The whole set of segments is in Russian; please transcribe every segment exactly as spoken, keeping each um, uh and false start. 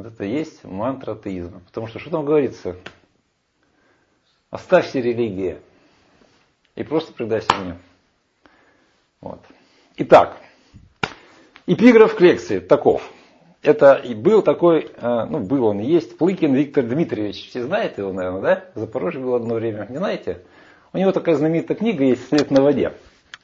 Вот это и есть мантра атеизма. Потому что что там говорится? Оставь все религии и просто предайся мне. Вот. Итак, эпиграф к лекции таков. Это и был такой, ну был он и есть, Плыкин Виктор Дмитриевич. Все знаете его, наверное, да? В Запорожье было одно время. Не знаете? У него такая знаменитая книга есть «След на воде».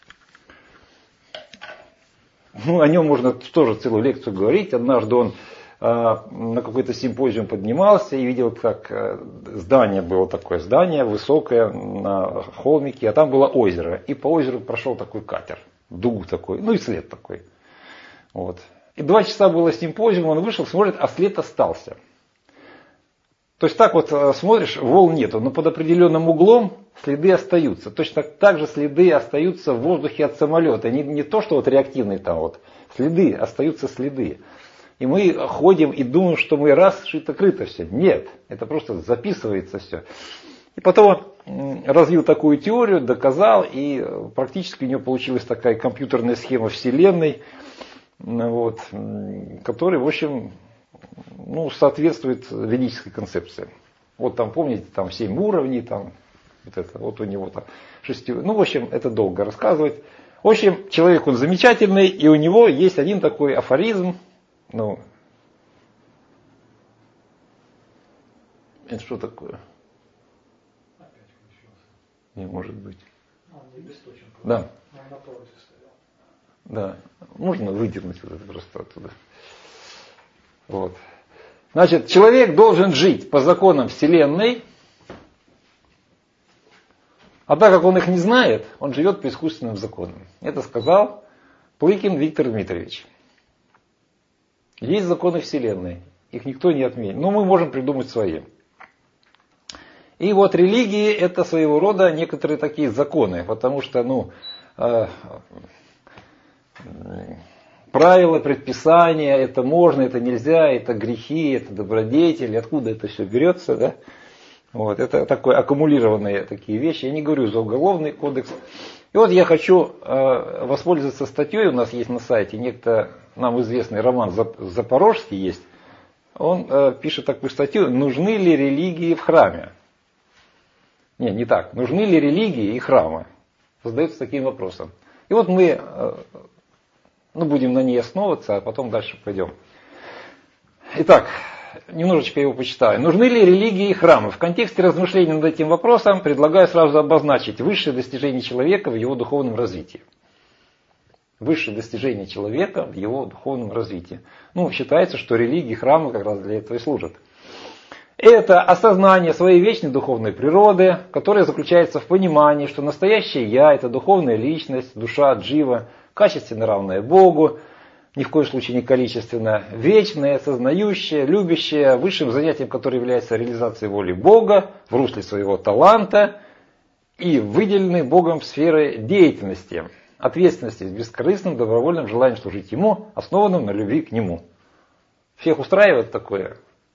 Ну, о нем можно тоже целую лекцию говорить. Однажды он э, на какой-то симпозиум поднимался и видел, как э, здание было такое, здание высокое на холмике, а там было озеро. И по озеру прошел такой катер, дуг такой, ну и след такой. Вот. И два часа было симпозиум, он вышел, смотрит, а след остался. То есть так вот смотришь, волн нету, но под определенным углом следы остаются. Точно так же следы остаются в воздухе от самолета. Не, не то, что вот реактивные там вот. Следы, остаются следы. И мы ходим и думаем, что мы раз, шито-крыто все. Нет, это просто записывается все. И потом он развил такую теорию, доказал, и практически у него получилась такая компьютерная схема Вселенной, вот, которая, в общем, ну, соответствует ведической концепции. Вот там, помните, там семь уровней, там, вот это, вот у него там шести. Ну, в общем, это долго рассказывать. В общем, человек он замечательный, и у него есть один такой афоризм. Ну, это что такое? Не может быть. Да. Да. Можно выдернуть вот это просто оттуда. Вот. Значит, человек должен жить по законам Вселенной, а так как он их не знает, он живет по искусственным законам. Это сказал Плыкин Виктор Дмитриевич. Есть законы Вселенной, их никто не отменит, но мы можем придумать свои. И вот религии это своего рода некоторые такие законы, потому что, ну, э, правила, предписания, это можно, это нельзя, это грехи, это добродетели, откуда это все берется, да? Вот, это такое аккумулированные такие вещи. Я не говорю за уголовный кодекс. И вот я хочу э, воспользоваться статьей, у нас есть на сайте некто нам известный Роман Запорожский есть. Он э, пишет такую статью: нужны ли религии в храме? Не, не так. Нужны ли религии и храмы? Задается таким вопросом. И вот мы э, ну, будем на ней основываться, а потом дальше пойдем. Итак, немножечко его почитаю. Нужны ли религии и храмы? В контексте размышлений над этим вопросом предлагаю сразу обозначить высшее достижение человека в его духовном развитии. Высшее достижение человека в его духовном развитии. Ну, считается, что религии и храмы как раз для этого и служат. Это осознание своей вечной духовной природы, которая заключается в понимании, что настоящее «я» — это духовная личность, душа, джива, качественно равная Богу, ни в коем случае не количественно, вечное, сознающее, любящее, высшим занятием, которое является реализацией воли Бога в русле своего таланта и выделенной Богом в сферы деятельности, ответственности с бескорыстным, добровольным желанием служить Ему, основанным на любви к Нему. Всех устраивает такое?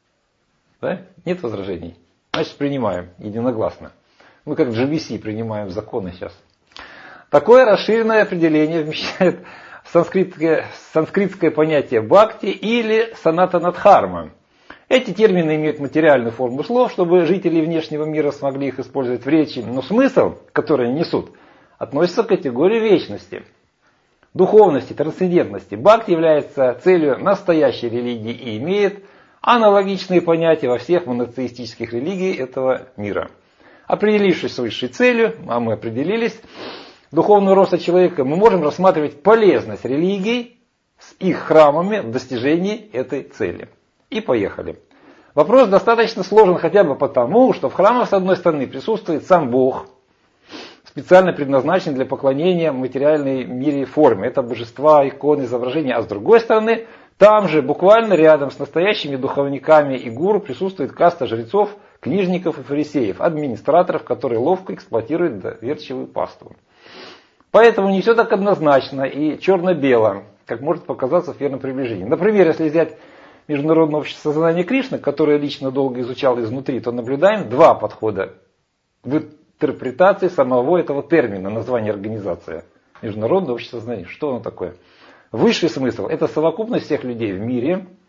Да? Нет возражений? Значит, принимаем единогласно. Мы как джи би си принимаем законы сейчас. Такое расширенное определение вмещает санскритское, санскритское понятие бхакти или санатанадхарма. Эти термины имеют материальную форму слов, чтобы жители внешнего мира смогли их использовать в речи, но смысл, который они несут, относится к категории вечности, духовности, трансцендентности. Бхакти является целью настоящей религии и имеет аналогичные понятия во всех монотеистических религиях этого мира. Определившись с высшей целью, а мы определились, духовного роста человека, мы можем рассматривать полезность религий с их храмами в достижении этой цели. И поехали. Вопрос достаточно сложен хотя бы потому, что в храмах с одной стороны присутствует сам Бог, специально предназначенный для поклонения в материальной мире форме. Это божества, иконы, изображения. А с другой стороны, там же, буквально рядом с настоящими духовниками и гуру, присутствует каста жрецов, книжников и фарисеев, администраторов, которые ловко эксплуатируют доверчивую паству. Поэтому не все так однозначно и черно-бело, как может показаться в первом приближении. Например, если взять Международное общество сознания Кришны, которое лично долго изучал изнутри, то наблюдаем два подхода в интерпретации самого этого термина, названия организации. Международное общество сознания. Что оно такое? Высший смысл – это совокупность всех людей в мире,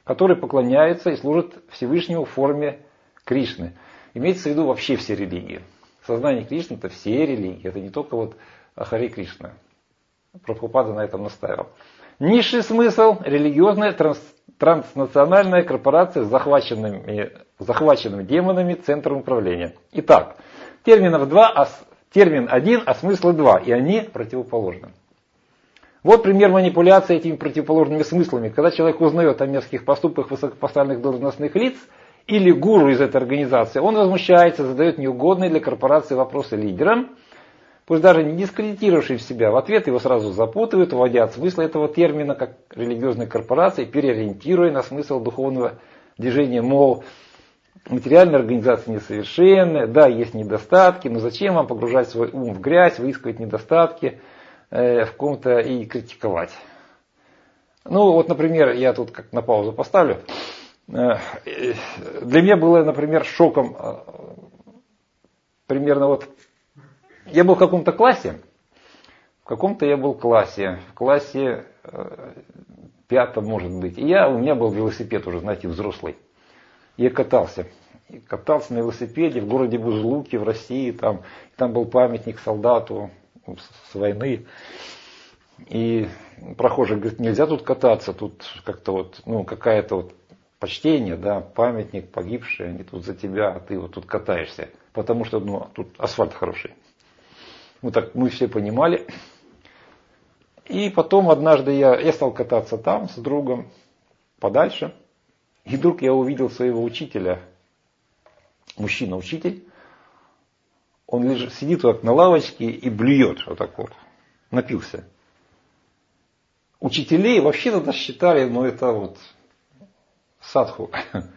которые поклоняются и служат Всевышнему в форме Кришны. Имеется в виду вообще все религии. Сознание Кришны — это все религии, это не только вот Харе Кришна. Прабхупада на этом настаивал. Низший смысл – религиозная транс, транснациональная корпорация с захваченными, захваченными демонами центром управления. Итак, терминов два, а, термин один, а смыслы два, и они противоположны. Вот пример манипуляции этими противоположными смыслами. Когда человек узнает о мерзких поступках высокопоставленных должностных лиц или гуру из этой организации, он возмущается, задает неугодные для корпорации вопросы лидерам, пусть даже не дискредитировавший себя. В ответ его сразу запутывают, уводя от смысла этого термина, как религиозной корпорации, переориентируя на смысл духовного движения, мол, материальная организация несовершенная, да, есть недостатки, но зачем вам погружать свой ум в грязь, выискивать недостатки э, в ком-то и критиковать. Ну вот, например, я тут как на паузу поставлю. Э, для меня было, например, шоком э, примерно вот. Я был в каком-то классе, в каком-то я был классе, в классе э, пятом, может быть. И я, у меня был велосипед уже, знаете, взрослый. Я катался. И катался на велосипеде в городе Бузулуке, в России. Там, там был памятник солдату с войны. И прохожий говорит, нельзя тут кататься, тут как-то вот, ну, какая-то вот почтение, да, памятник, погибший, они тут за тебя, а ты вот тут катаешься. Потому что, ну, тут асфальт хороший. Ну так мы все понимали. И потом однажды я, я стал кататься там с другом подальше. И вдруг я увидел своего учителя, мужчина-учитель. Он лежит, сидит вот на лавочке и блюет вот так вот. Напился. Учителей вообще тогда считали, ну это вот садху.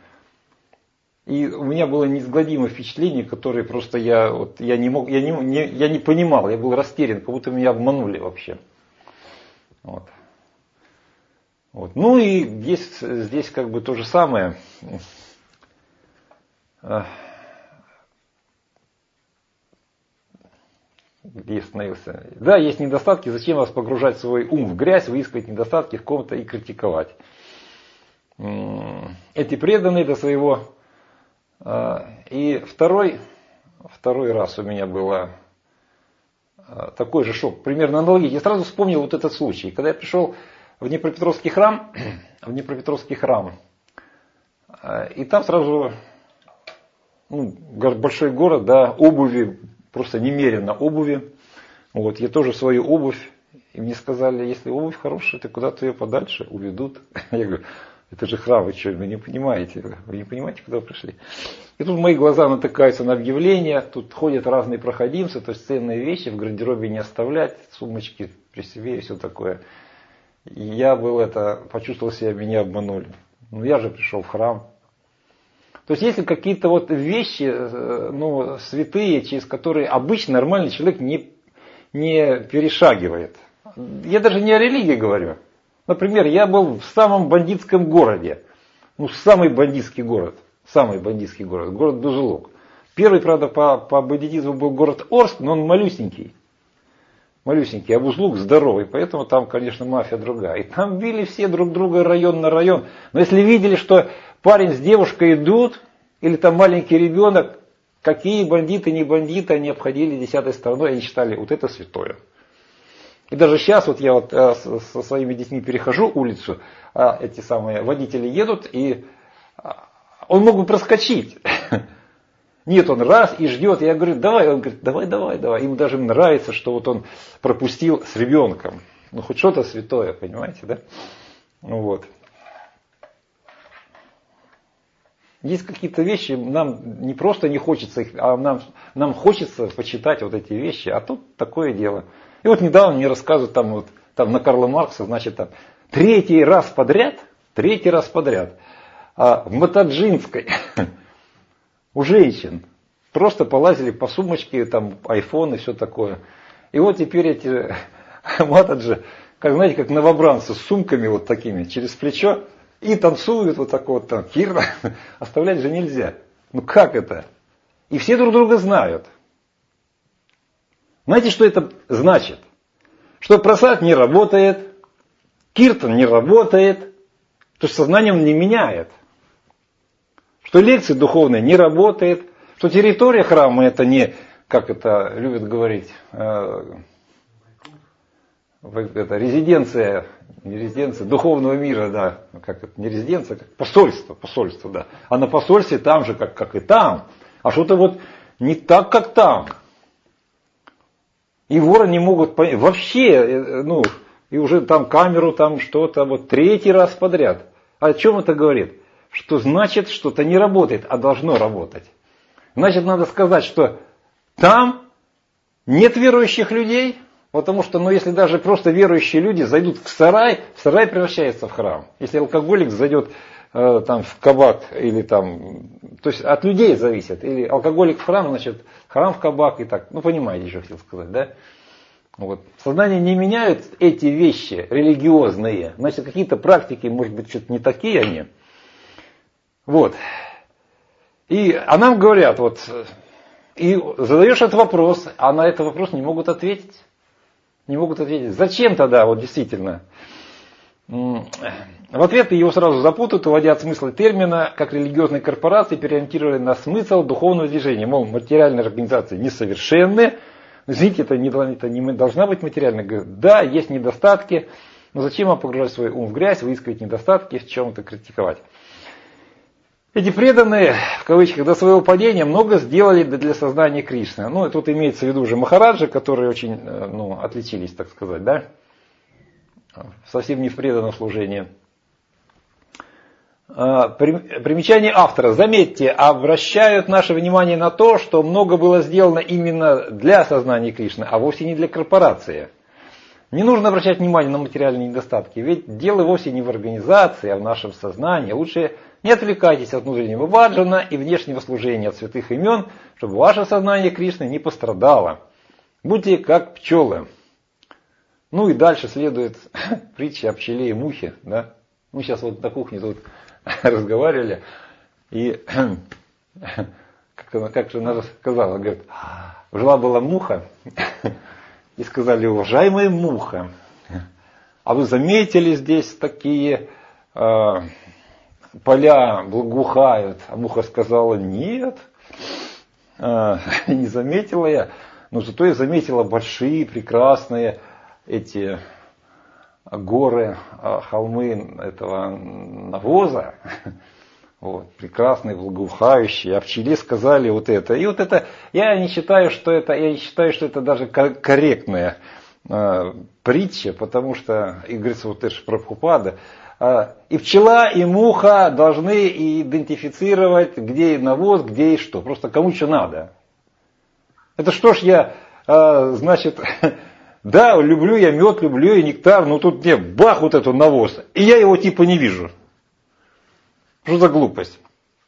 И у меня было неизгладимое впечатление, которое просто я, вот, я, не мог, я, не, не, я не понимал, я был растерян, как будто меня обманули вообще. Вот. Вот. Ну и есть здесь как бы то же самое. Где остановился? Да, есть недостатки, зачем вас погружать свой ум в грязь, выискивать недостатки в ком-то и критиковать. Эти преданные до своего... И второй, второй раз у меня был такой же шок, примерно аналогичный. Я сразу вспомнил вот этот случай. Когда я пришел в Днепропетровский храм, в Днепропетровский храм, и там сразу, ну, большой город, да, обуви, просто немерено обуви. Вот, я тоже свою обувь, и мне сказали, если обувь хорошая, то куда-то ее подальше уведут. Я говорю, это же храм, вы что, вы не понимаете, вы не понимаете, куда вы пришли. И тут мои глаза натыкаются на объявления, тут ходят разные проходимцы, то есть ценные вещи в гардеробе не оставлять, сумочки при себе и все такое. И я был это, почувствовал себя, меня обманули. Ну я же пришел в храм. То есть если какие-то вот вещи, ну, святые, через которые обычно нормальный человек не, не перешагивает. Я даже не о религии говорю. Например, я был в самом бандитском городе. Ну, самый бандитский город. Самый бандитский город. Город Бузулук. Первый, правда, по, по бандитизму был город Орск, но он малюсенький. Малюсенький. А Бузулук здоровый. Поэтому там, конечно, мафия другая. И там били все друг друга район на район. Но если видели, что парень с девушкой идут, или там маленький ребенок, какие бандиты, не бандиты, они обходили десятой стороной, они считали, вот это святое. И даже сейчас вот я вот со своими детьми перехожу улицу, а эти самые водители едут, и он мог бы проскочить. Нет, он раз и ждет. Я говорю, давай, он говорит, давай, давай, давай. Ему даже нравится, что вот он пропустил с ребенком. Ну, хоть что-то святое, понимаете, да? Ну вот. Есть какие-то вещи, нам не просто не хочется их, а нам, нам хочется почитать вот эти вещи, а тут такое дело. И вот недавно мне рассказывают там, вот, там на Карла Маркса, значит, там, третий раз подряд, третий раз подряд, а в Матаджинской у женщин просто полазили по сумочке, там, айфон и все такое. И вот теперь эти матаджи, как, знаете, как новобранцы с сумками вот такими через плечо, и танцуют вот так вот, там, кирно, оставлять же нельзя. Ну как это? И все друг друга знают. Знаете, что это значит? Что просад не работает, киртан не работает, То есть сознание он не меняет. Что лекции духовные не работает, что территория храма это не, как это любят говорить, э, это резиденция, не резиденция духовного мира, да, как это, не резиденция, как посольство, посольство, да. А на посольстве там же, как, как и там, а что-то вот не так, как там. И воры не могут понять, вообще, ну, и уже там камеру, там что-то, вот третий раз подряд. О чем это говорит? Что значит, что-то не работает, а должно работать. Значит, надо сказать, что там нет верующих людей, потому что, ну, если даже просто верующие люди зайдут в сарай, сарай превращается в храм. Если алкоголик зайдет э, там в кабак или там, то есть от людей зависит. Или алкоголик в храм, значит, храм в кабак и так. Ну, понимаете, что хотел сказать, да? Вот. Сознание не меняют эти вещи религиозные. Значит, какие-то практики, может быть, что-то не такие они. Вот. И, а нам говорят, вот, и задаешь этот вопрос, а на этот вопрос не могут ответить. Не могут ответить. Зачем тогда, вот действительно? В ответ его сразу запутают, уводят смысл термина, как религиозные корпорации переориентировали на смысл духовного движения. Мол, материальные организации несовершенны. Извините, это не, это не должна быть материальная. Говорят, да, есть недостатки, но зачем вам погружать свой ум в грязь, выискивать недостатки, в чем-то критиковать? Эти преданные, в кавычках, до своего падения много сделали для сознания Кришны. Ну, тут имеется в виду уже Махараджи, которые очень, ну, отличились, так сказать, да? Совсем не в преданном служении. Примечание автора. Заметьте, обращают наше внимание на то, что много было сделано именно для сознания Кришны, а вовсе не для корпорации. Не нужно обращать внимание на материальные недостатки, ведь дело вовсе не в организации, а в нашем сознании. Лучше не отвлекайтесь от внутреннего баджана и внешнего служения, от святых имен, чтобы ваше сознание Кришны не пострадало. Будьте как пчелы. Ну и дальше следует притча о пчеле и мухе. Да? Мы сейчас вот на кухне тут разговаривали, и как, она, как же она сказала, говорит, жила была муха, и сказали, уважаемая муха, а вы заметили здесь такие э, поля благоухают? А муха сказала, нет, э, не заметила я, но зато я заметила большие, прекрасные эти горы, холмы этого навоза, вот, прекрасные, благоухающие, а пчеле сказали вот это. И вот это, я не считаю, что это, я не считаю, что это даже корректная э, притча, потому что, и говорится, вот это же Прабхупада, э, и пчела, и муха должны идентифицировать, где и навоз, где и что. Просто кому что надо. Это что ж я, э, значит... Да, люблю я мед, люблю я нектар, но тут мне бах вот эту навоз, и я его типа не вижу. Что за глупость?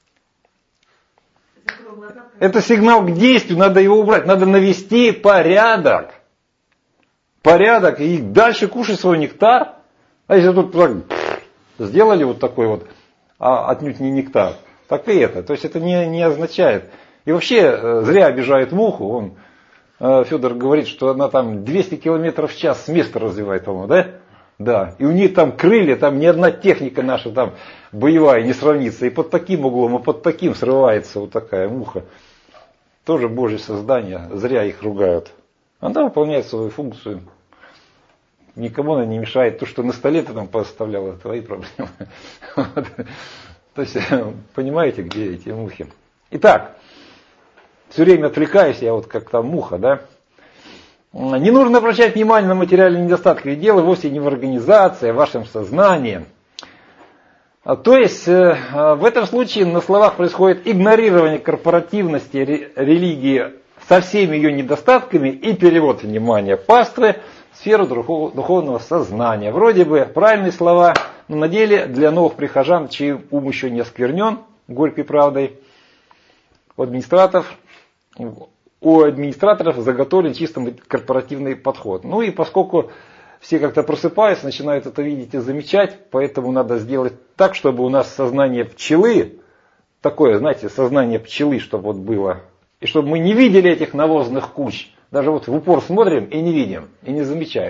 Это сигнал к действию, надо его убрать, надо навести порядок. Порядок, и дальше кушать свой нектар. А если тут так, сделали вот такой вот, а отнюдь не нектар, так и это. То есть это не, не означает. И вообще зря обижает муху, он... Федор говорит, что она там двести километров в час с места развивает, по-моему, да? Да. И у них там крылья, там ни одна техника наша там боевая не сравнится. И под таким углом, и под таким срывается вот такая муха. Тоже Божье создание, зря их ругают. Она выполняет свою функцию. Никому она не мешает. То, что на столе ты там поставляла, твои проблемы. То есть, понимаете, где эти мухи. Итак. Все время отвлекаюсь, я вот как там муха, да. Не нужно обращать внимание на материальные недостатки, ведь дело вовсе не в организации, а в вашем сознании. То есть, в этом случае на словах происходит игнорирование корпоративности религии со всеми ее недостатками и перевод внимания паствы в сферу духовного сознания. Вроде бы правильные слова, но на деле для новых прихожан, чей ум еще не осквернен горькой правдой, у администраторов у администраторов заготовлен чисто корпоративный подход. Ну и поскольку все как-то просыпаются, начинают это видеть и замечать, поэтому надо сделать так, чтобы у нас сознание пчелы, такое, знаете, сознание пчелы, чтобы вот было, и чтобы мы не видели этих навозных куч, даже вот в упор смотрим и не видим, и не замечаем.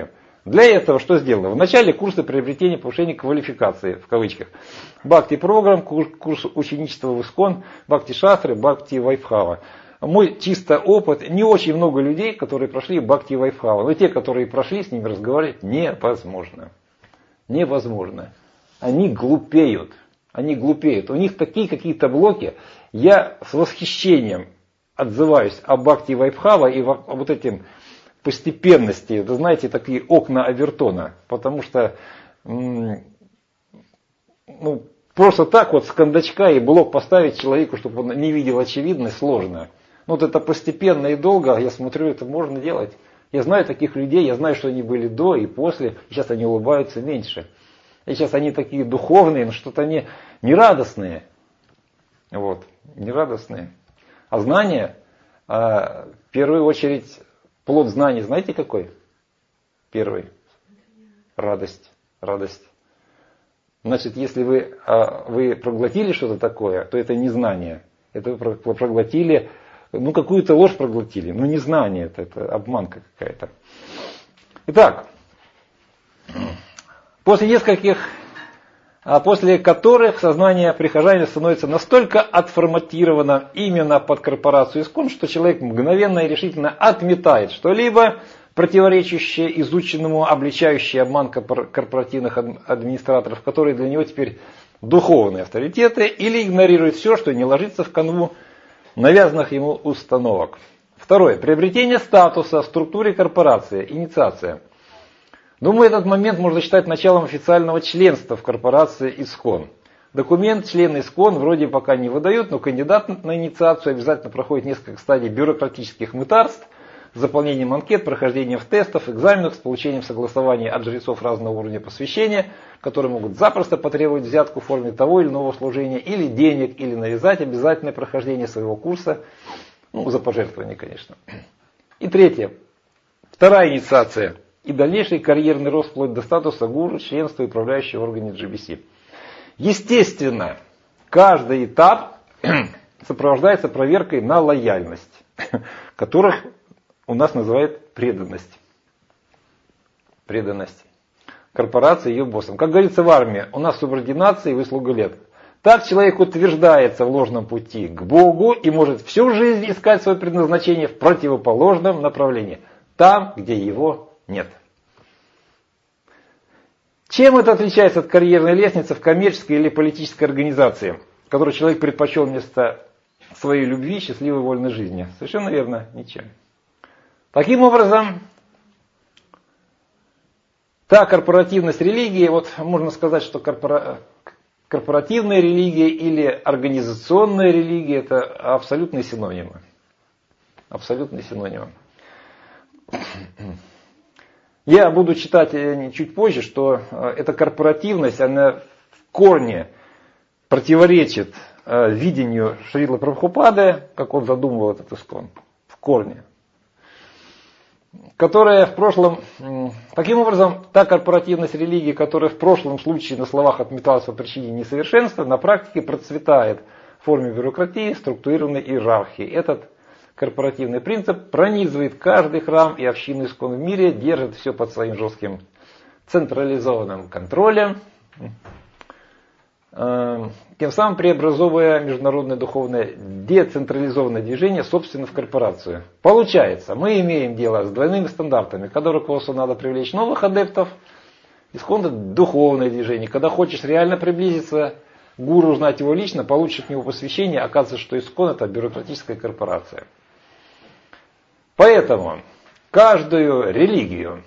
Для этого что сделано? В начале курса приобретения повышения квалификации, в кавычках. Бхакти программ, курс ученичества в Искон, Бхакти Шастры, Бхакти Вайбхава. Мой чисто опыт, не очень много людей, которые прошли Бхакти Вайбхава. Но те, которые прошли, с ними разговаривать невозможно. Невозможно. Они глупеют. Они глупеют. У них такие какие-то блоки. Я с восхищением отзываюсь о Бхакти Вайбхава и о вот этим постепенности. Вы знаете, такие окна Авертона. Потому что ну, просто так вот с кондачка и блок поставить человеку, чтобы он не видел очевидность, сложно. Ну, вот это постепенно и долго, я смотрю, это можно делать. Я знаю таких людей, я знаю, что они были до и после, сейчас они улыбаются меньше. И сейчас они такие духовные, но что-то они нерадостные. Вот, нерадостные. А знание, в первую очередь, плод знаний, знаете какой? Первый. Радость. Радость. Значит, если вы, вы проглотили что-то такое, то это не знание. Это вы проглотили... Ну, какую-то ложь проглотили. Ну, незнание это, это обманка какая-то. Итак, после нескольких, после которых сознание прихожанина становится настолько отформатировано именно под корпорацию Искон, что человек мгновенно и решительно отметает что-либо, противоречащее изученному, обличающее обман корпоративных администраторов, которые для него теперь духовные авторитеты, или игнорирует все, что не ложится в канву навязанных ему установок. Второе. Приобретение статуса в структуре корпорации. Инициация. Думаю, этот момент можно считать началом официального членства в корпорации Искон. Документ члены Искон вроде пока не выдают, но кандидат на инициацию обязательно проходит несколько стадий бюрократических мытарств, с заполнением анкет, прохождением тестов, экзаменов, с получением согласования от жрецов разного уровня посвящения, которые могут запросто потребовать взятку в форме того или иного служения, или денег, или навязать обязательное прохождение своего курса, ну, за пожертвование, конечно. И третье. Вторая инициация и дальнейший карьерный рост вплоть до статуса гуру, членства и управляющего в органе джи би си. Естественно, каждый этап сопровождается проверкой на лояльность, которых у нас называют преданность. Преданность. Корпорации и ее боссам. Как говорится в армии, у нас субординация и выслуга лет. Так человек утверждается в ложном пути к Богу и может всю жизнь искать свое предназначение в противоположном направлении. Там, где его нет. Чем это отличается от карьерной лестницы в коммерческой или политической организации, в которой человек предпочел вместо своей любви счастливой вольной жизни? Совершенно верно, ничем. Таким образом, та корпоративность религии, вот можно сказать, что корпора... корпоративная религия или организационная религия – это абсолютные синонимы. Абсолютные синонимы. Я буду читать чуть позже, что эта корпоративность, она в корне противоречит видению Шрилы Прабхупады, как он задумывал этот Искон. В корне. Которая в прошлом, таким образом, та корпоративность религии, которая в прошлом случае на словах отметалась по причине несовершенства, на практике процветает в форме бюрократии, структурированной иерархии. Этот корпоративный принцип пронизывает каждый храм и общину Искон в мире, держит все под своим жестким централизованным контролем, тем самым преобразовывая международное духовное децентрализованное движение, собственно, в корпорацию. Получается, мы имеем дело с двойными стандартами. Когда руководству надо привлечь новых адептов, Искон это духовное движение. Когда хочешь реально приблизиться к гуру, узнать его лично, получишь от него посвящение, оказывается, что Искон это бюрократическая корпорация. Поэтому каждую религию,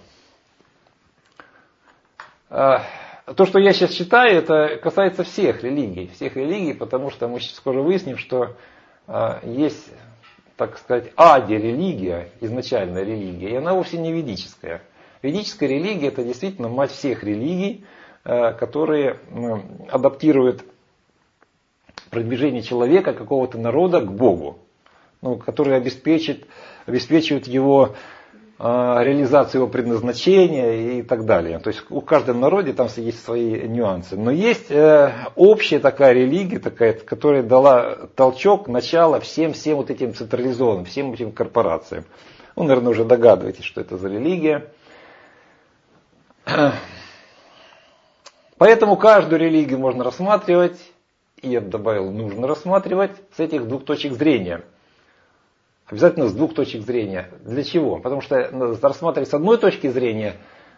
то, что я сейчас читаю, это касается всех религий, всех религий, потому что мы скоро выясним, что э, есть, так сказать, ади-религия, изначальная религия, и она вовсе не ведическая. Ведическая религия – это действительно мать всех религий, э, которые э, адаптируют продвижение человека, какого-то народа к Богу, ну, которые обеспечат, обеспечивают его реализацию его предназначения и так далее. То есть у каждого народа там есть свои нюансы. Но есть э, общая такая религия, такая, которая дала толчок, начало всем, всем вот этим централизованным, всем этим корпорациям. Вы, наверное, уже догадываетесь, что это за религия. Поэтому каждую религию можно рассматривать, и я бы добавил, нужно рассматривать с этих двух точек зрения. Обязательно с двух точек зрения. Для чего? Потому что рассматривать с одной точки зрения,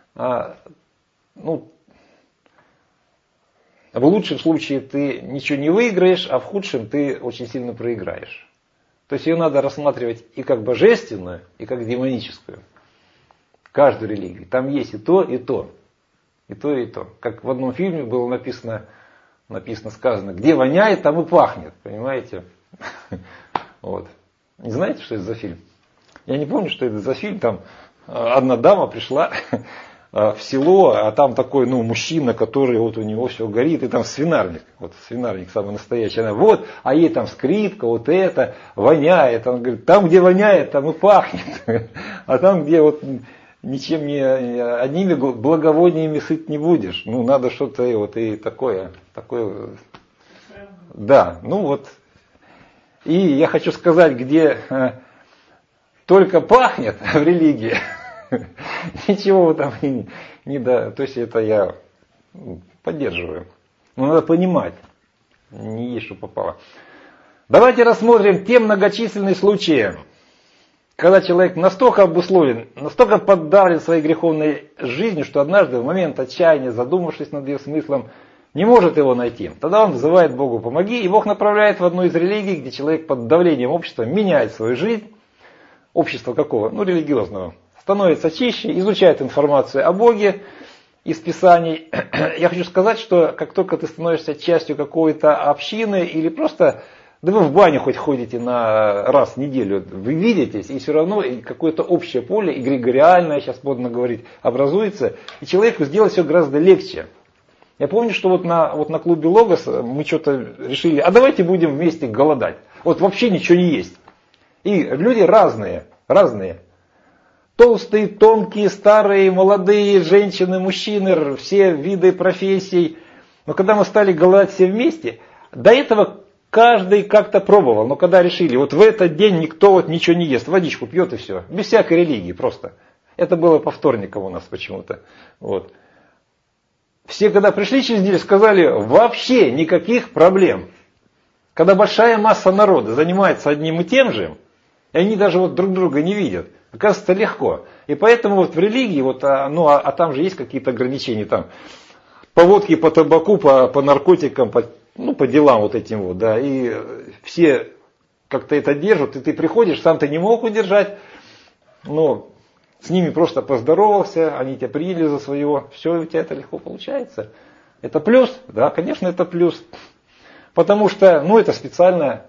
ну, в лучшем случае ты ничего не выиграешь, а в худшем ты очень сильно проиграешь. То есть ее надо рассматривать и как божественную, и как демоническую. Каждую религию. Там есть и то, и то. И то, и то. Как в одном фильме было написано, написано сказано, где воняет, там и пахнет. Понимаете? Вот. Не знаете, что это за фильм? Я не помню, что это за фильм. Там одна дама пришла в село, а там такой, ну, мужчина, который вот у него все горит, и там свинарник, вот свинарник самый настоящий. Она, вот, а ей там скрипка, вот это, воняет. Он говорит, там, где воняет, там и пахнет. А там, где вот ничем не, одними благовониями сыт не будешь. Ну, надо что-то вот и такое, такое. Да, ну вот. И я хочу сказать, где только пахнет в религии, ничего вы там не, не да. То есть это я поддерживаю. Но надо понимать, не есть, что попало. Давайте рассмотрим те многочисленные случаи, когда человек настолько обусловлен, настолько поддавлен своей греховной жизнью, что однажды в момент отчаяния, задумавшись над ее смыслом, не может его найти. Тогда он взывает Богу помоги, и Бог направляет в одну из религий, где человек под давлением общества меняет свою жизнь. Общество какого? Ну, религиозного. Становится чище, изучает информацию о Боге из Писаний. Я хочу сказать, что как только ты становишься частью какой-то общины или просто, да вы в баню хоть ходите на раз в неделю, вы видитесь, и все равно какое-то общее поле, эгрегориальное, сейчас модно говорить, образуется, и человеку сделать все гораздо легче. Я помню, что вот на, вот на клубе Логос мы что-то решили, а давайте будем вместе голодать. Вот вообще ничего не есть. И люди разные, разные. Толстые, тонкие, старые, молодые, женщины, мужчины, все виды профессий. Но когда мы стали голодать все вместе, до этого каждый как-то пробовал. Но когда решили, вот в этот день никто вот ничего не ест, водичку пьет и все. Без всякой религии просто. Это было по вторникам у нас почему-то. Вот. Все, когда пришли через неделю, сказали, вообще никаких проблем. Когда большая масса народа занимается одним и тем же, и они даже вот друг друга не видят, оказывается легко. И поэтому вот в религии, вот, ну, а, а там же есть какие-то ограничения, там, по водке, по табаку, по, по наркотикам, по, ну, по делам вот этим вот, да, и все как-то это держат, и ты приходишь, сам ты не мог удержать, но с ними просто поздоровался, они тебя приняли за своего, все, у тебя это легко получается. Это плюс? Да, конечно, это плюс. Потому что, ну, это специальное,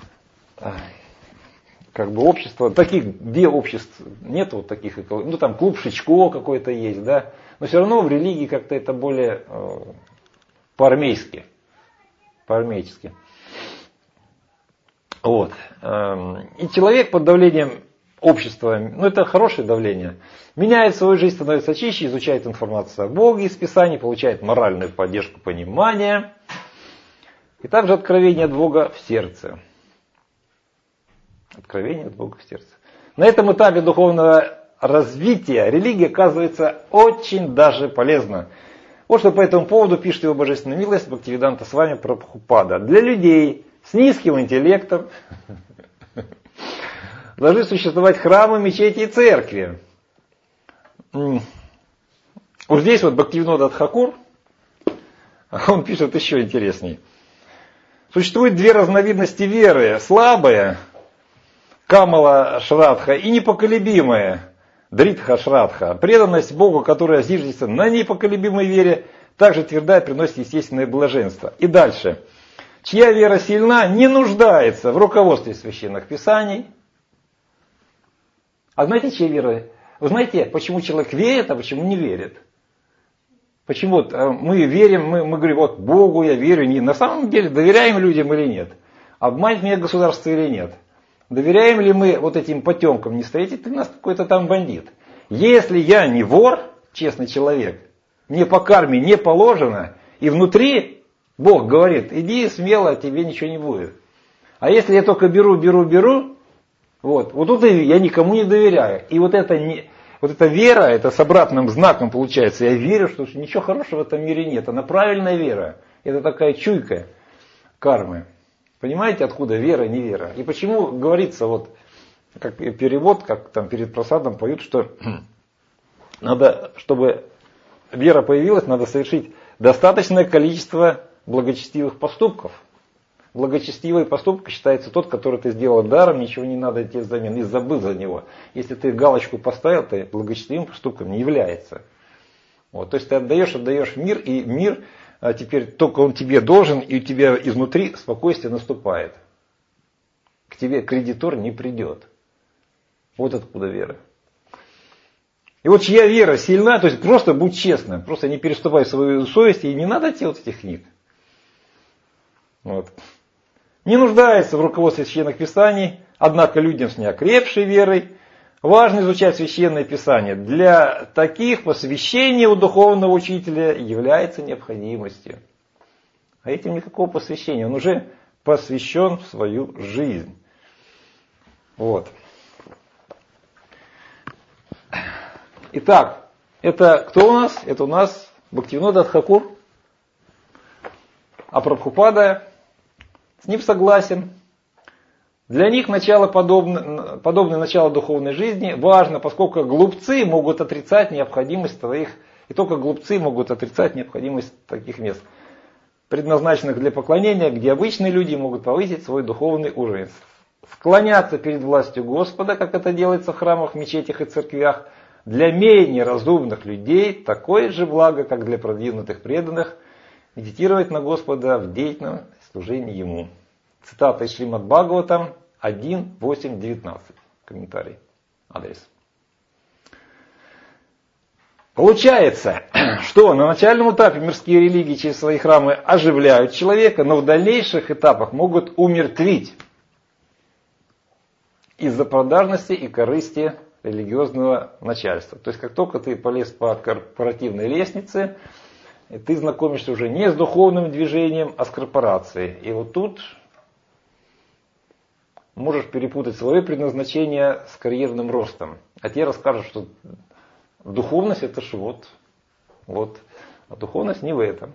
как бы, общество, таких, где обществ нет вот таких, ну, там клуб Шичко какой-то есть, да, но все равно в религии как-то это более э, по-армейски, по-армейски. Вот. И человек под давлением общество, ну это хорошее давление, меняет свою жизнь, становится чище, изучает информацию о Боге из Писаний, получает моральную поддержку, понимание, и также откровение от Бога в сердце. Откровение от Бога в сердце. На этом этапе духовного развития религия оказывается очень даже полезна. Вот что по этому поводу пишет его божественная милость Бхактивиданта с вами Прабхупада. Для людей с низким интеллектом должны существовать храмы, мечети и церкви. Вот здесь вот Бхактивинода Тхакур, он пишет еще интересней. Существует две разновидности веры. Слабая, Камала Шрадха, и непоколебимая, Дритха Шрадха. Преданность Богу, которая зиждется на непоколебимой вере, также твердая приносит естественное блаженство. И дальше. Чья вера сильна, не нуждается в руководстве священных писаний. А знаете, чья вера? Вы знаете, почему человек верит, а почему не верит? Почему мы верим, мы, мы говорим, вот Богу я верю, не, на самом деле доверяем людям или нет? Обманет меня государство или нет? Доверяем ли мы вот этим потемкам? Не стоите ты у нас какой-то там бандит. Если я не вор, честный человек, мне по карме не положено, и внутри Бог говорит, иди смело, тебе ничего не будет. А если я только беру, беру, беру, вот, вот тут я никому не доверяю. И вот это не, Вот эта вера, это с обратным знаком получается. Я верю, что ничего хорошего в этом мире нет. Она правильная вера. Это такая чуйка кармы. Понимаете, откуда вера, не вера? И почему говорится, вот, как перевод, как там перед просадом поют, что надо, чтобы вера появилась, надо совершить достаточное количество благочестивых поступков. Благочестивый поступок считается тот, который ты сделал даром, ничего не надо тебе взамен, и забыл за него. Если ты галочку поставил, то благочестивым поступком не является. Вот, то есть ты отдаешь, отдаешь мир, и мир а теперь только он тебе должен, и у тебя изнутри спокойствие наступает. К тебе кредитор не придет. Вот откуда вера. И вот чья вера сильна, то есть просто будь честным, просто не переступай свою совесть, и не надо тебе вот этих книг. Вот. Не нуждается в руководстве священных писаний, однако людям с неокрепшей верой важно изучать священное писание. Для таких посвящение у духовного учителя является необходимостью. А этим никакого посвящения, он уже посвящен в свою жизнь. Вот. Итак, это кто у нас? Это у нас Бхактивинода Тхакур. А Прабхупада с ним согласен. Для них начало подобно, подобное начало духовной жизни важно, поскольку глупцы могут отрицать необходимость твоих, и только глупцы могут отрицать необходимость таких мест, предназначенных для поклонения, где обычные люди могут повысить свой духовный уровень. Склоняться перед властью Господа, как это делается в храмах, мечетях и церквях, для менее разумных людей такое же благо, как для продвинутых преданных, медитировать на Господа в деятельном служении Ему. Цитата из Шримад Бхагаватам один восемь девятнадцать. Комментарий. Адрес. Получается, что на начальном этапе мирские религии через свои храмы оживляют человека, но в дальнейших этапах могут умертвить из-за продажности и корысти религиозного начальства. То есть, как только ты полез по корпоративной лестнице, ты знакомишься уже не с духовным движением, а с корпорацией. И вот тут можешь перепутать свое предназначение с карьерным ростом. А тебе расскажут, что духовность это ж вот, вот. А духовность не в этом.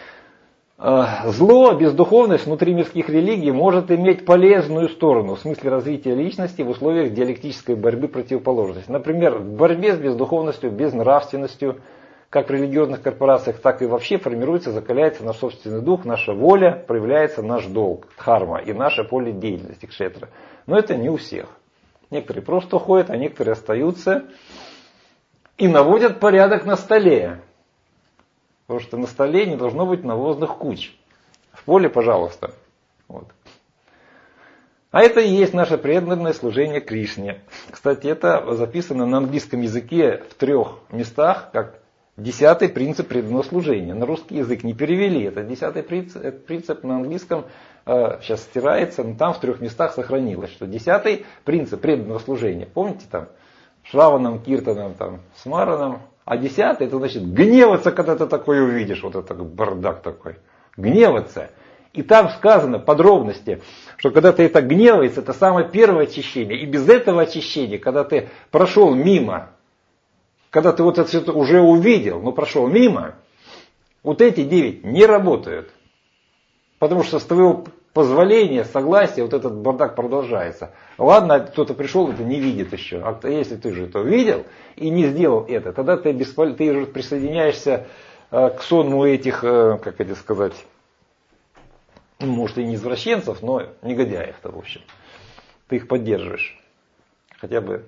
Зло, бездуховность внутри мирских религий может иметь полезную сторону в смысле развития личности в условиях диалектической борьбы противоположностей. Например, в борьбе с бездуховностью, безнравственностью, как в религиозных корпорациях, так и вообще формируется, закаляется наш собственный дух, наша воля, проявляется наш долг, дхарма, и наше поле деятельности, кшетра. Но это не у всех. Некоторые просто уходят, а некоторые остаются и наводят порядок на столе. Потому что на столе не должно быть навозных куч. В поле, пожалуйста. Вот. А это и есть наше преданное служение Кришне. Кстати, это записано на английском языке в трех местах, как десятый принцип преданного служения. На русский язык не перевели. Это десятый принцип, этот принцип на английском э, сейчас стирается, но там в трех местах сохранилось, что десятый принцип преданного служения. Помните там? Шраванам, Киртанам, там, Смаранам. А десятый, это значит гневаться, когда ты такое увидишь. Вот это бардак такой. Гневаться. И там сказано подробности, что когда ты это гневается, это самое первое очищение. И без этого очищения, когда ты прошел мимо, когда ты вот это уже увидел, но прошел мимо, вот эти девять не работают. Потому что с твоего позволения, согласия, вот этот бардак продолжается. Ладно, кто-то пришел, это не видит еще. А если ты же это увидел и не сделал это, тогда ты, беспол... ты уже присоединяешься э, к сонму этих, э, как это сказать, ну, может и не извращенцев, но негодяев-то, в общем. Ты их поддерживаешь. Хотя бы.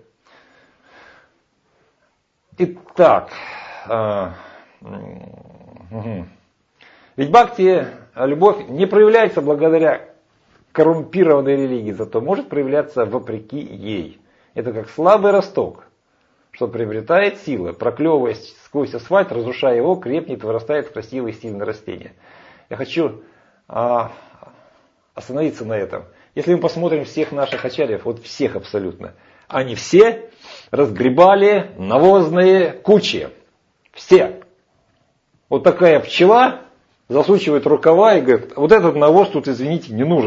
Итак. Э, угу. Ведь бхакти, любовь, не проявляется благодаря коррумпированной религии, зато может проявляться вопреки ей. Это как слабый росток, что приобретает силы, проклевываясь сквозь асфальт, разрушая его, крепнет, вырастает в красивое и сильное растение. Я хочу а, остановиться на этом. Если мы посмотрим всех наших ачарьев, вот всех абсолютно, они все разгребали навозные кучи. Все. Вот такая пчела засучивает рукава и говорит, вот этот навоз тут, извините, не нужен.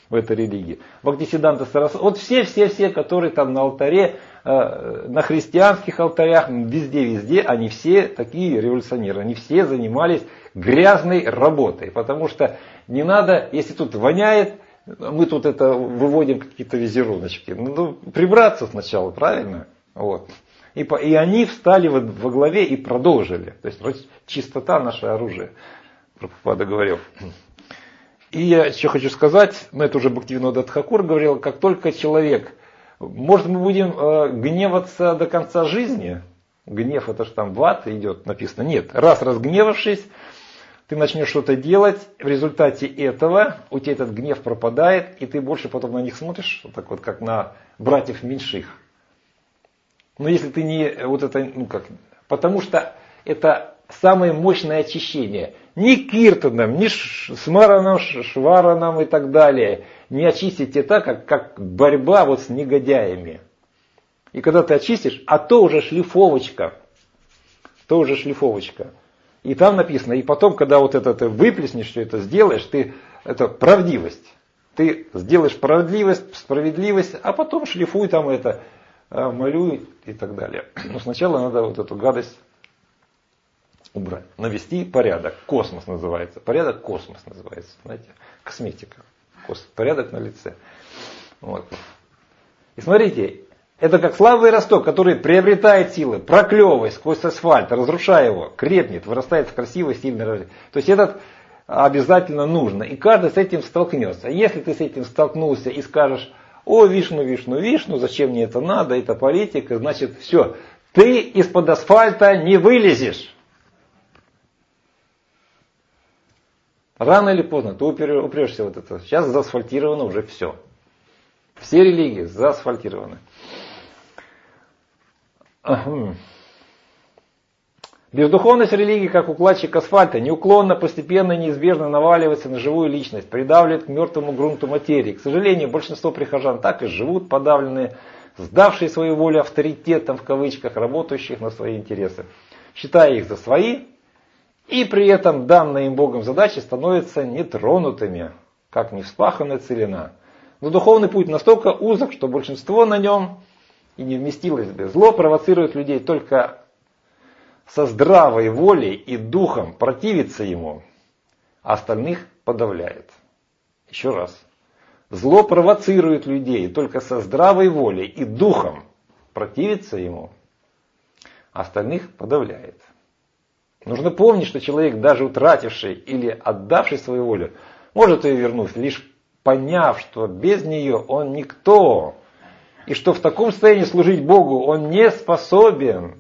в этой религии. Бхактисиддханта Сарасвати, вот все-все-все, которые там на алтаре, на христианских алтарях, везде-везде, они все такие революционеры, они все занимались грязной работой. Потому что не надо, если тут воняет, мы тут это выводим какие-то визеруночки. Ну, прибраться сначала, правильно? Вот. И, по, и они встали во, во главе и продолжили. То есть чистота наше оружие, Прабхупада говорил. И я еще хочу сказать, ну это уже Бхактивинода Тхакур говорил, как только человек, может мы будем э, гневаться до конца жизни, гнев это же там в ад идет, написано, нет, раз разгневавшись, ты начнешь что-то делать, в результате этого у тебя этот гнев пропадает, и ты больше потом на них смотришь, вот так вот, как на братьев меньших. Но если ты не, вот это, ну как, потому что это самое мощное очищение. Ни киртаном, ни смараном, швараном и так далее не очистите так, как, как борьба вот с негодяями. И когда ты очистишь, а то уже шлифовочка, то уже шлифовочка. И там написано, и потом, когда вот это ты выплеснешь, все это сделаешь, ты, это правдивость. Ты сделаешь правдивость, справедливость, а потом шлифуй там это, молю и так далее. Но сначала надо вот эту гадость убрать, навести порядок. Космос называется. Порядок космос называется. Знаете, косметика. Кос, порядок на лице. Вот. И смотрите, это как слабый росток, который приобретает силы, проклевывая сквозь асфальт, разрушая его, крепнет, вырастает в красивый, сильный рождение. То есть этот обязательно нужно. И каждый с этим столкнется. Если ты с этим столкнулся и скажешь, о, Вишну, Вишну, Вишну, зачем мне это надо, это политика, значит, все, ты из-под асфальта не вылезешь. Рано или поздно ты упрешься вот это. Сейчас заасфальтировано уже все. Все религии заасфальтированы. Бездуховность религии, как укладчик асфальта, неуклонно, постепенно, неизбежно наваливается на живую личность, придавливает к мертвому грунту материи. К сожалению, большинство прихожан так и живут, подавленные, сдавшие свою волю авторитетам, в кавычках, работающих на свои интересы, считая их за свои, и при этом данные им Богом задачи становятся нетронутыми, как невспаханная целина. Но духовный путь настолько узок, что большинство на нем и не вместилось бы. Зло провоцирует людей только со здравой волей и духом противиться ему, а остальных подавляет. Еще раз. Зло провоцирует людей только со здравой волей и духом противиться ему, а остальных подавляет. Нужно помнить, что человек, даже утративший или отдавший свою волю, может ее вернуть, лишь поняв, что без нее он никто, и что в таком состоянии служить Богу он не способен.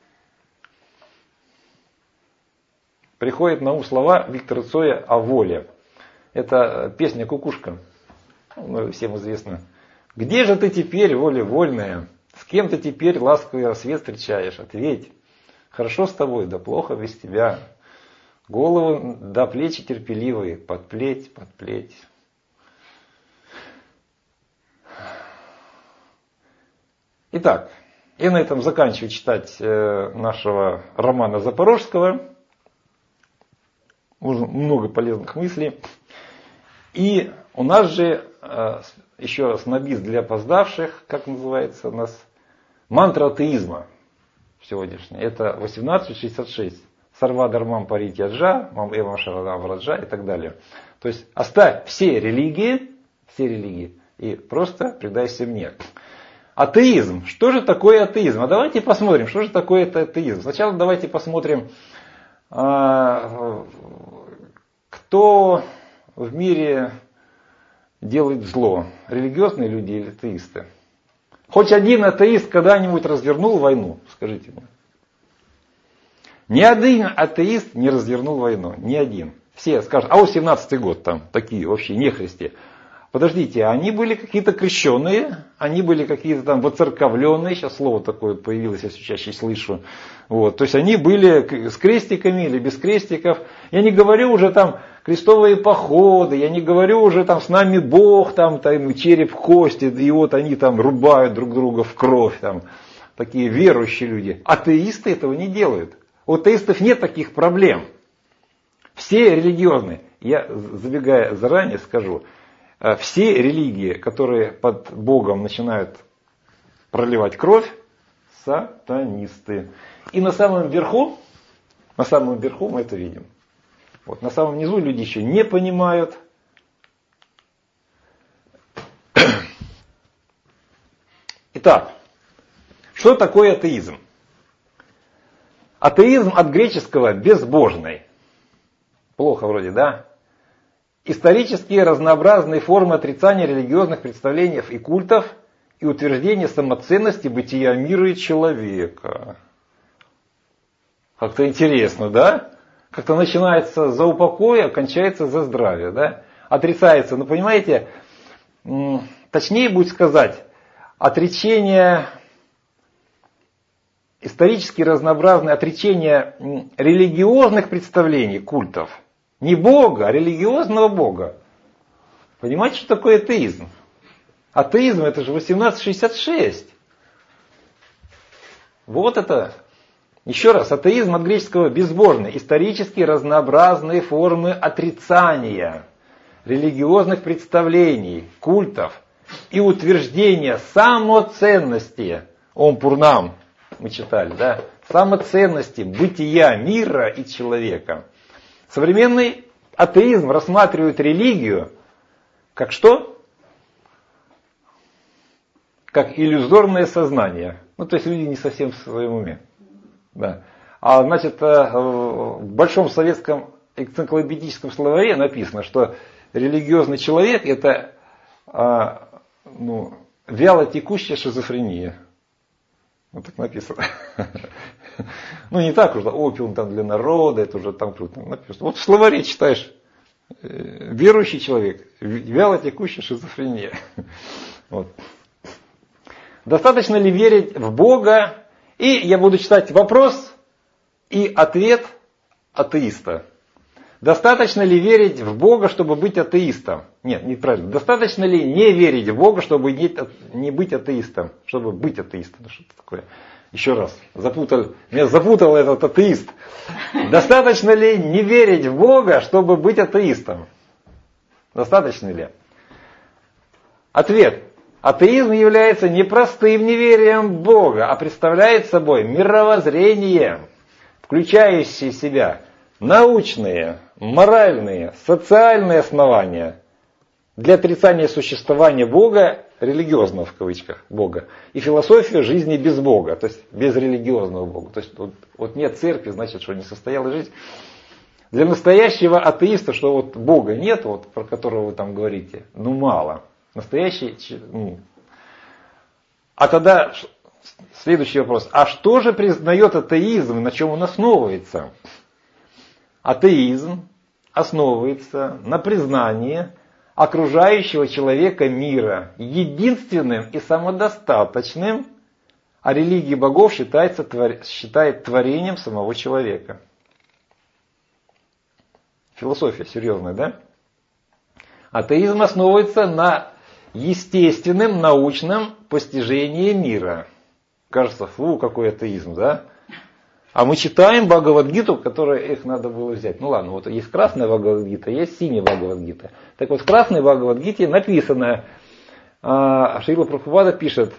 Приходит на ум слова Виктора Цоя о воле. Это песня «Кукушка», ну, всем известно. «Где же ты теперь, воля вольная? С кем ты теперь ласковый рассвет встречаешь? Ответь. Хорошо с тобой, да плохо без тебя. Голову до плечи терпеливые, подплеть, подплеть». Итак, я на этом заканчиваю читать э, нашего Романа Запорожского. Много полезных мыслей. И у нас же э, еще снобизм для опоздавших, как называется у нас, мантра атеизма сегодняшняя. Это восемнадцать шестьдесят шесть. Сарва дармам паритьяджа, мам эвам шарадам враджа и так далее. То есть оставь все религии, все религии и просто предайся мне. Атеизм. Что же такое атеизм? А давайте посмотрим, что же такое это атеизм. Сначала давайте посмотрим, кто в мире делает зло. Религиозные люди или атеисты? Хоть один атеист когда-нибудь развернул войну? Скажите мне. Ни один атеист не развернул войну. Ни один. Все скажут, а вот семнадцатый год там такие вообще нехристи. Подождите, они были какие-то крещенные, они были какие-то там воцерковленные, сейчас слово такое появилось, я все чаще слышу. Вот, то есть они были с крестиками или без крестиков. Я не говорю уже там крестовые походы, я не говорю уже там с нами Бог, там, там череп, кости, и вот они там рубают друг друга в кровь, там, такие верующие люди. Атеисты этого не делают. У атеистов нет таких проблем. Все религиозные, я забегая заранее скажу, все религии, которые под Богом начинают проливать кровь, сатанисты. И на самом верху, на самом верху мы это видим. Вот, на самом низу люди еще не понимают. Итак, что такое атеизм? Атеизм от греческого «безбожный». Плохо вроде, да? Исторические разнообразные формы отрицания религиозных представлений и культов и утверждения самоценности бытия мира и человека. Как-то интересно, да? Как-то начинается за упокой, а кончается за здравие, да? Отрицается, ну понимаете, точнее будет сказать, отречение, исторически разнообразное отречение религиозных представлений, культов. Не Бога, а религиозного Бога. Понимаете, что такое атеизм? Атеизм это же восемнадцать шестьдесят шесть. Вот это. Еще раз, атеизм от греческого безбожный. Исторически разнообразные формы отрицания религиозных представлений, культов и утверждения самоценности. Ом Пурнам, мы читали, да? Самоценности бытия мира и человека. Современный атеизм рассматривает религию как что? Как иллюзорное сознание. Ну, то есть люди не совсем в своем уме. Да. А значит, в Большом советском энциклопедическом словаре написано, что религиозный человек это ну, вяло текущая шизофрения. Вот так написано. Ну, не так уже, опиум там для народа, это уже там круто написано. Вот в словаре читаешь, верующий человек, вяло текущая шизофрения. Вот. Достаточно ли верить в Бога? И я буду читать вопрос и ответ атеиста. Достаточно ли верить в Бога, чтобы быть атеистом? Нет, неправильно. Достаточно ли не верить в Бога, чтобы не быть атеистом? Чтобы быть атеистом. Что это такое? Еще раз. Запутал, меня запутал этот атеист. Достаточно ли не верить в Бога, чтобы быть атеистом? Достаточно ли? Ответ. Атеизм является не простым неверием в Бога, а представляет собой мировоззрение, включающее в себя научные, моральные, социальные основания для отрицания существования Бога, религиозного в кавычках Бога, и философию жизни без Бога, то есть без религиозного Бога. То есть вот, вот нет церкви, значит, что не состоялась жизнь. Для настоящего атеиста, что вот Бога нет, вот, про которого вы там говорите, ну мало. Настоящий. Ну. А тогда следующий вопрос. А что же признает атеизм, на чем он основывается? Атеизм основывается на признании окружающего человека мира единственным и самодостаточным, а религия богов считается, считает творением самого человека. Философия серьезная, да? Атеизм основывается на естественном научном постижении мира. Кажется, фу, какой атеизм, да? А мы читаем Бхагавад-гиту, которую их надо было взять. Ну ладно, вот есть красная Бхагавад-гита, есть синяя Бхагавад-гита. Так вот, в красной Бхагавад-гите написано, Шрила Прабхупада пишет,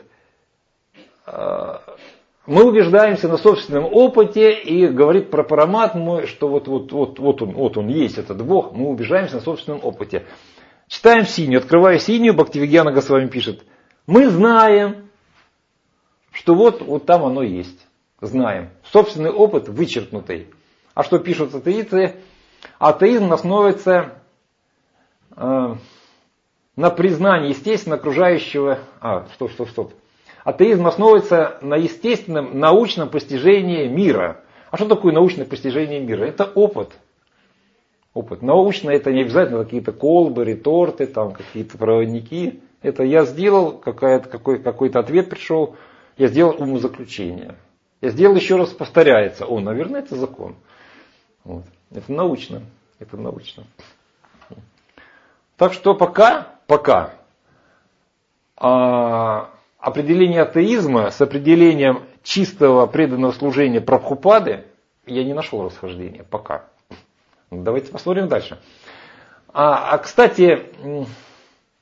мы убеждаемся на собственном опыте и говорит про Параматму, что вот, вот, вот, вот, он, вот он есть, этот Бог, мы убеждаемся на собственном опыте. Читаем синюю, открывая синюю, Бхактивигьяна Госвами пишет, мы знаем, что вот, вот там оно есть. Знаем. Собственный опыт вычеркнутый. А что пишут атеисты? Атеизм основывается э, на признании естественно окружающего... А, стоп, стоп, стоп. Атеизм основывается на естественном научном постижении мира. А что такое научное постижение мира? Это опыт. Опыт. Научно это не обязательно какие-то колбы, реторты, там какие-то проводники. Это я сделал, какой-то, какой-то ответ пришел, я сделал умозаключение. Я сделал, еще раз повторяется. О, наверное, это закон. Вот. Это научно. Это научно. Так что пока, пока а, определение атеизма с определением чистого преданного служения Прабхупады я не нашел расхождения. Пока. Давайте посмотрим дальше. А, а кстати,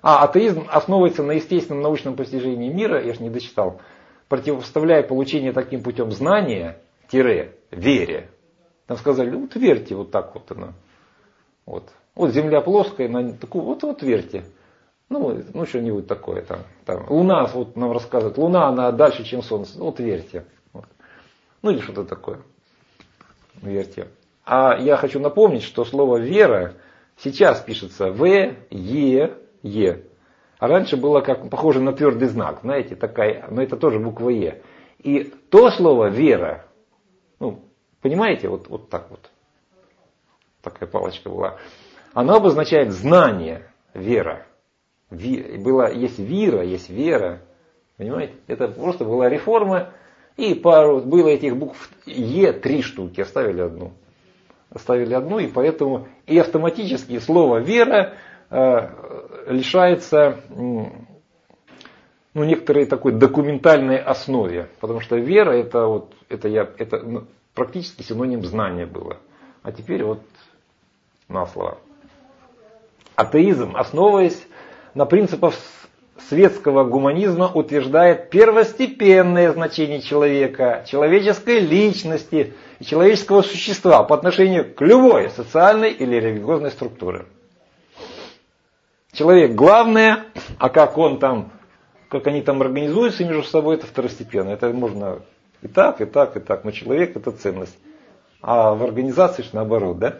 А, атеизм основывается на естественном научном постижении мира, я же не дочитал, противопоставляя получение таким путем знания, тире, вере. Там сказали, вот верьте, вот так вот она. Вот, вот земля плоская, на такую, вот, вот верьте. Ну, ну что-нибудь такое там, там. Луна, вот нам рассказывают, Луна, она дальше, чем Солнце. Вот верьте. Вот. Ну или что-то такое. Верьте. А я хочу напомнить, что слово вера сейчас пишется В, Е, Е. А раньше было как похоже на твердый знак, знаете, такая, но это тоже буква Е. И то слово вера, ну, понимаете, вот, вот так вот. Такая палочка была. Она обозначает знание, вера. Ви, было, есть вера, есть вера. Понимаете? Это просто была реформа. И пару, было этих букв Е три штуки, оставили одну. Оставили одну, и поэтому и автоматически слово вера э, лишается ну, некоторой такой документальной основе. Потому что вера это, вот, это, я, это ну, практически синоним знания было. А теперь вот на слово. Атеизм, основываясь на принципах светского гуманизма, утверждает первостепенное значение человека, человеческой личности и человеческого существа по отношению к любой социальной или религиозной структуре. Человек главное, а как он там, как они там организуются между собой, это второстепенно. Это можно и так, и так, и так, но человек это ценность. А в организации же наоборот, да?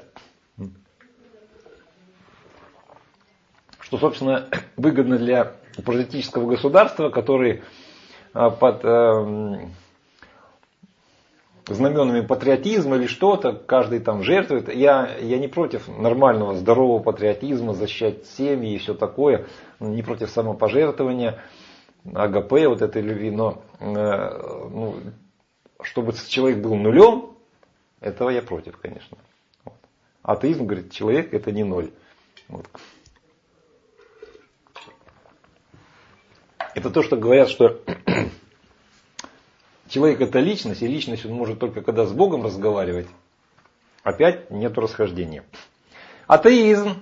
Что, собственно, выгодно для паразитического государства, который под э, знаменами патриотизма или что-то, каждый там жертвует. Я, я не против нормального, здорового патриотизма, защищать семьи и все такое, не против самопожертвования, АГП, вот этой любви, но э, ну, чтобы человек был нулем, этого я против, конечно. Вот. Атеизм говорит, человек это не ноль. Вот. Это то, что говорят, что человек это личность, и личность он может только когда с Богом разговаривать. Опять нет расхождения. Атеизм.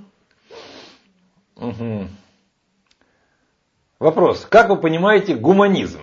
Угу. Вопрос. Как вы понимаете гуманизм?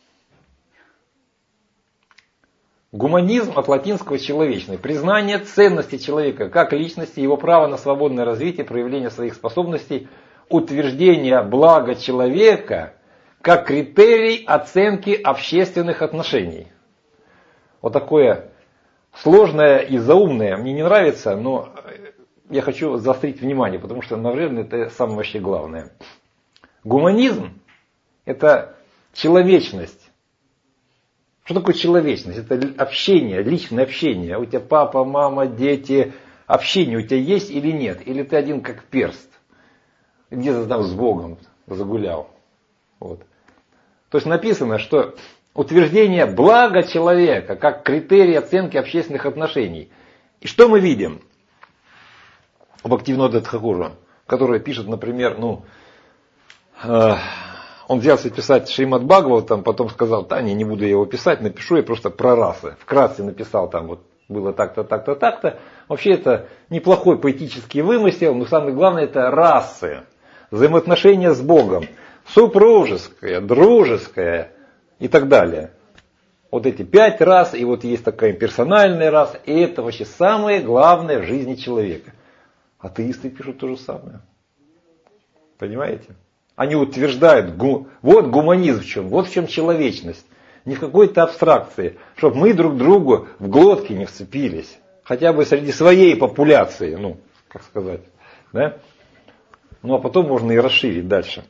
Гуманизм от латинского человечный. Признание ценности человека как личности, его право на свободное развитие, проявление своих способностей, утверждение блага человека как критерий оценки общественных отношений. Вот такое сложное и заумное мне не нравится, но я хочу заострить внимание, потому что, наверное, это самое вообще главное. Гуманизм – это человечность. Что такое человечность? Это общение, личное общение. У тебя папа, мама, дети. Общение у тебя есть или нет? Или ты один как перст? Где-то там с Богом загулял. Вот. То есть написано, что утверждение блага человека как критерий оценки общественных отношений. И что мы видим в Бхактивинода Тхакура, который пишет, например, ну, э, он взялся писать Шримад Бхагаватам, потом сказал, да, не, не буду я его писать, напишу я просто про расы. Вкратце написал там вот было так-то, так-то, так-то. Вообще это неплохой поэтический вымысел, но самое главное это расы, взаимоотношения с Богом. Супружеская, дружеская и так далее. Вот эти пять рас, и вот есть такая персональная раса, и это вообще самое главное в жизни человека. Атеисты пишут то же самое. Понимаете? Они утверждают, гу, вот гуманизм в чем, вот в чем человечность. Не в какой-то абстракции, чтобы мы друг другу в глотки не вцепились. Хотя бы среди своей популяции, ну, как сказать. Да? Ну а потом можно и расширить дальше.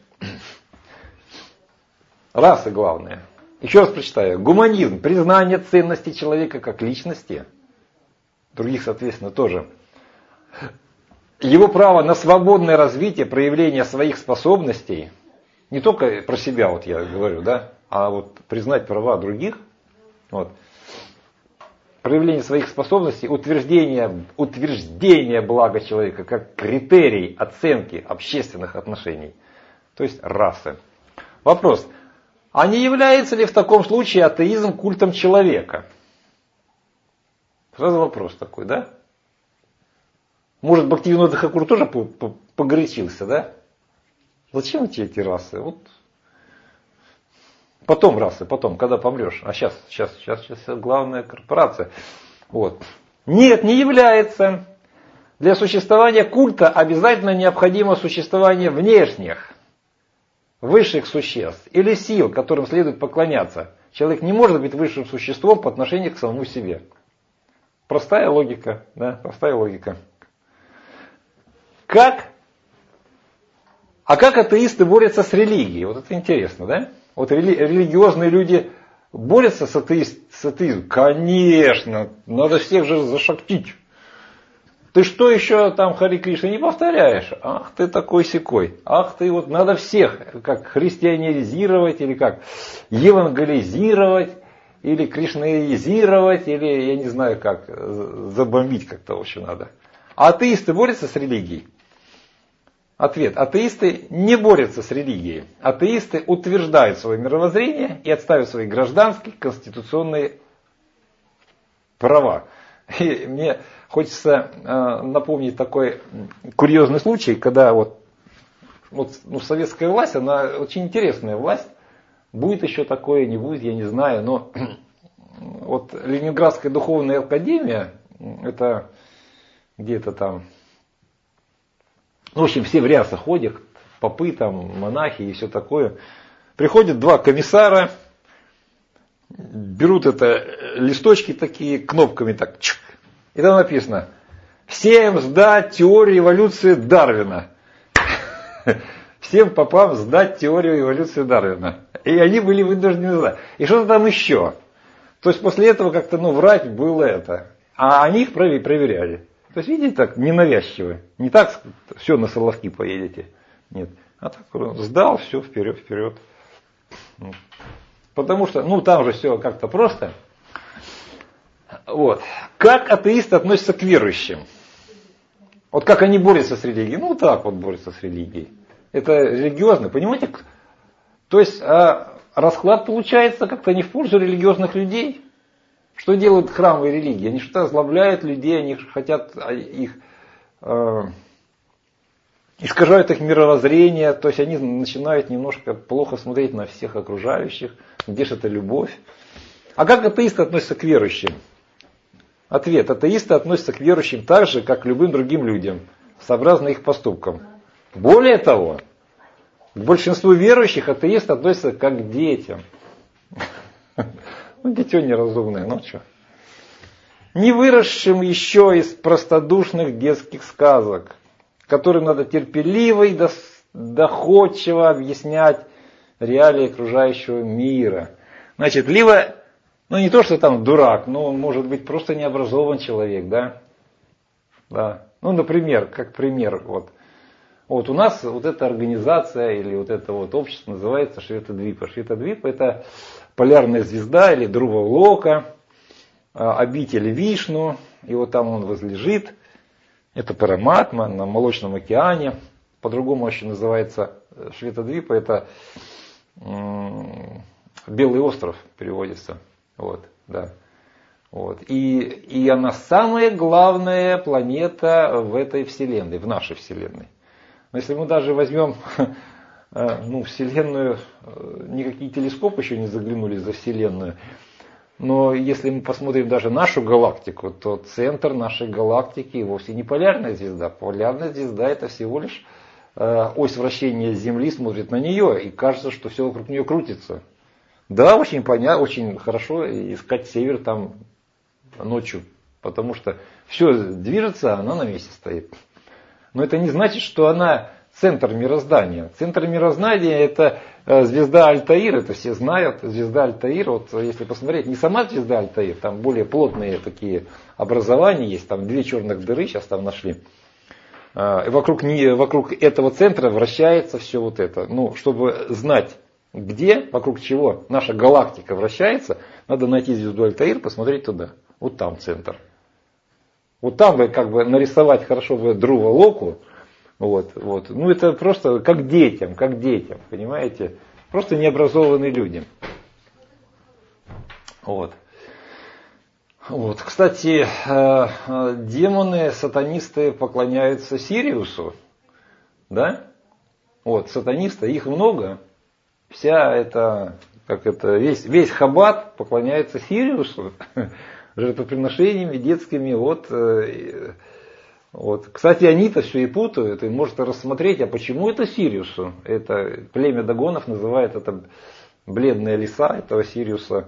Расы главное. Еще раз прочитаю. Гуманизм. Признание ценности человека как личности. Других, соответственно, тоже. Его право на свободное развитие, проявление своих способностей. Не только про себя, вот я говорю, да, а вот признать права других. Вот. Проявление своих способностей, утверждение, утверждение блага человека как критерий оценки общественных отношений. То есть расы. Вопрос. А не является ли в таком случае атеизм культом человека? Сразу вопрос такой, да? Может, Бхактивинода Тхакур тоже погорячился, да? Зачем тебе эти расы? Вот. Потом расы, потом, когда помрешь. А сейчас, сейчас, сейчас, сейчас главная корпорация. Вот. Нет, не является. Для существования культа обязательно необходимо существование внешних, высших существ или сил, которым следует поклоняться. Человек не может быть высшим существом по отношению к самому себе. Простая логика, да, простая логика. Как? А как атеисты борются с религией? Вот это интересно, да? Вот рели- религиозные люди борются с, атеист, с атеизмом. Конечно, надо всех же зашактить. Ты что еще там Хари Кришна не повторяешь? Ах ты такой сякой. Ах ты вот надо всех как христианизировать или как евангелизировать или кришнаизировать или я не знаю как забомбить как-то очень надо. А атеисты борются с религией? Ответ. Атеисты не борются с религией. Атеисты утверждают свое мировоззрение и отстаивают свои гражданские конституционные права. И мне хочется э, напомнить такой курьезный случай, когда вот, вот ну, советская власть, она очень интересная власть. Будет еще такое, не будет, я не знаю. Но вот Ленинградская духовная академия, это где-то там, в общем, все в рясах ходят, попы там, монахи и все такое. Приходят два комиссара, берут это листочки такие, кнопками так, чик, и там написано: всем сдать теорию эволюции Дарвина. Всем попам сдать теорию эволюции Дарвина. И они были вынуждены сдать. И что-то там еще. То есть после этого как-то, ну, врать было это. А они их проверяли. То есть, видите, так, ненавязчиво. Не так, все, на Соловки поедете. Нет. А так, сдал, все, вперед, вперед. Потому что, ну, там же все как-то просто. Вот. Как атеисты относятся к верующим? Вот как они борются с религией? Ну, так вот борются с религией. Это религиозно, понимаете? То есть, а расклад получается как-то не в пользу религиозных людей. Что делают храмы и религии? Они что-то озлобляют людей, они хотят их, э, искажают их мировоззрение, то есть они начинают немножко плохо смотреть на всех окружающих, где же эта любовь. А как атеисты относятся к верующим? Ответ. Атеисты относятся к верующим так же, как к любым другим людям, сообразно их поступкам. Более того, к большинству верующих атеисты относятся как к детям. Ну, дитё неразумное, ну что. Не выросшим еще из простодушных детских сказок, которым надо терпеливо и доходчиво объяснять реалии окружающего мира. Значит, либо, ну не то, что там дурак, но он может быть просто необразован человек, да? Да. Ну, например, как пример, вот. Вот у нас вот эта организация или вот это вот общество называется Шветадвипа. Шветадвипа это полярная звезда или Друва Лока, обитель Вишну, и вот там он возлежит. Это Параматма на Молочном океане. По-другому еще называется Шветадвипа, это Белый остров переводится. Вот, да. Вот. И, и она самая главная планета в этой Вселенной, в нашей Вселенной. Но если мы даже возьмем ну, Вселенную, никакие телескопы еще не заглянули за Вселенную, но если мы посмотрим даже нашу галактику, то центр нашей галактики вовсе не полярная звезда. Полярная звезда это всего лишь ось вращения Земли смотрит на нее, и кажется, что все вокруг нее крутится. Да, очень понятно, очень хорошо искать север там ночью, потому что все движется, а она на месте стоит. Но это не значит, что она центр мироздания. Центр мироздания это звезда Альтаир, это все знают. Звезда Альтаир, вот если посмотреть, не сама звезда Альтаир, там более плотные такие образования есть, там две черных дыры сейчас там нашли. И вокруг, не, вокруг этого центра вращается все вот это. Ну, чтобы знать, где, вокруг чего наша галактика вращается, надо найти звезду Альтаир, посмотреть туда. Вот там центр. Вот там бы как бы нарисовать хорошо бы Друва Локу. Вот, вот. Ну это просто как детям, как детям, понимаете? Просто необразованные люди. Вот. Вот. Кстати, демоны, сатанисты поклоняются Сириусу. Да? Вот, сатанисты, их много. Вся эта, как это, весь, весь Хаббат поклоняется Сириусу, жертвоприношениями детскими. Вот, вот. Кстати, они-то все и путают, и может рассмотреть, а почему это Сириусу? Это племя Дагонов называет это бледная лиса этого Сириуса.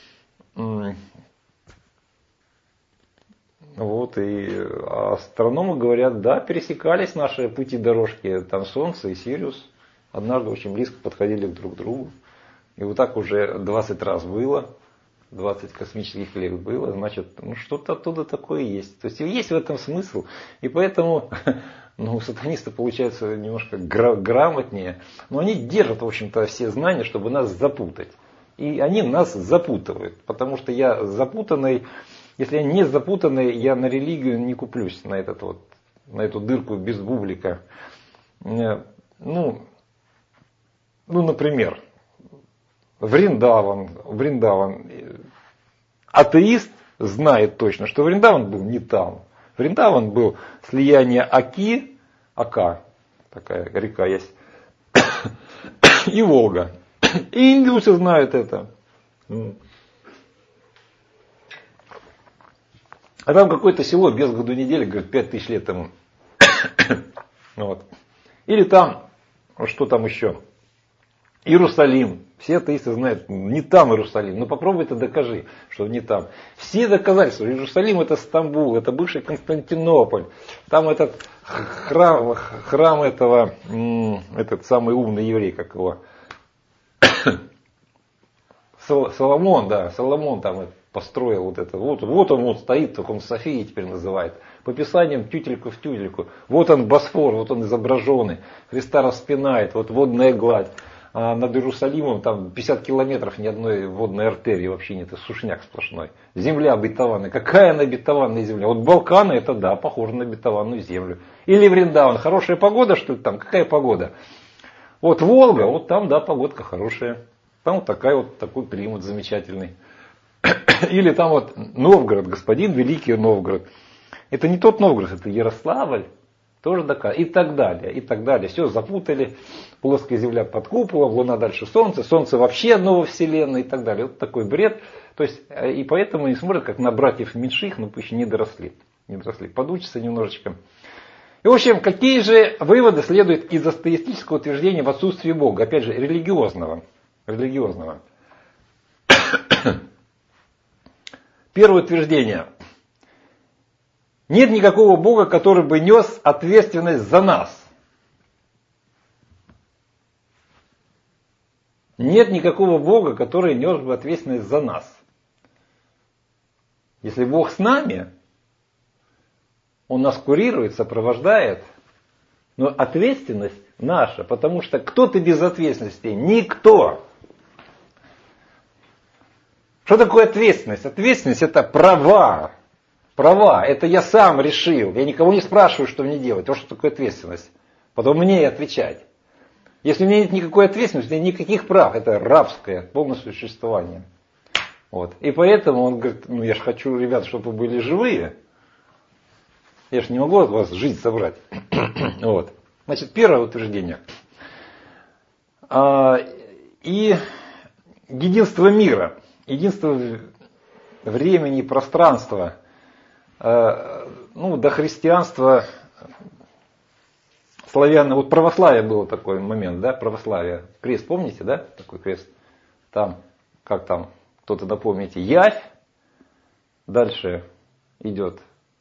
Вот, и астрономы говорят, да, пересекались наши пути дорожки, там Солнце и Сириус однажды очень близко подходили друг к другу. И вот так уже двадцать раз было, двадцать космических лет было, значит, ну что-то оттуда такое есть. То есть есть в этом смысл. И поэтому ну, сатанисты получаются немножко гра- грамотнее, но они держат, в общем-то, все знания, чтобы нас запутать. И они нас запутывают, потому что я запутанный. Если я не запутанный, я на религию не куплюсь, на, этот вот, на эту дырку без бублика. Ну, ну, например, Вриндаван, Вриндаван. Атеист знает точно, что Вриндаван был не там. Вриндаван был слияние Аки, Ака, такая река есть, и Волга. И индусы знают это. А там какое-то село без году недели, говорит, пять тысяч лет тому. Вот. Или там, что там еще? Иерусалим. Все атеисты знают, не там Иерусалим. Ну попробуй это докажи, что не там. Все доказательства. Иерусалим это Стамбул, это бывший Константинополь. Там этот храм, храм этого, этот самый умный еврей, как его. Соломон, да, Соломон там построил вот это. Вот, вот он вот стоит, только он Софией теперь называет. По писаниям тютельку в тютельку. Вот он Босфор, вот он изображенный. Христа распинает, вот водная гладь. А над Иерусалимом там пятьдесят километров ни одной водной артерии вообще нет. Это сушняк сплошной. Земля обетованная. Какая она обетованная земля? Вот Балканы это да, похоже на обетованную землю. Или Вриндаван. Хорошая погода, что ли там? Какая погода? Вот Волга, вот там да, погодка хорошая. Там вот такая вот такой климат замечательный. Или там вот Новгород, господин Великий Новгород. Это не тот Новгород, это Ярославль. Тоже доказано. И так далее, и так далее. Все запутали. Плоская земля под куполом, луна дальше солнце. Солнце вообще одно во вселенной и так далее. Вот такой бред. То есть, и поэтому они смотрят как на братьев меньших, но пусть не доросли. Не доросли. Подучатся немножечко. И в общем, какие же выводы следуют из атеистического утверждения в отсутствии Бога? Опять же, религиозного. Религиозного. Первое утверждение. Нет никакого Бога, который бы нес ответственность за нас. Нет никакого Бога, который нес бы ответственность за нас. Если Бог с нами, Он нас курирует, сопровождает, но ответственность наша, потому что кто ты без ответственности? Никто. Что такое ответственность? Ответственность это права. Права. Это я сам решил. Я никого не спрашиваю, что мне делать. Вот что такое ответственность. Потом мне и отвечать. Если у меня нет никакой ответственности, никаких прав. Это рабское полное существование. Вот. И поэтому он говорит, ну я же хочу, ребята, чтобы вы были живые. Я же не могу от вас жизнь забрать. Вот. Значит, первое утверждение. А, и единство мира. Единство времени и пространства. А, ну, до христианства, славян, вот православие было такой момент, да, православие. Крест, помните, да, такой крест? Там, как там, кто-то напомните, явь. Дальше идет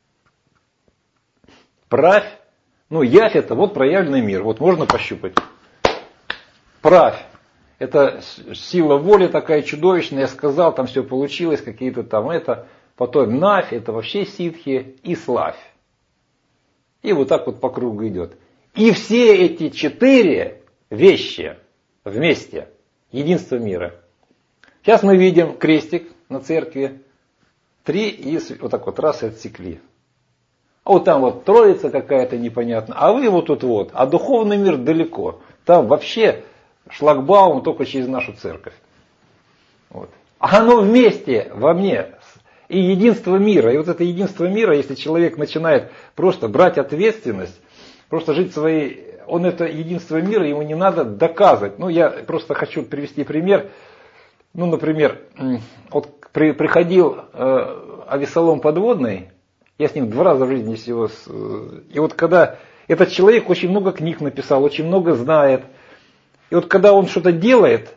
правь. Ну, явь это вот проявленный мир. Вот можно пощупать. Правь. Это сила воли такая чудовищная. Я сказал, там все получилось, какие-то там это. Потом навь, это вообще ситхи. И славь. И вот так вот по кругу идет. И все эти четыре вещи вместе. Единство мира. Сейчас мы видим крестик на церкви. Три и вот так вот раз и отсекли. А вот там вот троица какая-то непонятная. А вы вот тут вот. А духовный мир далеко. Там вообще шлагбаум только через нашу церковь. Вот. А оно вместе во мне. И единство мира. И вот это единство мира, если человек начинает просто брать ответственность, просто жить своей он это единство мира, ему не надо доказывать. Ну, я просто хочу привести пример. Ну, например, вот при, приходил э, Авессалом Подводный, я с ним два раза в жизни всего, и вот когда этот человек очень много книг написал, очень много знает, и вот когда он что-то делает,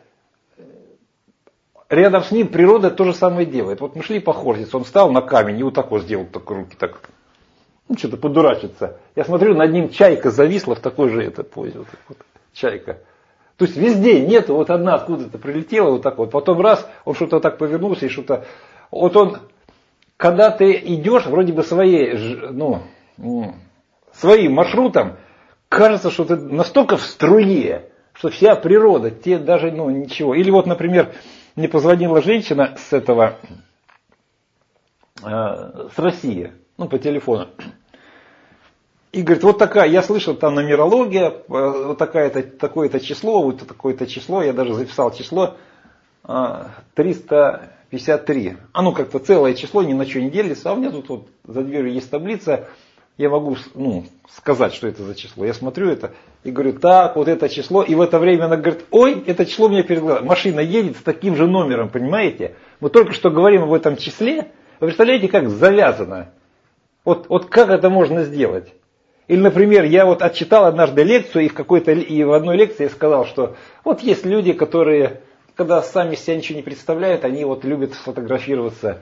рядом с ним природа то же самое делает. Вот мы шли по Хортице, он встал на камень и вот так вот сделал, так руки так, ну что-то подурачится. Я смотрю, над ним чайка зависла в такой же этой позе, вот, вот, чайка. То есть везде нету, вот одна откуда-то прилетела, вот так вот. Потом раз, он что-то так повернулся и что-то... Вот он, когда ты идешь вроде бы своей, ну, своим маршрутом, кажется, что ты настолько в струе, что вся природа, тебе даже, ну, ничего. Или вот, например, мне позвонила женщина с этого, э, с России, ну, по телефону. И говорит, вот такая, я слышал там нумерология, вот такая-то, такое-то число, вот такое-то число, я даже записал число триста пятьдесят три. Оно как-то целое число, ни на что не делится, а у меня тут вот за дверью есть таблица, я могу, ну, сказать, что это за число. Я смотрю это и говорю, так, вот это число, и в это время она говорит, ой, это число у меня перед глазами. Машина едет с таким же номером, понимаете? Мы только что говорим об этом числе, вы представляете, как завязано? Вот, вот как это можно сделать? Или, например, я вот отчитал однажды лекцию, и в какой-то и в одной лекции я сказал, что вот есть люди, которые, когда сами себя ничего не представляют, они вот любят фотографироваться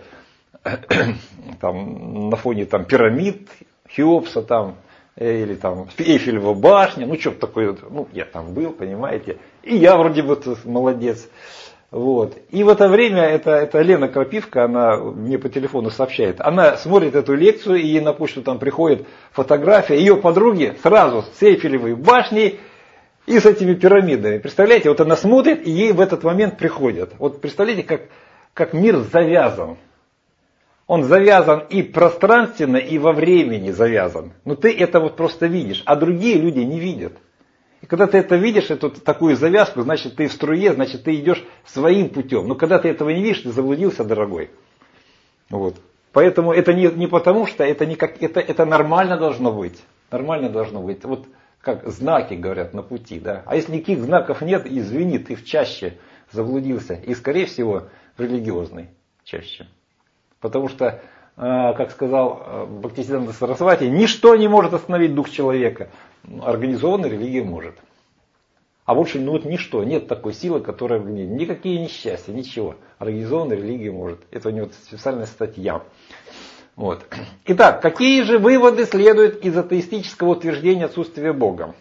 там, на фоне там, пирамид, Хеопса там, или там Эйфелева башня, ну что-то такое, ну я там был, понимаете, и я вроде бы молодец. Вот. И в это время это, это Лена Крапивка, она мне по телефону сообщает, она смотрит эту лекцию, и ей на почту там приходит фотография ее подруги сразу с Эйфелевой башней и с этими пирамидами. Представляете, вот она смотрит, и ей в этот момент приходят. Вот представляете, как, как мир завязан. Он завязан и пространственно, и во времени завязан. Но ты это вот просто видишь, а другие люди не видят. И когда ты это видишь, эту такую завязку, значит ты в струе, значит ты идешь своим путем. Но когда ты этого не видишь, ты заблудился, дорогой. Вот. Поэтому это не, не потому, что это, не как, это, это нормально должно быть. Нормально должно быть. Вот как знаки говорят на пути. Да? А если никаких знаков нет, извини, ты в чаще заблудился. И скорее всего в религиозной чаще. Потому что, как сказал Бхактисиданта Сарасвати, ничто не может остановить дух человека. Организованная религия может. А больше ну, вот ничто, нет такой силы, которая никакие несчастья, ничего. Организованная религия может. Это у него специальная статья. Вот. Итак, какие же выводы следуют из атеистического утверждения отсутствия Бога?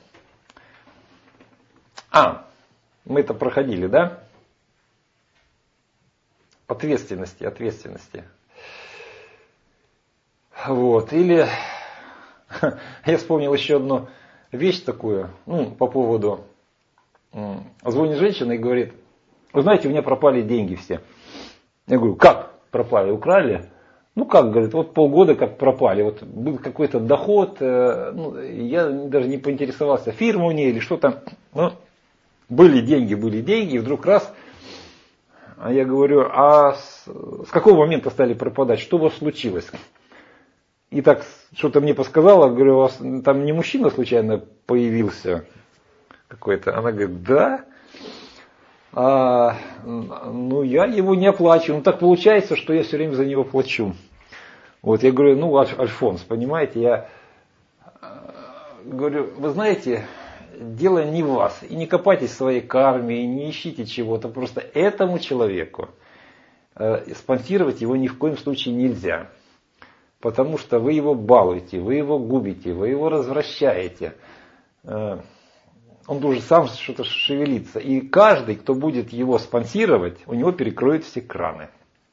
А, мы это проходили, да? Ответственности, ответственности. Вот. Или я вспомнил еще одну вещь такую, ну, по поводу, звонит женщина и говорит, вы знаете, у меня пропали деньги все. Я говорю, как пропали, украли? Ну как, говорит, вот полгода как пропали, вот был какой-то доход, ну, я даже не поинтересовался, фирма у нее или что там, ну, были деньги, были деньги, и вдруг раз, а я говорю, а с, с какого момента стали пропадать, что у вас случилось? И так что-то мне подсказала, говорю, у вас там не мужчина случайно появился какой-то? Она говорит, да. А, ну, я его не оплачиваю. Ну, так получается, что я все время за него плачу. Вот, я говорю, ну, Альфонс, понимаете, я говорю, вы знаете, дело не в вас. И не копайтесь в своей карме, и не ищите чего-то. Просто этому человеку э, спонсировать его ни в коем случае нельзя. Потому что вы его балуете, вы его губите, вы его развращаете. Он должен сам что-то шевелиться. И каждый, кто будет его спонсировать, у него перекроют все краны.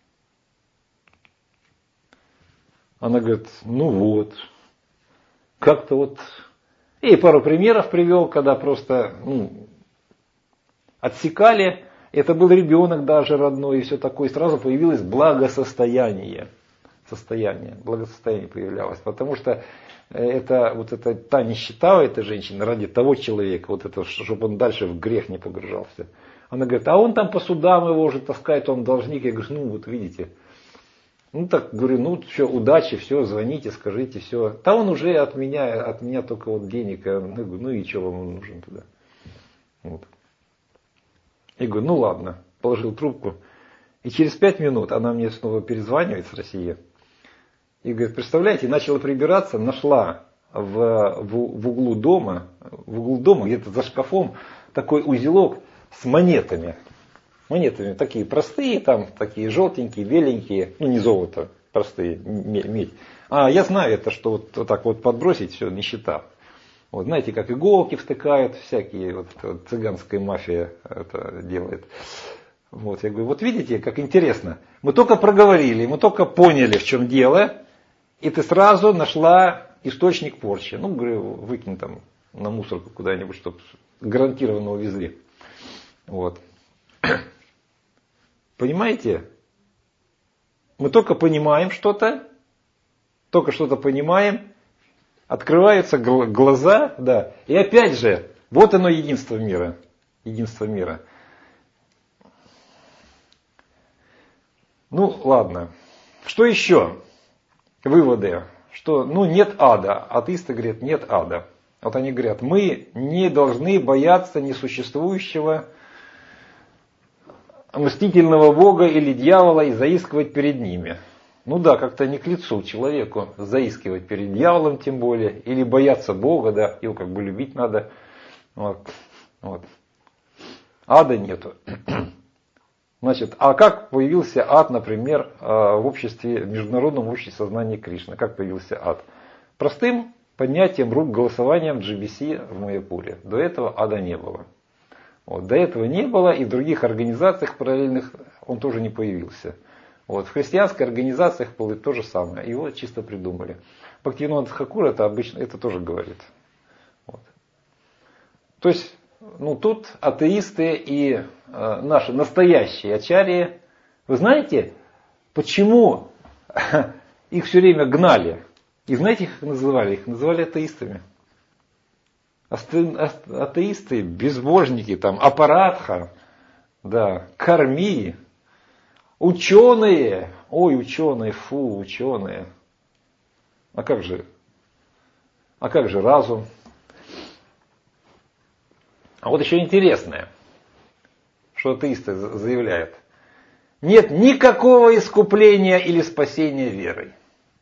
Она говорит, ну вот. Как-то вот. И пару примеров привел, когда просто ну, отсекали. Это был ребенок даже родной и все такое. И сразу появилось благосостояние. Состояние, благосостояние появлялось. Потому что это, вот это, та нищета у этой женщины ради того человека, вот это, чтобы он дальше в грех не погружался. Она говорит, а он там по судам его уже таскает, он должник. Я говорю, ну вот видите, Ну так, говорю, ну все, удачи, все, звоните, скажите, все. Да он уже от меня, от меня только вот денег. Я говорю, ну и что вам нужен тогда? Вот. Я говорю, ну ладно, положил трубку. И через пять минут она мне снова перезванивает с России. И говорит, представляете, начала прибираться, нашла в, в, в углу дома, в углу дома, где-то за шкафом, такой узелок с монетами. Монетами такие простые, там такие желтенькие, беленькие, ну не золото, простые, медь. А я знаю это, что вот, вот так вот подбросить, все, нищета. Вот, знаете, как иголки втыкают, всякие, вот, вот цыганская мафия это делает. Вот, я говорю, вот видите, как интересно. Мы только проговорили, мы только поняли, в чем дело, и ты сразу нашла источник порчи. Ну, говорю, выкинь там на мусорку куда-нибудь, чтобы гарантированно увезли. Вот. Понимаете? Мы только понимаем что-то, только что-то понимаем, открываются глаза, да, и опять же, вот оно единство мира. Единство мира. Ну, ладно. Что еще? Выводы. Что, ну, нет ада. Атеисты говорят, нет ада. Вот они говорят, мы не должны бояться несуществующего мстительного бога или дьявола и заискивать перед ними. Ну да, как-то не к лицу человеку заискивать перед дьяволом тем более, или бояться Бога, да, его как бы любить надо. Вот. Вот. Ада нету. Значит, а как появился ад, например, в обществе, в международном обществе сознания Кришны? Как появился ад? Простым поднятием рук, голосованием в джи би си в Майяпуре. До этого ада не было. Вот, до этого не было, и в других организациях параллельных он тоже не появился. Вот, в христианских организациях было то же самое. Его чисто придумали. Бхактивинода Тхакур это обычно это тоже говорит. Вот. То есть, ну тут атеисты и э, наши настоящие ачарьи, вы знаете, почему их все время гнали? И знаете, их называли? Их называли атеистами. Атеисты, безбожники, там, аппаратха, да, карми, ученые, ой, ученые, фу, ученые. А как же, а как же разум? А вот еще интересное, что атеисты заявляют. Нет никакого искупления или спасения верой.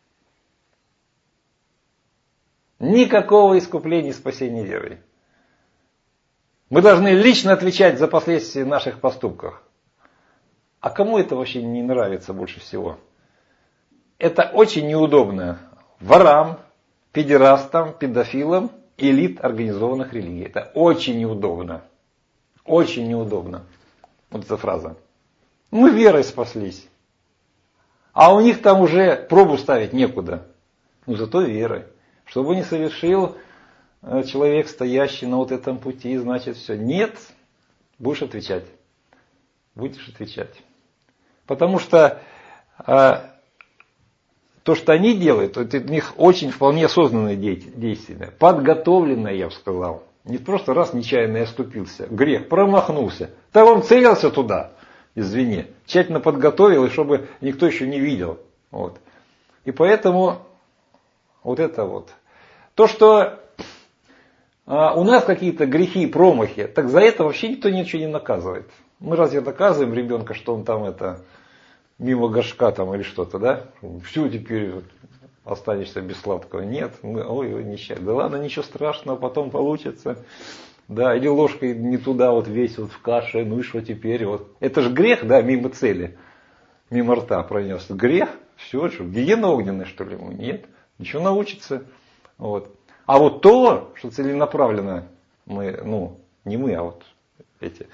Никакого искупления и спасения верой. Мы должны лично отвечать за последствия наших поступков. А кому это вообще не нравится больше всего? Это очень неудобно ворам, педерастам, педофилам, элит организованных религий. Это очень неудобно. Очень неудобно. Вот эта фраза. Мы верой спаслись. А у них там уже пробу ставить некуда. Но зато верой. Что бы ни совершил человек, стоящий на вот этом пути, значит все. Нет, будешь отвечать. Будешь отвечать. Потому что э, то, что они делают, это у них очень вполне осознанное действие. Подготовленное, я бы сказал. Не просто раз нечаянно оступился. Грех, промахнулся. Да он целился туда, извини. Тщательно подготовил, и чтобы никто еще не видел. Вот. И поэтому... Вот это вот. То, что а, у нас какие-то грехи и промахи, так за это вообще никто ничего не наказывает. Мы разве наказываем ребенка, что он там это мимо горшка там или что-то, да? Все, теперь останешься без сладкого. Нет, мы, ой, ой, несчастье. Да ладно, ничего страшного, потом получится. Да, или ложкой не туда вот весь вот в каше, ну и что теперь? Вот. Это же грех, да, мимо цели, мимо рта пронес. Грех, все, что, гиена огненная, что ли? Нет. Ничего научится. Вот. А вот то, что целенаправленно мы, ну, не мы, а вот эти.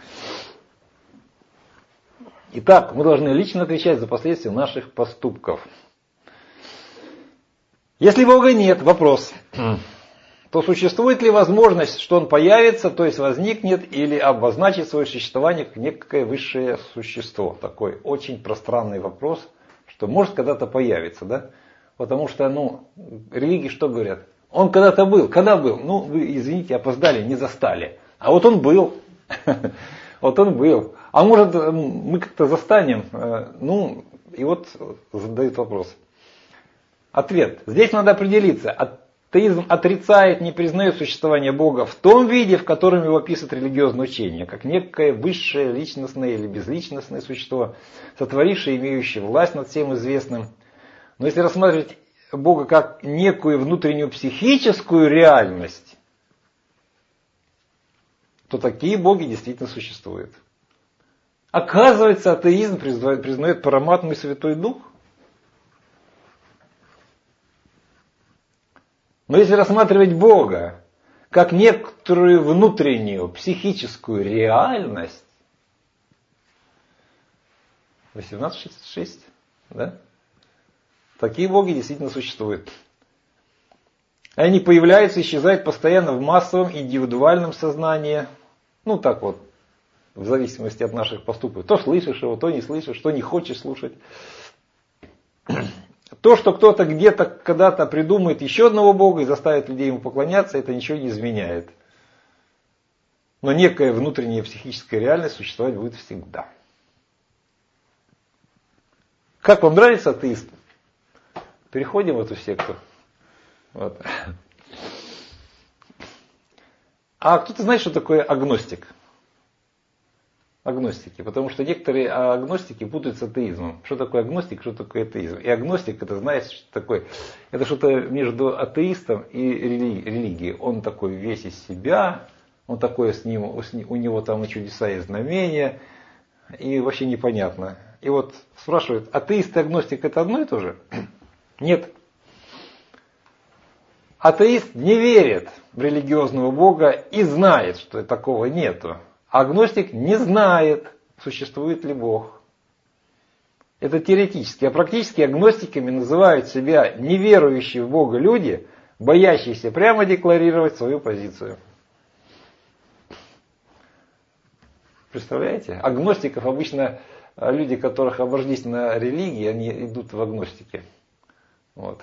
Итак, мы должны лично отвечать за последствия наших поступков. Если Бога нет, вопрос, то существует ли возможность, что Он появится, то есть возникнет или обозначит свое существование как некое высшее существо? Такой очень пространный вопрос, что может когда-то появиться, да? Потому что, ну, религии что говорят? Он когда-то был. Когда был? Ну, вы, извините, опоздали, не застали. А вот он был. Вот он был. А может, мы как-то застанем? Ну, И вот задают вопрос. Ответ. Здесь надо определиться. Атеизм отрицает, не признает существование Бога в том виде, в котором его описывает религиозное учение, как некое высшее личностное или безличностное существо, сотворившее, имеющее власть над всем известным. Но если рассматривать Бога как некую внутреннюю психическую реальность, то такие боги действительно существуют. Оказывается, атеизм признает параматму и Святой Дух. Но если рассматривать Бога как некоторую внутреннюю психическую реальность, восемнадцать шестьдесят шесть, да? Такие боги действительно существуют. Они появляются и исчезают постоянно в массовом индивидуальном сознании. Ну так вот, в зависимости от наших поступков. То слышишь его, то не слышишь, то не хочешь слушать. То, что кто-то где-то когда-то придумает еще одного бога и заставит людей ему поклоняться, это ничего не изменяет. Но некая внутренняя психическая реальность существовать будет всегда. Как вам нравится атеист? Переходим в эту секту. Вот. А кто-то знает, что такое агностик? Агностики. Потому что некоторые агностики путают с атеизмом. Что такое агностик, что такое атеизм? И агностик, это знаете, что такое? Это что-то между атеистом и религией. Он такой весь из себя, он такой с ним, у него там и чудеса, и знамения, и вообще непонятно. И вот спрашивают, атеист и агностик это одно и то же? Нет. Атеист не верит в религиозного Бога и знает, что такого нету. Агностик не знает, существует ли Бог. Это теоретически. А практически агностиками называют себя неверующие в Бога люди, боящиеся прямо декларировать свою позицию. Представляете? Агностиков обычно люди, которых обождительна религия, они идут в агностики. Вот.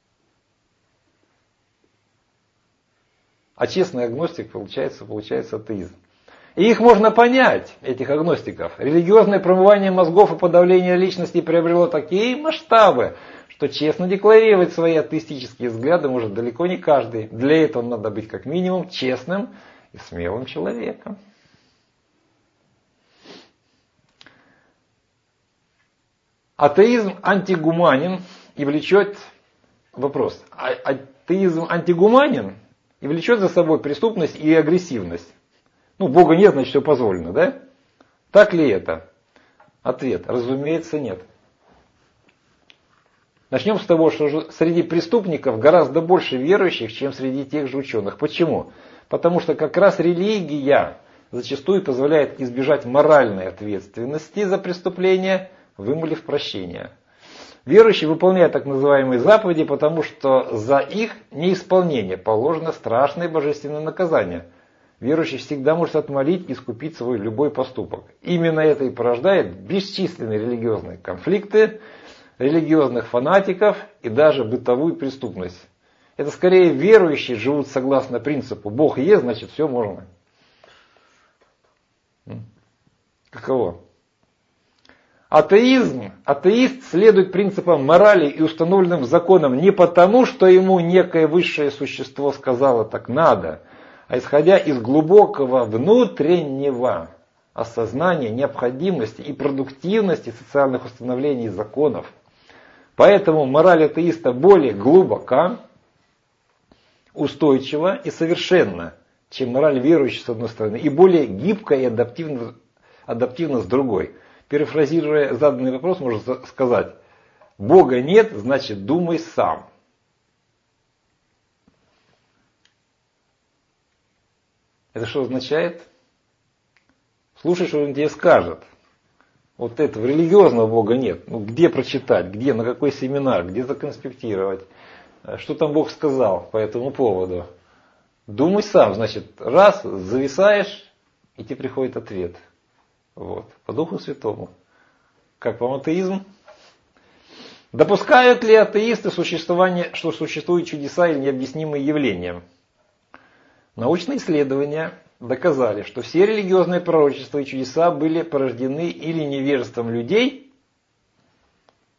А честный агностик получается, получается атеизм. И их можно понять, этих агностиков. Религиозное промывание мозгов и подавление личности приобрело такие масштабы, что честно декларировать свои атеистические взгляды может далеко не каждый. Для этого надо быть как минимум честным и смелым человеком. Атеизм антигуманен и влечет... Вопрос. А атеизм антигуманен и влечет за собой преступность и агрессивность. Ну, Бога нет, значит, все позволено, да? Так ли это? Ответ. Разумеется, нет. Начнем с того, что среди преступников гораздо больше верующих, чем среди тех же ученых. Почему? Потому что как раз религия зачастую позволяет избежать моральной ответственности за преступления, вымолив прощение. Верующие выполняют так называемые заповеди, потому что за их неисполнение положено страшное божественное наказание. Верующий всегда может отмолить и искупить свой любой поступок. Именно это и порождает бесчисленные религиозные конфликты, религиозных фанатиков и даже бытовую преступность. Это скорее верующие живут согласно принципу «Бог есть, значит все можно». Каково? Атеизм, атеист следует принципам морали и установленным законам не потому, что ему некое высшее существо сказало так надо, а исходя из глубокого внутреннего осознания необходимости и продуктивности социальных установлений и законов. Поэтому мораль атеиста более глубока, устойчива и совершенна, чем мораль верующих с одной стороны, и более гибкая и адаптивна, адаптивна с другой. Перефразируя заданный вопрос, можно сказать: Бога нет, значит думай сам. Это что означает? Слушай, что он тебе скажет. Вот этого религиозного Бога нет. Ну, где прочитать, где, на какой семинар, где законспектировать, что там Бог сказал по этому поводу. Думай сам, значит, раз, зависаешь, и тебе приходит ответ. Вот, по Духу Святому. Как вам атеизм? Допускают ли атеисты существование, что существуют чудеса или необъяснимые явления? Научные исследования доказали, что все религиозные пророчества и чудеса были порождены или невежеством людей,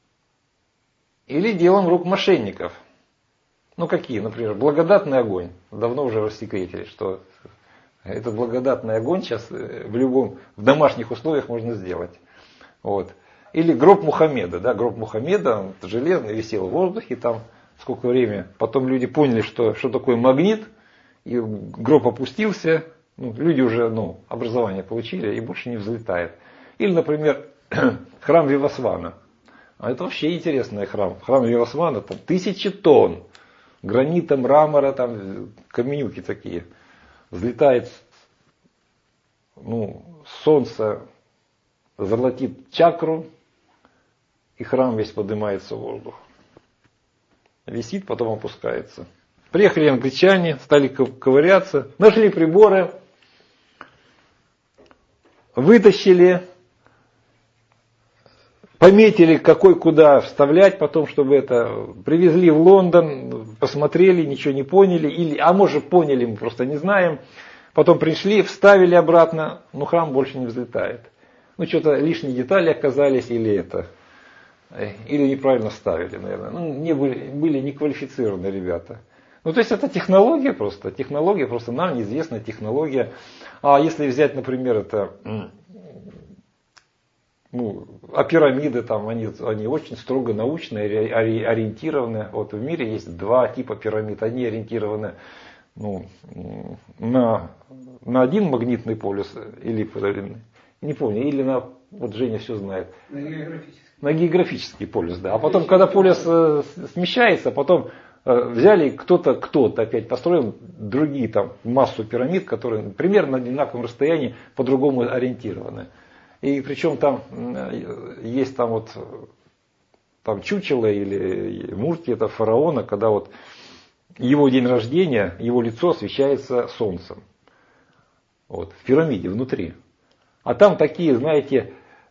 Или делом рук мошенников. Ну какие, например, благодатный огонь. Давно уже рассекретили, что этот благодатный огонь сейчас в любом, в домашних условиях можно сделать. Вот. Или гроб Мухаммеда. Да, гроб Мухаммеда, он железный, висел в воздухе там сколько времени. Потом люди поняли, что, что такое магнит, и гроб опустился. Ну, люди уже ну, образование получили и больше не взлетает. Или, например, храм Вивасвана. А это вообще интересный храм. Храм Вивасвана, там тысячи тонн гранита, мрамора, там каменюки такие. Взлетает, ну, солнце золотит чакру, и храм весь поднимается в воздух. Висит, потом опускается. Приехали англичане, стали ковыряться, нашли приборы, вытащили, пометили, какой куда вставлять, потом, чтобы это привезли в Лондон, посмотрели, ничего не поняли, или, а может поняли, мы просто не знаем. Потом пришли, вставили обратно, но храм больше не взлетает. Ну, что-то лишние детали оказались, или это, или неправильно ставили, наверное. Ну, не были, были неквалифицированные ребята. Ну, то есть это технология просто, технология, просто нам неизвестная технология. А если взять, например, это... Ну, а пирамиды там, они, они очень строго научные, ориентированы. Вот в мире есть два типа пирамид. Они ориентированы ну, на, на один магнитный полюс, или, не помню, или на, вот Женя все знает. На географический. На географический полюс, да. А потом, когда полюс смещается, потом взяли кто-то, кто-то опять построил другие там массу пирамид, которые примерно на одинаковом расстоянии по-другому ориентированы. И причем там есть там вот там чучело или мурти, это фараона, когда вот его день рождения, его лицо освещается солнцем. Вот, в пирамиде внутри. А там такие, знаете,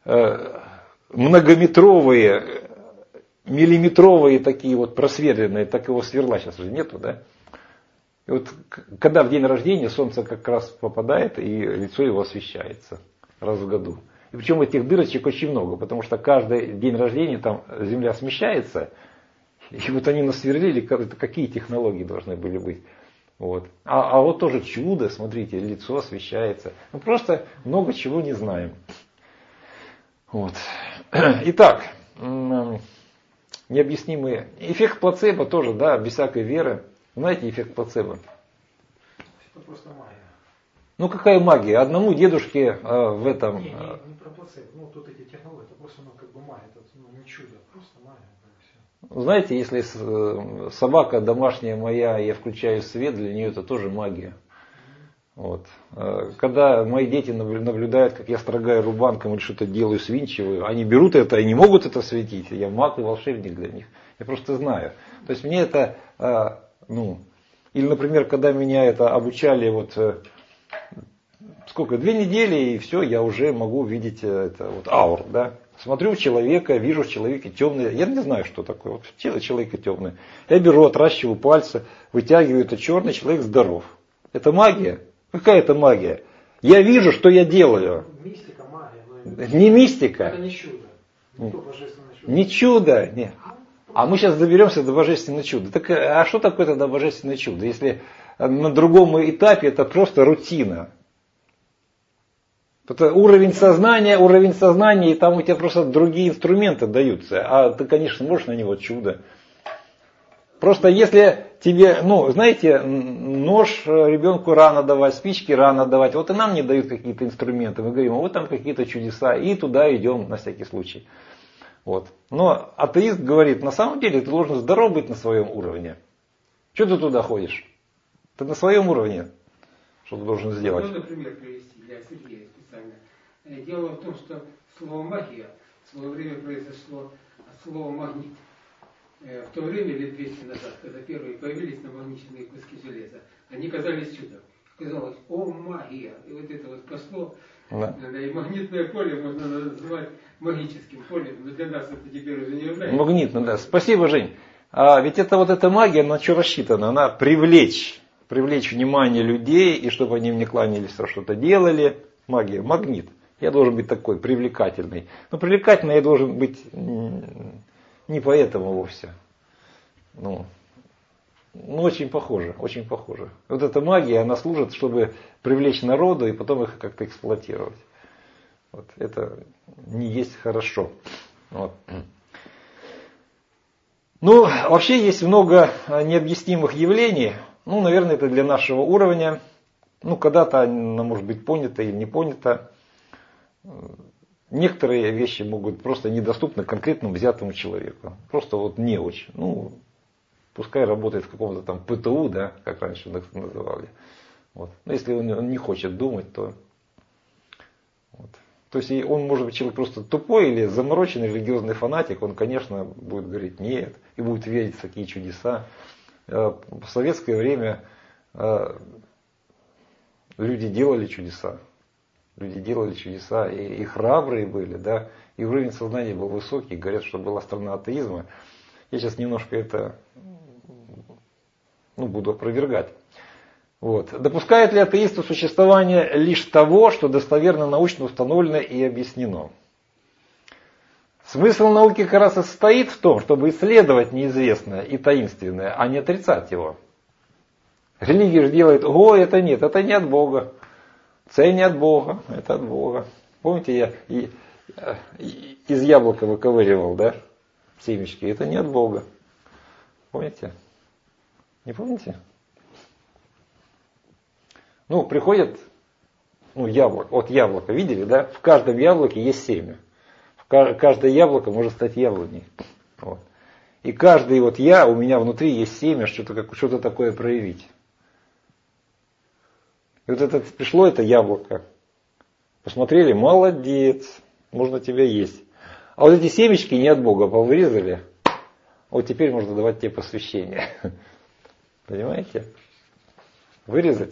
многометровые, миллиметровые такие вот просверленные, так его сверла сейчас уже нету, да? И вот когда в день рождения солнце как раз попадает, и лицо его освещается раз в году. И причем этих дырочек очень много, потому что каждый день рождения там Земля смещается, и вот они насверлили, какие технологии должны были быть. Вот. А, а вот тоже чудо, смотрите, лицо освещается. Мы просто много чего не знаем. Вот. Итак, необъяснимые. Эффект плацебо тоже, да, без всякой веры. Знаете эффект плацебо? Это просто магия. Ну какая магия? Одному дедушке э, в этом... Не, не, не про плацебо. Ну тут эти технологии, это просто ну, как бы магия. Это ну, не чудо, просто магия. Знаете, если собака домашняя моя, я включаю свет, для нее это тоже магия. Вот. Когда мои дети наблюдают, как я строгаю рубанком или что-то делаю, свинчиваю, они берут это и не могут это светить. Я маг и волшебник для них. Я просто знаю. То есть мне это, ну, или, например, когда меня это обучали, вот, сколько, две недели, и все, я уже могу видеть это, вот, аур, да. Смотрю в человека, вижу в человеке темное. Я не знаю, что такое. Вот тело человека темное. Я беру, отращиваю пальцы, вытягиваю, это черный, человек здоров. Это магия? Какая это магия? Я вижу, что я делаю. Мистика, магия. Не мистика. Это не чудо. Не, то божественное чудо. Не чудо. Не. А мы сейчас доберемся до божественного чуда. Так, а что такое тогда божественное чудо? Если на другом этапе это просто рутина. Это уровень сознания, уровень сознания, и там у тебя просто другие инструменты даются. А ты, конечно, можешь на него чудо. Просто если тебе, ну, знаете, нож ребенку рано давать, спички рано давать, вот и нам не дают какие-то инструменты. Мы говорим, вот там какие-то чудеса, и туда идем на всякий случай. Вот. Но атеист говорит, на самом деле ты должен здоров быть на своем уровне. Что ты туда ходишь? Ты на своем уровне. Что ты должен сделать? Можно пример привести для Сергея специально. Дело в том, что слово магия в свое время произошло от слова магнит. В то время, лет двести назад, когда первые появились намагниченные куски железа, они казались чудом. Казалось, о, магия! И вот это вот пошло, да. И магнитное поле можно называть магическим полем, но для нас это теперь уже не является. Магнитно, да. Спасибо, Жень. А ведь это вот эта магия, на что рассчитана? Она привлечь, привлечь внимание людей, и чтобы они мне кланялись, что-то делали. Магия, магнит. Я должен быть такой, привлекательный. Но привлекательный я должен быть... не поэтому вовсе. Ну, ну, очень похоже, очень похоже. Вот эта магия, она служит, чтобы привлечь народу и потом их как-то эксплуатировать. Вот, это не есть хорошо. Вот. Ну, вообще есть много необъяснимых явлений. Ну, наверное, это для нашего уровня. Ну, когда-то оно может быть понято или не понято. Некоторые вещи могут просто недоступны конкретному взятому человеку. Просто вот не очень. Ну, пускай работает в каком-то там ПТУ, да, как раньше называли. Вот. Но если он, он не хочет думать, то... Вот. То есть он может быть человек просто тупой или замороченный религиозный фанатик, он, конечно, будет говорить нет и будет верить в такие чудеса. В советское время люди делали чудеса. Люди делали чудеса, и, и храбрые были, да, и уровень сознания был высокий. Говорят, что была страна атеизма. Я сейчас немножко это ну, буду опровергать. Вот. Допускают ли атеисты существование лишь того, что достоверно научно установлено и объяснено? Смысл науки как раз и состоит в том, чтобы исследовать неизвестное и таинственное, а не отрицать его. Религия же делает, о, это нет, это не от Бога. Це не от Бога, это от Бога. Помните, я и, и, из яблока выковыривал, да, семечки, это не от Бога. Помните? Не помните? Ну, приходят, ну, яблоко, от яблока, видели, да? В каждом яблоке есть семя. Каждое яблоко может стать яблоней. Вот. И каждый вот я, у меня внутри есть семя, что-то, что-то такое проявить. И вот это пришло это яблоко. Посмотрели, молодец, можно тебя есть. А вот эти семечки не от Бога повырезали. Вот теперь можно давать тебе посвящение. Понимаете? Вырезать.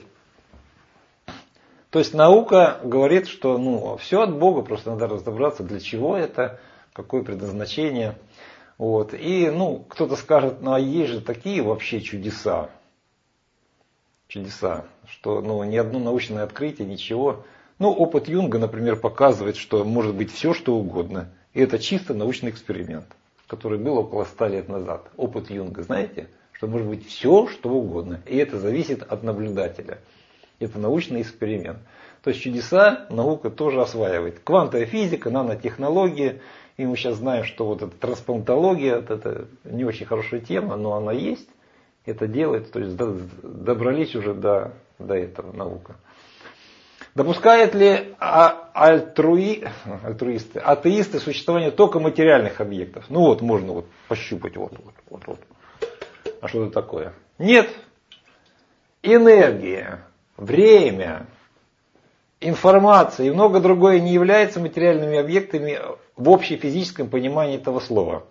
То есть наука говорит, что ну, все от Бога, просто надо разобраться, для чего это, какое предназначение. Вот. И ну, кто-то скажет, ну а есть же такие вообще чудеса. Чудеса, что ну, ни одно научное открытие, ничего. Ну, опыт Юнга, например, показывает, что может быть все, что угодно. И это чисто научный эксперимент, который был около ста лет назад. Опыт Юнга, знаете, что может быть все, что угодно. И это зависит от наблюдателя. Это научный эксперимент. То есть чудеса наука тоже осваивает. Квантовая физика, нанотехнологии. И мы сейчас знаем, что вот эта трансплантология, это не очень хорошая тема, но она есть. Это делает, то есть добрались уже до, до этого наука. Допускают ли альтруи, альтруисты, атеисты существование только материальных объектов? Ну вот, можно вот пощупать, вот, вот, вот, вот. А что это такое? Нет. Энергия, время, информация и много другое не являются материальными объектами в общефизическом понимании этого слова.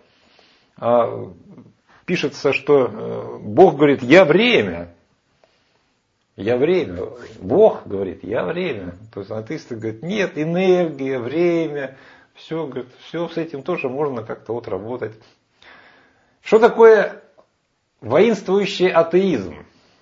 Пишется, что Бог говорит, я время. Я время. Бог говорит, я время. То есть атеисты говорят, нет, энергия, время. Все, говорит, все с этим тоже можно как-то вот работать. Что такое воинствующий атеизм?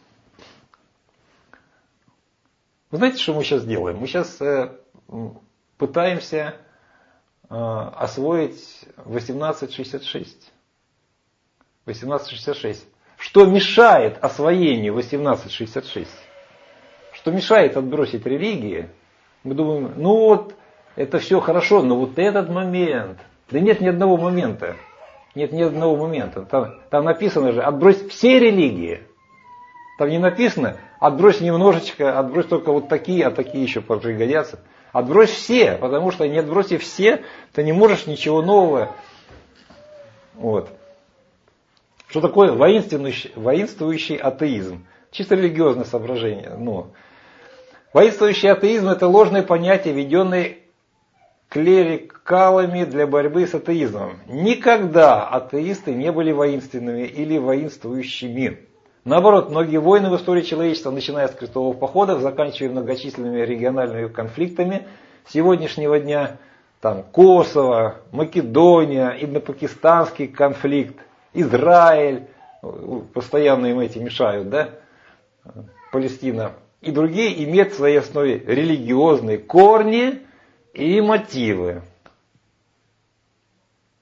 Вы знаете, что мы сейчас делаем? Мы сейчас пытаемся освоить восемнадцать шестьдесят шесть. восемнадцать шестьдесят шесть. Что мешает освоению восемнадцать шестьдесят шесть? Что мешает отбросить религии? Мы думаем, ну вот, это все хорошо, но вот этот момент. Да нет ни одного момента. Нет ни одного момента. Там, там написано же, отбрось все религии. Там не написано, отбрось немножечко, отбрось только вот такие, а такие еще пригодятся. Отбрось все, потому что не отбросив все, ты не можешь ничего нового. Вот. Что такое воинствующий, воинствующий атеизм? Чисто религиозное соображение. Но воинствующий атеизм – это ложное понятие, введенное клерикалами для борьбы с атеизмом. Никогда атеисты не были воинственными или воинствующими. Наоборот, многие войны в истории человечества, начиная с крестовых походов, заканчивая многочисленными региональными конфликтами сегодняшнего дня, там Косово, Македония, индопакистанский конфликт, Израиль, постоянно им эти мешают, да, Палестина, и другие имеют в своей основе религиозные корни и мотивы.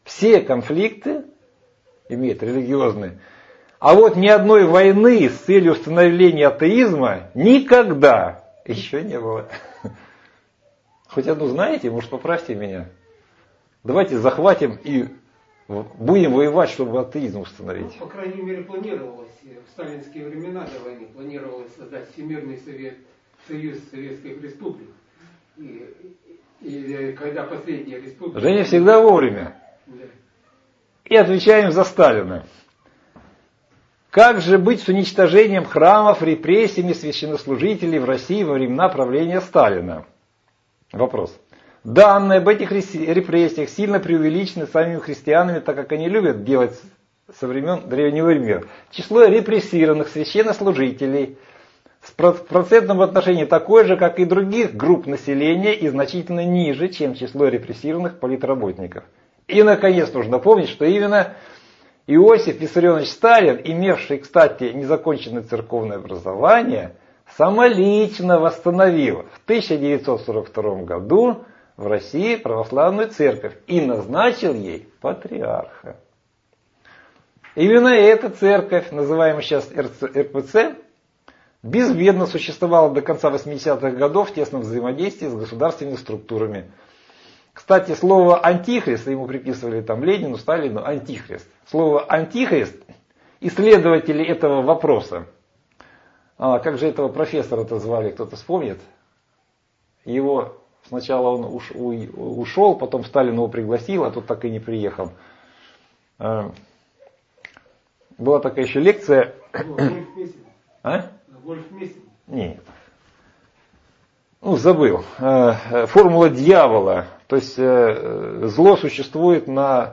Все конфликты имеют религиозные. А вот ни одной войны с целью установления атеизма никогда еще не было. Хоть одну знаете, может, поправьте меня. Давайте захватим и будем воевать, чтобы атеизм установить. Ну, по крайней мере, планировалось в сталинские времена до войны, планировалось создать Всемирный совет, союз советских республик. И, и, и когда последняя республика... Женя всегда вовремя. Да. И отвечаем за Сталина. Как же быть с уничтожением храмов, репрессиями священнослужителей в России во времена правления Сталина? Вопрос. Данные об этих репрессиях сильно преувеличены самими христианами, так как они любят делать со времен древнего Рима. Число репрессированных священнослужителей в процентном отношении такое же, как и других групп населения, и значительно ниже, чем число репрессированных политработников. И, наконец, нужно помнить, что именно Иосиф Виссарионович Сталин, имевший, кстати, незаконченное церковное образование, самолично восстановил в тысяча девятьсот сорок втором году в России православную церковь и назначил ей патриарха. Именно эта церковь, называемая сейчас эр пэ цэ, безбедно существовала до конца восьмидесятых годов в тесном взаимодействии с государственными структурами. Кстати, слово «антихрист», ему приписывали там Ленину, Сталину, антихрист. Слово «антихрист» исследователи этого вопроса, а, как же этого профессора-то звали, кто-то вспомнит? Его сначала он уш, у, ушел, потом Сталин его пригласил, а тот так и не приехал. А, была такая еще лекция. А? Нет. Ну, забыл. Формула дьявола. То есть зло существует на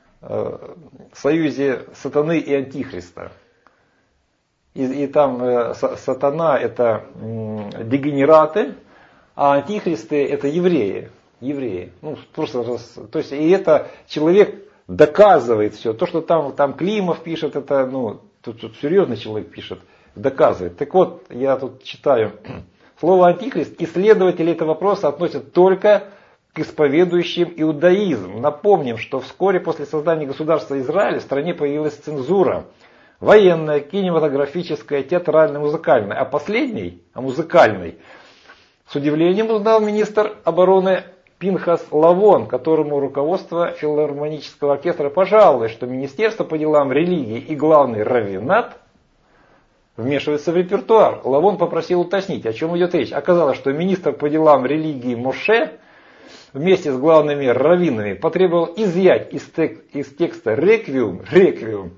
союзе сатаны и антихриста. И, и там сатана это дегенераты, а антихристы это евреи. Евреи. Ну, просто, то есть, и это человек доказывает все. То, что там, там Климов пишет, это ну, тут, тут серьезный человек пишет, доказывает. Так вот, я тут читаю. Слово антихрист исследователи этого вопроса относят только к исповедующим иудаизм. Напомним, что вскоре после создания государства Израиль в стране появилась цензура. Военная, кинематографическая, театральная, музыкальная. А последней, а музыкальной, с удивлением узнал министр обороны Пинхас Лавон, которому руководство филармонического оркестра пожаловалось, что Министерство по делам религии и главный раввинат вмешивается в репертуар. Лавон попросил уточнить, о чем идет речь. Оказалось, что министр по делам религии Моше вместе с главными раввинами потребовал изъять из, тек, из текста «Реквиум», «Реквиум»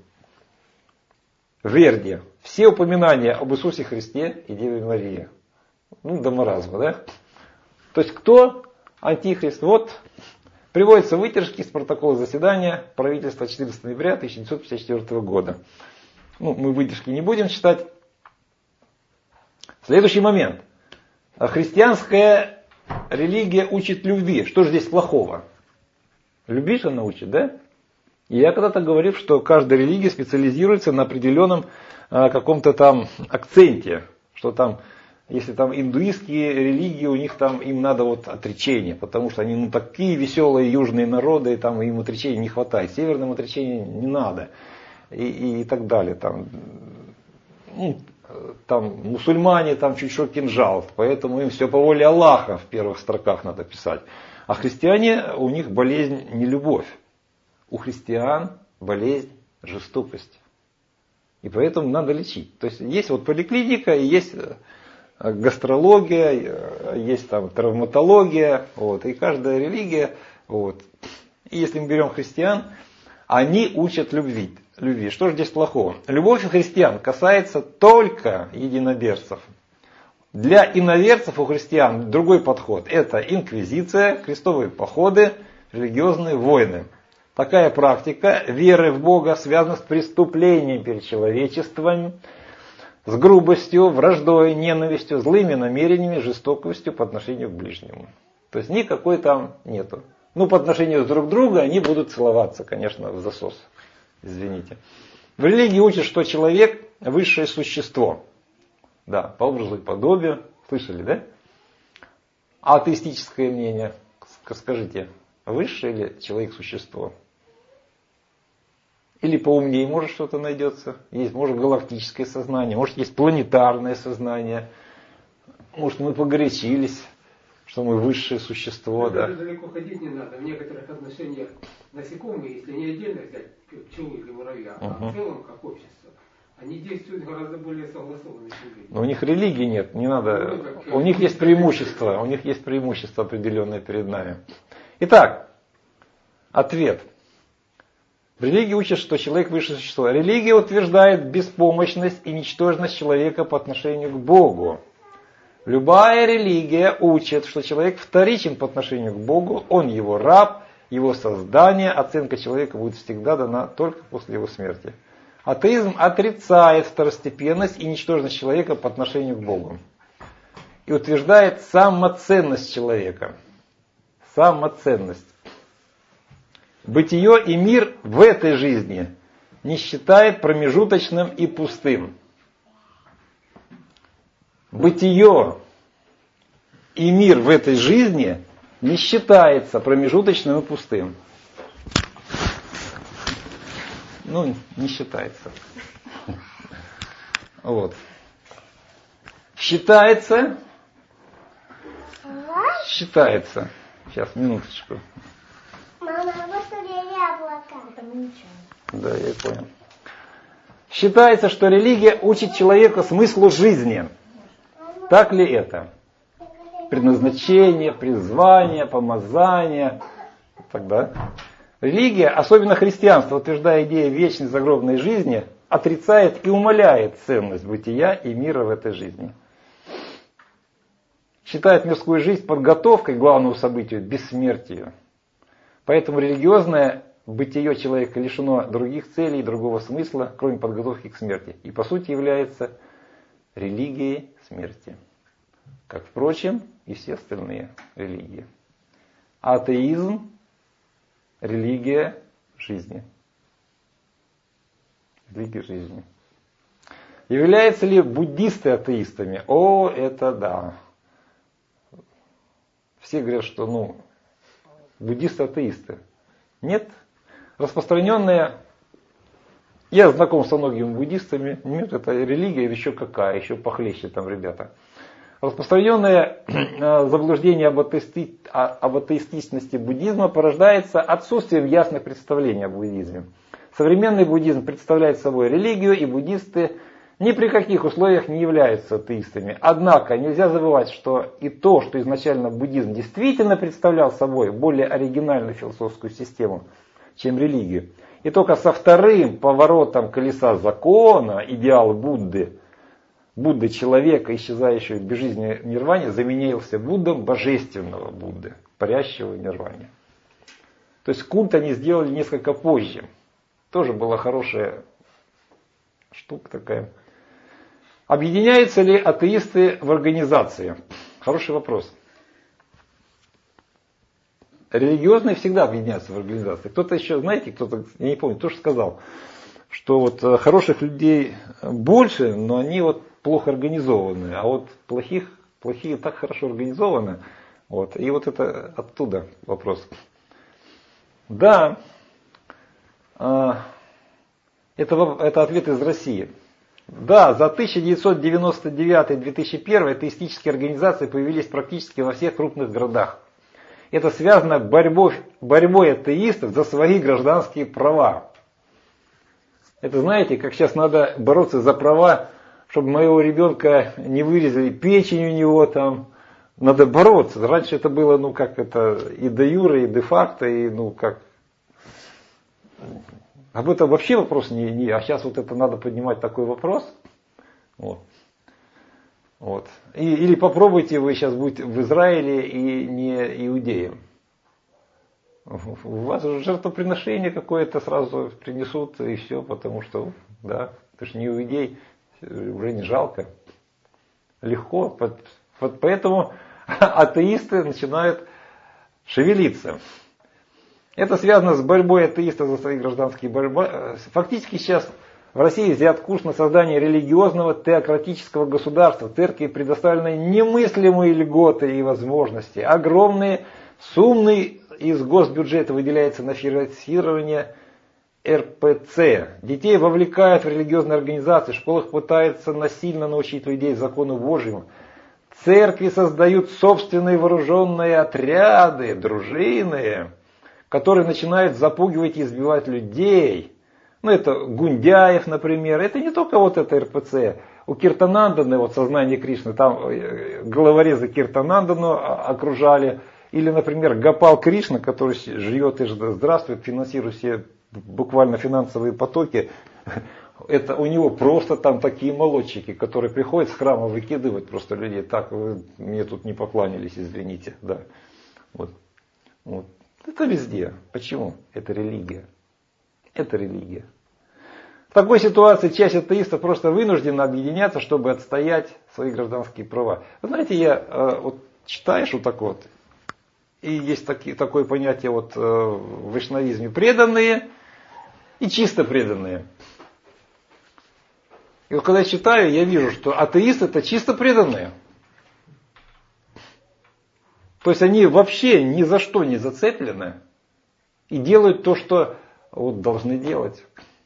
Верди все упоминания об Иисусе Христе и Деве Марии. Ну, до маразма, да? То есть, кто антихрист? Вот, приводятся выдержки из протокола заседания правительства четырнадцатого ноября тысяча девятьсот пятьдесят четвёртого года. Ну, мы выдержки не будем читать. Следующий момент. Христианская религия учит любви. Что же здесь плохого? Любви же она учит, да? И я когда-то говорил, что каждая религия специализируется на определенном а, каком-то там акценте. Что там, если там индуистские религии, у них там им надо вот отречение. Потому что они ну, такие веселые южные народы, и там им отречения не хватает. Северным отречения не надо. И, и, и так далее. Там, ну, там мусульмане там чуть что кинжал, поэтому им все по воле Аллаха в первых строках надо писать. А христиане, у них болезнь не любовь. У христиан болезнь жестокость. И поэтому надо лечить. То есть есть вот поликлиника, есть гастрология, есть там травматология, вот, и каждая религия, вот. И если мы берем христиан, они учат любви. любви. Что же здесь плохого? Любовь у христиан касается только единоверцев. Для иноверцев у христиан другой подход. Это инквизиция, крестовые походы, религиозные войны. Такая практика веры в Бога связана с преступлением перед человечеством, с грубостью, враждой, ненавистью, злыми намерениями, жестокостью по отношению к ближнему. То есть никакой там нету. Ну, по отношению друг к другу они будут целоваться, конечно, в засос. Извините. В религии учат, что человек высшее существо. Да, по образу и подобию. Слышали, да? А атеистическое мнение, скажите, высшее или человек существо? Или поумнее, может, что-то найдется. Есть, может, галактическое сознание, может, есть планетарное сознание. Может, мы погорячились, что мы высшее существо. Да. Даже далеко ходить не надо. В некоторых отношениях насекомые, если не отдельно взять пчелу или муравья, uh-huh. а в целом как общество, они действуют гораздо более согласованно, чем люди. Но у них религии нет, не надо. Ну, как, у них есть преимущество, у них есть преимущество определенное перед нами. Итак, ответ. Религия учит, что человек высшее существо. Религия утверждает беспомощность и ничтожность человека по отношению к Богу. Любая религия учит, что человек вторичен по отношению к Богу, он его раб, его создание, оценка человека будет всегда дана только после его смерти. Атеизм отрицает второстепенность и ничтожность человека по отношению к Богу. И утверждает самоценность человека. Самоценность. Бытие и мир в этой жизни не считает промежуточным и пустым. Бытие и мир в этой жизни не считается промежуточным и пустым. Ну, не считается. Вот. Считается. Считается. Сейчас, минуточку. Мама, вот яблоко. Это мы ничего. Да, я понял. Считается, что религия учит человека смыслу жизни. Так ли это? Предназначение, призвание, помазание. Тогда. Религия, особенно христианство, утверждая идею вечной загробной жизни, отрицает и умаляет ценность бытия и мира в этой жизни. Считает мирскую жизнь подготовкой к главному событию, бессмертию. Поэтому религиозное бытие человека лишено других целей и другого смысла, кроме подготовки к смерти. И по сути является религией смерти. Как, впрочем, и все остальные религии. Атеизм – религия жизни. Религия жизни. Являются ли буддисты атеистами? О, это да. Все говорят, что ну, буддисты атеисты. Нет. Распространенная, я знаком со многими буддистами, нет, это религия еще какая, еще похлеще там ребята. Распространенное заблуждение об, атеисти, об атеистичности буддизма порождается отсутствием ясных представлений о буддизме. Современный буддизм представляет собой религию, и буддисты ни при каких условиях не являются атеистами. Однако нельзя забывать, что и то, что изначально буддизм действительно представлял собой более оригинальную философскую систему, чем религию, и только со вторым поворотом колеса закона, идеал Будды, Будды человека, исчезающего в безжизненной нирване, заменился Буддом божественного Будды, парящего в нирване. То есть культ они сделали несколько позже. Тоже была хорошая штука такая. Объединяются ли атеисты в организации? Хороший вопрос. Религиозные всегда объединяются в организации. Кто-то еще, знаете, кто-то, я не помню, тоже сказал, что вот хороших людей больше, но они вот плохо организованы, а вот плохих, плохие так хорошо организованы. Вот. И вот это оттуда вопрос. Да, это, это ответ из России. Да, за тысяча девятьсот девяносто девятый — две тысячи первый атеистические организации появились практически во всех крупных городах. Это связано с борьбой, борьбой атеистов за свои гражданские права. Это знаете, как сейчас надо бороться за права, чтобы моего ребенка не вырезали печень у него там. Надо бороться. Раньше это было, ну как это, и де юре, и де факто, и ну как. Об этом вообще вопрос не, не. А сейчас вот это надо поднимать такой вопрос. Вот. Вот. И, или попробуйте вы сейчас будете в Израиле и не иудеем. У вас жертвоприношение какое-то сразу принесут и все, потому что, да, ты же не иудей, уже не жалко. Легко. Под, под, поэтому атеисты начинают шевелиться. Это связано с борьбой атеистов за свои гражданские борьбы. Фактически сейчас в России взят курс на создание религиозного теократического государства. Церкви предоставлены немыслимые льготы и возможности. Огромные суммы из госбюджета выделяются на финансирование эр пэ цэ. Детей вовлекают в религиозные организации, в школах пытаются насильно научить людей закону Божьему. Церкви создают собственные вооруженные отряды, дружины, которые начинают запугивать и избивать людей. Ну, это Гундяев, например. Это не только вот это эр пэ цэ. У Киртананданы, вот «Сознание Кришны», там головорезы Киртанандану окружали. Или, например, Гопал Кришна, который живет и здравствует, финансирует все буквально финансовые потоки. Это у него просто там такие молодчики, которые приходят с храма выкидывать просто людей. Так, вы мне тут не покланялись, извините. Да. Вот. Вот. Это везде. Почему? Это религия. Это религия. В такой ситуации часть атеистов просто вынуждена объединяться, чтобы отстоять свои гражданские права. Вы знаете, я вот читаешь вот так вот, и есть таки, такое понятие вот в вайшнавизме: преданные и чисто преданные. И вот когда я читаю, я вижу, что атеисты — это чисто преданные. То есть они вообще ни за что не зацеплены и делают то, что вот должны делать.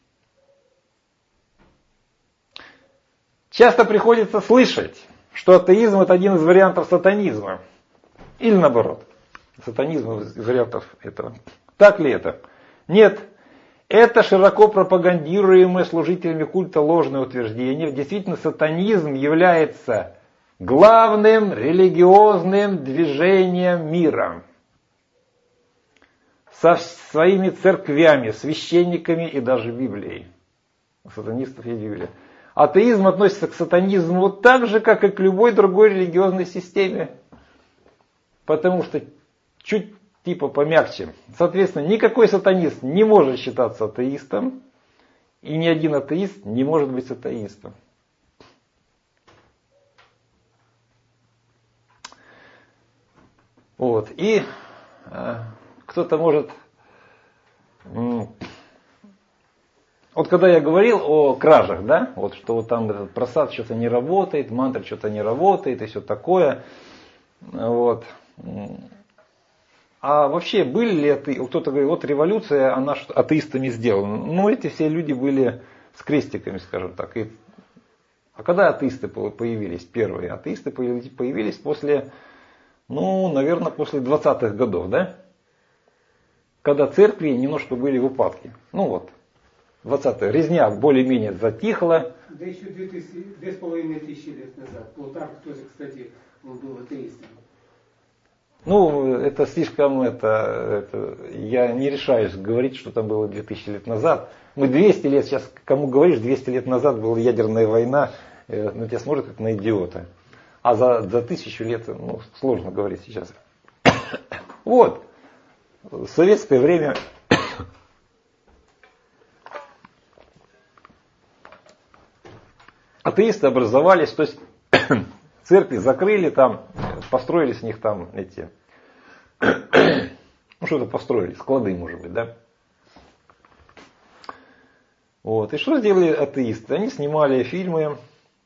Часто приходится слышать, что атеизм — это один из вариантов сатанизма. Или наоборот. Сатанизм из вариантов этого. Так ли это? Нет. Это широко пропагандируемое служителями культа ложное утверждение. Действительно, сатанизм является главным религиозным движением мира. Со своими церквями, священниками и даже Библией. У сатанистов есть Библия. Атеизм относится к сатанизму так же, как и к любой другой религиозной системе. Потому что чуть типа помягче. Соответственно, никакой сатанист не может считаться атеистом. И ни один атеист не может быть сатанистом. Вот. И э, кто-то может... М- Вот когда я говорил о кражах, да, вот что вот там этот просад что-то не работает, мантра что-то не работает и все такое. Вот. А вообще были ли атеисты? Кто-то говорит, вот революция, она атеистами сделана. Ну, эти все люди были с крестиками, скажем так. И... А когда атеисты появились, первые атеисты появились после, ну, наверное, после двадцатых годов, да? Когда церкви немножко были в упадке. Ну вот. двадцатые. Резня более-менее затихла. Да еще две, тысячи, две с половиной тысячи лет назад. Плутарх тоже, кстати, он был атеистом. Ну, это слишком, это, это, я не решаюсь говорить, что там было две тысячи лет назад. Мы двести лет, сейчас кому говоришь, двести лет назад была ядерная война, э, на тебя смотрят как на идиота. А за, за тысячу лет, ну, сложно говорить сейчас. Вот. В советское время... Атеисты образовались, то есть церкви закрыли там, построили с них там эти, ну что-то построили, склады, может быть, да. Вот. И что сделали атеисты? Они снимали фильмы,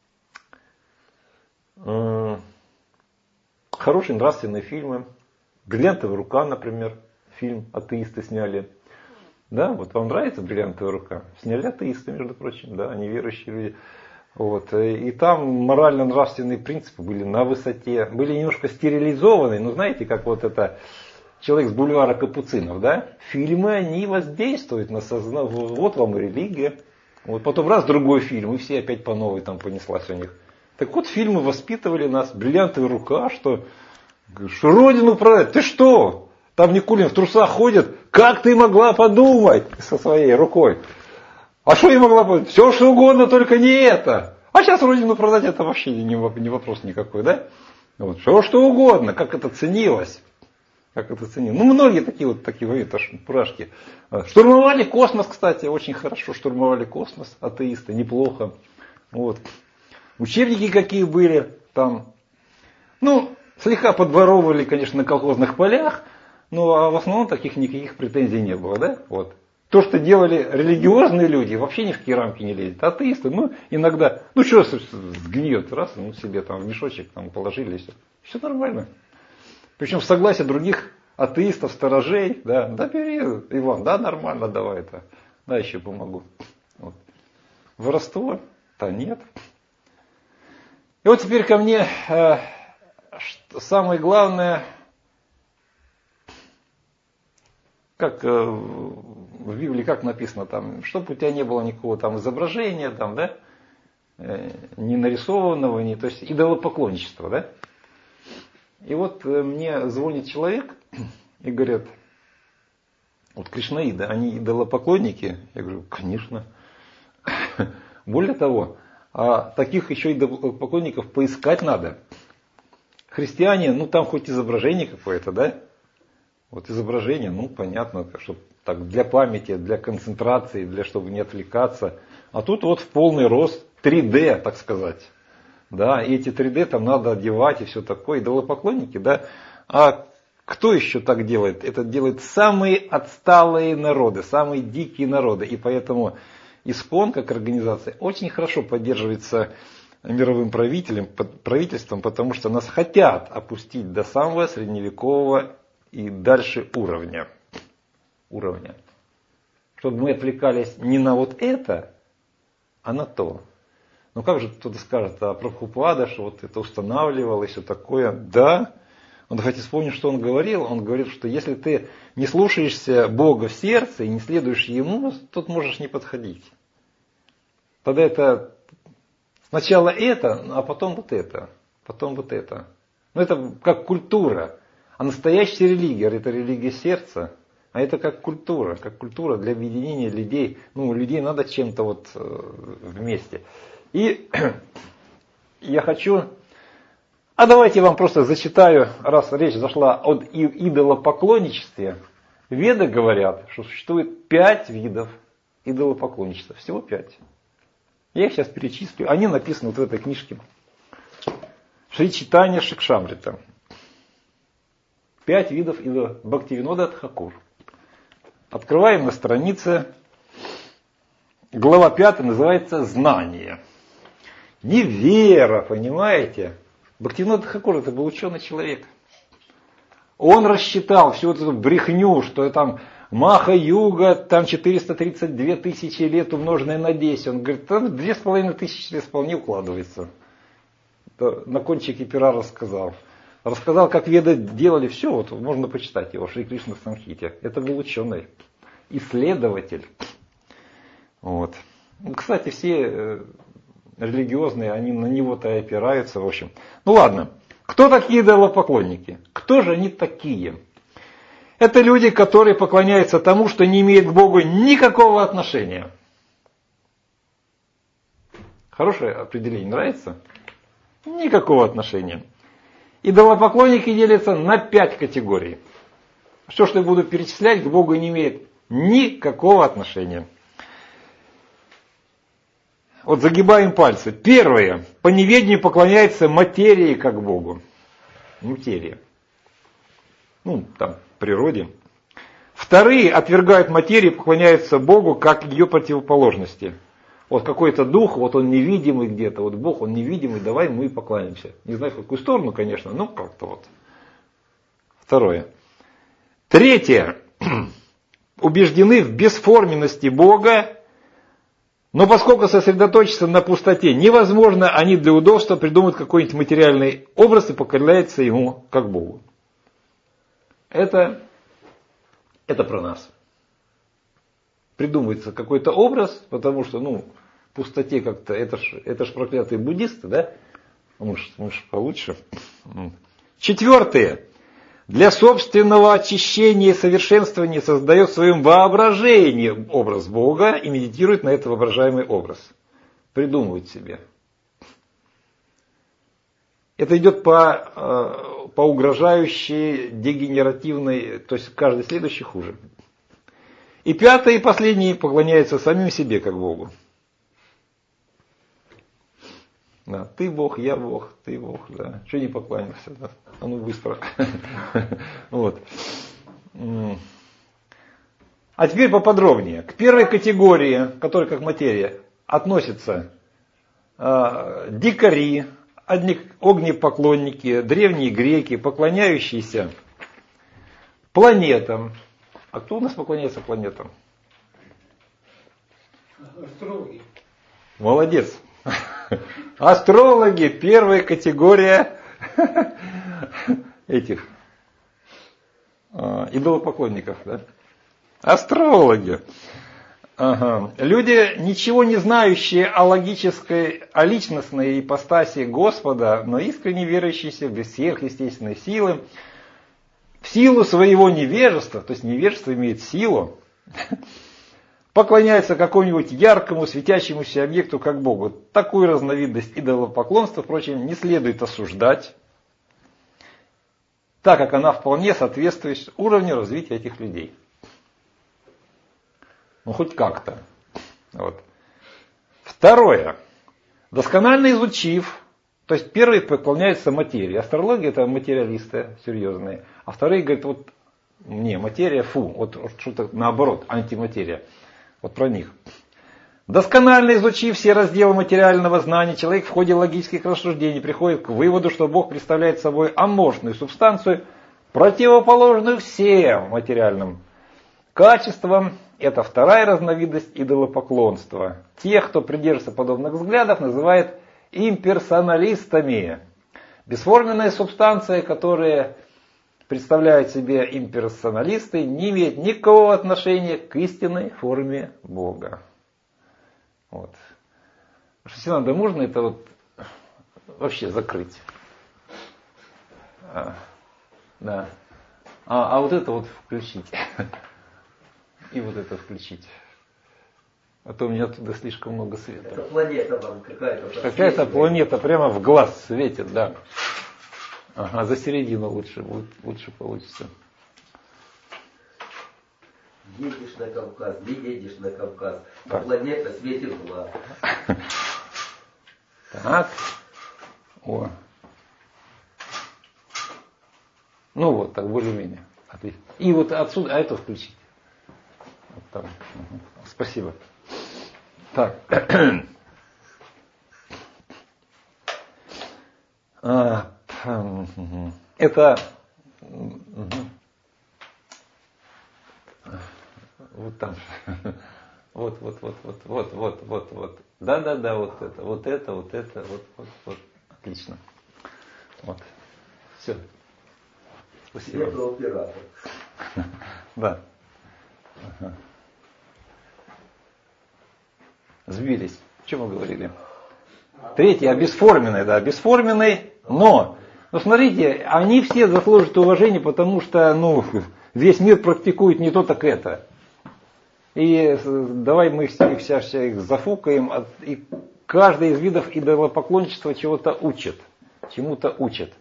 э, хорошие нравственные фильмы. «Бриллиантовая рука», например, фильм атеисты сняли. Да, вот вам нравится «Бриллиантовая рука»? Сняли атеисты, между прочим, да, они верующие люди. Вот. И там морально-нравственные принципы были на высоте, были немножко стерилизованы, но знаете, как вот это человек с бульвара Капуцинов, да? Фильмы, они воздействуют на сознание, вот вам и религия. Вот потом раз другой фильм, и все опять по новой там понеслась у них. Так вот, фильмы воспитывали нас, «Бриллиантовая рука», что, что родину продать, ты что? Там Никулин в трусах ходит, как ты могла подумать со своей рукой? А что я могла подумать? Все что угодно, только не это. А сейчас родину продать, это вообще не вопрос никакой, да? Вот, все что угодно, как это ценилось. Как это ценилось. Ну, многие такие вот такие это пурашки. Штурмовали космос, кстати, очень хорошо штурмовали космос, атеисты, неплохо. Вот. Учебники какие были там. Ну, слегка подворовывали, конечно, на колхозных полях, но а в основном таких никаких претензий не было, да? Вот. То, что делали религиозные люди, вообще ни в какие рамки не лезет. Атеисты, ну, иногда, ну, что сгниет, раз, ну, себе там в мешочек там положили, и все. Все нормально. Причем в согласии других атеистов, сторожей, да, да, бери, Иван, да, нормально, давай это. Да, еще помогу. Вот. Воровство? Да нет. И вот теперь ко мне э, что, самое главное, как э, в Библии как написано, там, чтобы у тебя не было никакого там изображения, там, да, э, ни нарисованного, ни, то есть идолопоклонничества, да. И вот э, мне звонит человек и говорят, вот кришнаиды, они идолопоклонники? Я говорю, конечно. Более того, а таких еще идолопоклонников поискать надо. Христиане, ну там хоть изображение какое-то, да? Вот изображение, ну понятно, что так для памяти, для концентрации, для чтобы не отвлекаться. А тут вот в полный рост три дэ, так сказать. Да, и эти три дэ там надо одевать и все такое. Идолопоклонники, да. А кто еще так делает? Это делают самые отсталые народы, самые дикие народы. И поэтому ИСККОН, как организация, очень хорошо поддерживается мировым правителем, правительством, потому что нас хотят опустить до самого средневекового и дальше уровня. уровня. Чтобы мы отвлекались не на вот это, а на то. Ну как же кто-то скажет, а Прабхупада, что вот это устанавливал и все такое. Да. Он, давайте вспомним, что он говорил. Он говорил, что если ты не слушаешься Бога в сердце и не следуешь Ему, тут можешь не подходить. Тогда это сначала это, а потом вот это. Потом вот это. Ну это как культура. А настоящая религия, это религия сердца. А это как культура. Как культура для объединения людей. Ну, людей надо чем-то вот вместе. И я хочу... А давайте я вам просто зачитаю, раз речь зашла о идолопоклонничестве. Веды говорят, что существует пять видов идолопоклонничества. Всего пять. Я их сейчас перечислю. Они написаны вот в этой книжке. Шри Чайтанья Шикшамрита. Пять видов идола. Бхактивинода Тхакур. Открываем на странице. Глава пятая называется «Знание». Не вера, понимаете? Бхактивинода Тхакур это был ученый человек. Он рассчитал всю эту брехню, что там Маха-юга, там четыреста тридцать две тысячи лет умноженное на десять. Он говорит, там две с половиной тысячи лет вполне укладывается. На кончике пера рассказал. Рассказал, как веды делали все, вот можно почитать его, Шри Кришна Самхите. Это был ученый, исследователь. Вот. Кстати, все религиозные, они на него-то и опираются, в общем. Ну ладно, кто такие идолопоклонники? Кто же они такие? Это люди, которые поклоняются тому, что не имеет к Богу никакого отношения. Хорошее определение, нравится? Никакого отношения. Идолопоклонники делятся на пять категорий. Все, что я буду перечислять, к Богу не имеет никакого отношения. Вот загибаем пальцы. Первое. По неведению поклоняется материи как Богу. Материя. Ну, там, природе. Вторые отвергают материю и поклоняются Богу как ее противоположности. Вот какой-то дух, вот он невидимый где-то, вот Бог, он невидимый, давай мы и поклонимся. Не знаю, в какую сторону, конечно, но как-то вот. Второе. Третье. Убеждены в бесформенности Бога, но поскольку сосредоточиться на пустоте невозможно, они для удобства придумают какой-нибудь материальный образ и поклоняются ему как Богу. Это, это про нас. Придумывается какой-то образ, потому что, ну, в пустоте как-то, это ж, это ж проклятые буддисты, да? Мы ж, мы ж получше. Четвертое. Для собственного очищения и совершенствования создает в своем воображении образ Бога и медитирует на этот воображаемый образ. Придумывает себе. Это идет по, по угрожающей, дегенеративной, то есть каждый следующий хуже. И пятое и последнее поклоняется самим себе как Богу. Да, ты Бог, я Бог, ты Бог, да. Что не поклоняешься? Да? А ну быстро. Вот. А теперь поподробнее. К первой категории, которая как материя, относятся э, дикари, огнепоклонники, древние греки, поклоняющиеся планетам. А кто у нас поклоняется планетам? Астрологи. Молодец. Астрологи, первая категория этих идолопоклонников. Да? Астрологи. Ага. Люди, ничего не знающие о логической, о личностной ипостаси Господа, но искренне верующиеся в сверхъестественной силы, в силу своего невежества, то есть невежество имеет силу, поклоняются какому-нибудь яркому, светящемуся объекту, как Богу. Такую разновидность идолопоклонства, впрочем, не следует осуждать, так как она вполне соответствует уровню развития этих людей. Ну, хоть как-то. Вот. Второе. Досконально изучив, то есть первые поклоняются материи. Астрология — это материалисты серьезные. А вторые говорят, вот, не, материя, фу, вот что-то наоборот, антиматерия. Вот про них. Досконально изучив все разделы материального знания, человек в ходе логических рассуждений приходит к выводу, что Бог представляет собой аморфную субстанцию, противоположную всем материальным качествам. Это вторая разновидность идолопоклонства. Тех, кто придерживается подобных взглядов, называют имперсоналистами. Бесформенная субстанция, которая представляют себе имперсоналисты, не имеет никакого отношения к истинной форме Бога. Вот. Что надо, можно это вот вообще закрыть. А, да. А, а вот это вот включить. И вот это включить. А то у меня туда слишком много света. Это планета вам какая-то. Какая-то планета прямо в глаз светит, да. Ага, за середину лучше будет, лучше получится. Едешь на Кавказ, не едешь на Кавказ. А Так. планета светит в глаз. Так. О. Ну вот, так более-менее. Отлично. И вот отсюда, а это включить. Вот там. Угу. Спасибо. Так. А, это вот там. Вот, вот, вот, вот, вот, вот, вот, вот. Да, да, да, вот это, вот это, вот это, вот, вот, вот. Отлично. Вот. Все. Спасибо. Светлого пирата. Да. Ага. Сбились. О чем мы говорили? Третий, а бесформенный, да, бесформенный, но, ну смотрите, они все заслужат уважения, потому что, ну, весь мир практикует не то, так это. И давай мы их вся, вся их зафукаем, и каждый из видов идолопоклонничества чего-то учит, чему-то учит.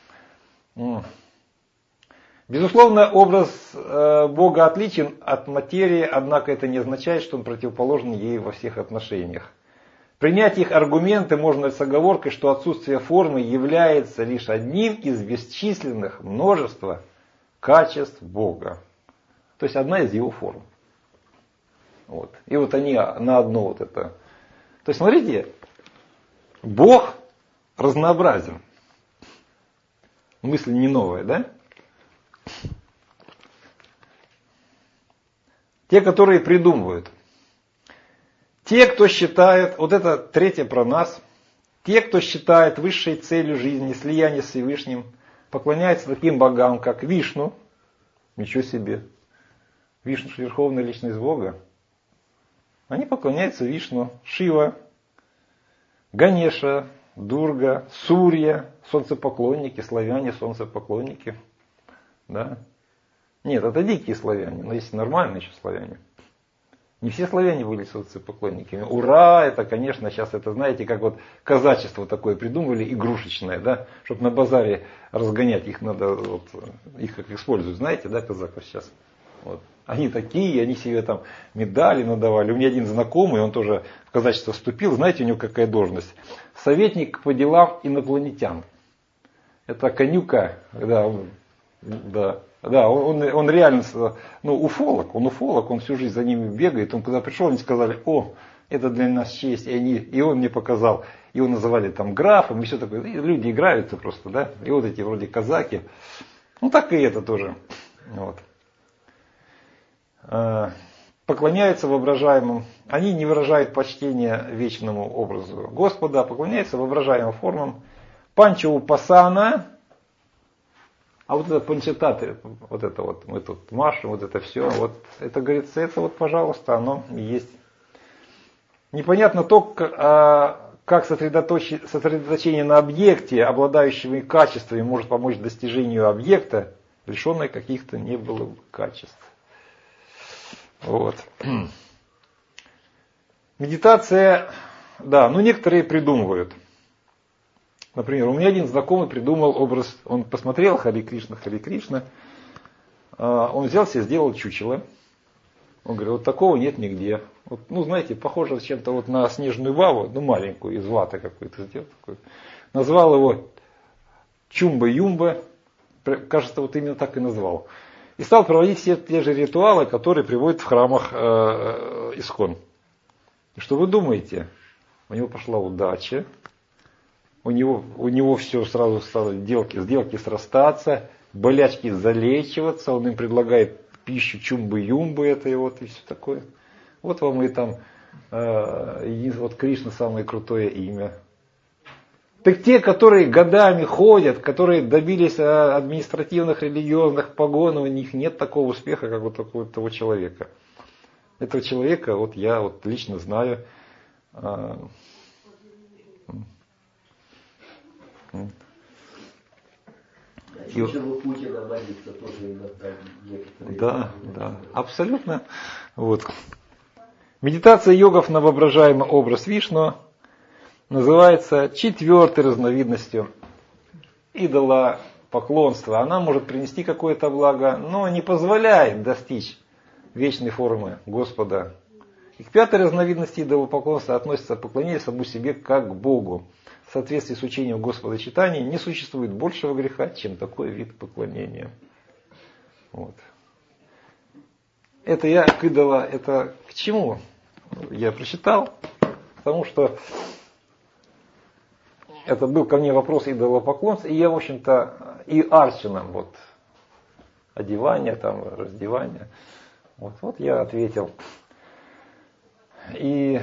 Безусловно, образ Бога отличен от материи, однако это не означает, что он противоположен ей во всех отношениях. Принять их аргументы можно с оговоркой, что отсутствие формы является лишь одним из бесчисленных множества качеств Бога. То есть одна из его форм. Вот. И вот они на одно вот это. То есть смотрите, Бог разнообразен. Мысль не новая, да? Те, которые придумывают. Те, кто считает, вот это третье про нас, те, кто считает высшей целью жизни слияние с Всевышним, поклоняются таким богам, как Вишну, ничего себе, Вишну, верховная личность Бога, они поклоняются Вишну, Шива, Ганеша, Дурга, Сурья, солнцепоклонники, славяне, солнцепоклонники, да. Нет, это дикие славяне, но есть нормальные еще славяне. Не все славяне были солнцепоклонниками. Ура, это, конечно, сейчас это, знаете, как вот казачество такое придумали, игрушечное, да, чтобы на базаре разгонять их надо, вот, их как используют, знаете, да, казаков сейчас. Вот. Они такие, они себе там медали надавали. У меня один знакомый, он тоже в казачество вступил, знаете, у него какая должность? Советник по делам инопланетян. Это конюка, да, да. Да, он, он, он реально, ну, уфолог, он уфолог, он всю жизнь за ними бегает. Он когда пришел, они сказали, о, это для нас честь, и, они, и он мне показал. Его называли там графом, и все такое. И люди играются просто, да, и вот эти вроде казаки. Ну, так и это тоже. Вот. Поклоняются воображаемым они не выражают почтения вечному образу Господа, а поклоняются воображаемым формам. Панчаупасана, а вот это панчататы, вот это вот, мы тут машем, вот это все, вот это, говорится, это вот, пожалуйста, оно есть. Непонятно только, как сосредоточение на объекте, обладающими качествами, может помочь достижению объекта, лишенной каких-то не было качеств. Вот. Медитация, да, ну некоторые придумывают. Например, у меня один знакомый придумал образ, он посмотрел Хари Кришна, Хари Кришна, он взял себе, сделал чучело. Он говорит, вот такого нет нигде. Вот, ну, знаете, похоже чем-то вот на снежную бабу, ну, маленькую, из ваты какую-то сделал. Такую. Назвал его Чумба-Юмба, кажется, вот именно так и назвал. И стал проводить все те же ритуалы, которые приводят в храмах э, Искон. И что вы думаете? У него пошла удача, у него, у него все сразу стало сделки, сделки срастаться, болячки залечиваться, он им предлагает пищу чумбы-юмбы, это и вот и все такое. Вот вам и там, э, вот Кришна самое крутое имя. Так те, которые годами ходят, которые добились административных, религиозных погон, у них нет такого успеха, как вот такого того человека. Этого человека вот я вот лично знаю. Э, Чучело Путина молится тоже иногда некоторые. Да, да, абсолютно. Вот. Медитация йогов на воображаемый образ Вишну называется четвертой разновидностью идола поклонства. Она может принести какое-то благо, но не позволяет достичь вечной формы Господа. И к пятой разновидности идолопоклонства относится поклонение самому себе как Богу. В соответствии с учением Господа читания не существует большего греха, чем такой вид поклонения. Вот. Это я к идола, это к чему? Я прочитал, потому что это был ко мне вопрос идолопоклонства, и я, в общем-то, и арчином, вот, одевание, там, раздевание, вот, вот я ответил. И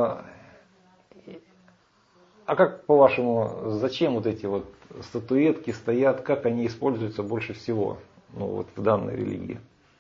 а как, по-вашему, зачем вот эти вот статуэтки стоят, как они используются больше всего, ну, вот, в данной религии?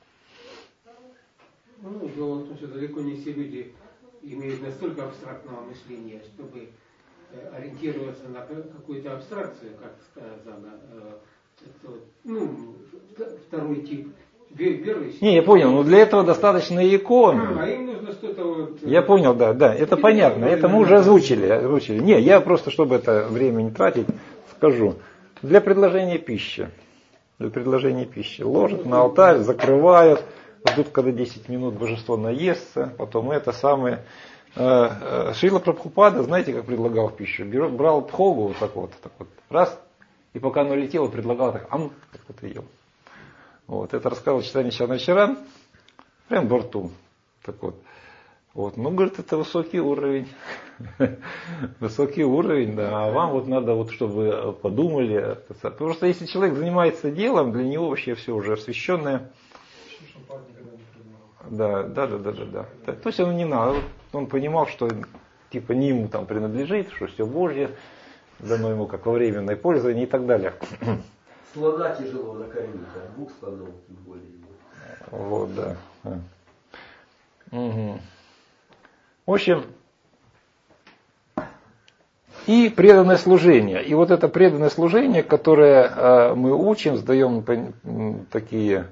Ну, дело в том, что далеко не все люди имеют настолько абстрактного мышления, чтобы ориентироваться на какую-то абстракцию, как сказано. Это, ну, второй тип. Верующий. Не, я понял, но для этого достаточно икон. А им нужно что-то вот... Я понял, да, да, это понятно, это мы уже озвучили, озвучили. Не, я просто, чтобы это время не тратить, скажу. Для предложения пищи. Для предложения пищи. Ложат на алтарь, закрывают, ждут, когда десять минут божество наестся, потом это самое. Шрила Прабхупада, знаете, как предлагал пищу? Брал пхогу вот так вот, так вот, раз, и пока оно летело, предлагал так, ам, так вот и ел. Вот, это рассказывал Чайтанья Чарначаран, прям во рту. Так вот. Вот. Ну, говорит, это высокий уровень. Высокий уровень, да. А вам вот надо, вот, чтобы вы подумали. Потому что если человек занимается делом, для него вообще все уже освященное. Да, да, да, да, да, да. То есть он не надо. Он понимал, что типа не ему там принадлежит, что все Божье, дано ему как во временное пользование и так далее. Слона тяжело накормить, а двух слонов тем более. Вот, да. Угу. В общем, и преданное служение. И вот это преданное служение, которое э, мы учим, сдаем такие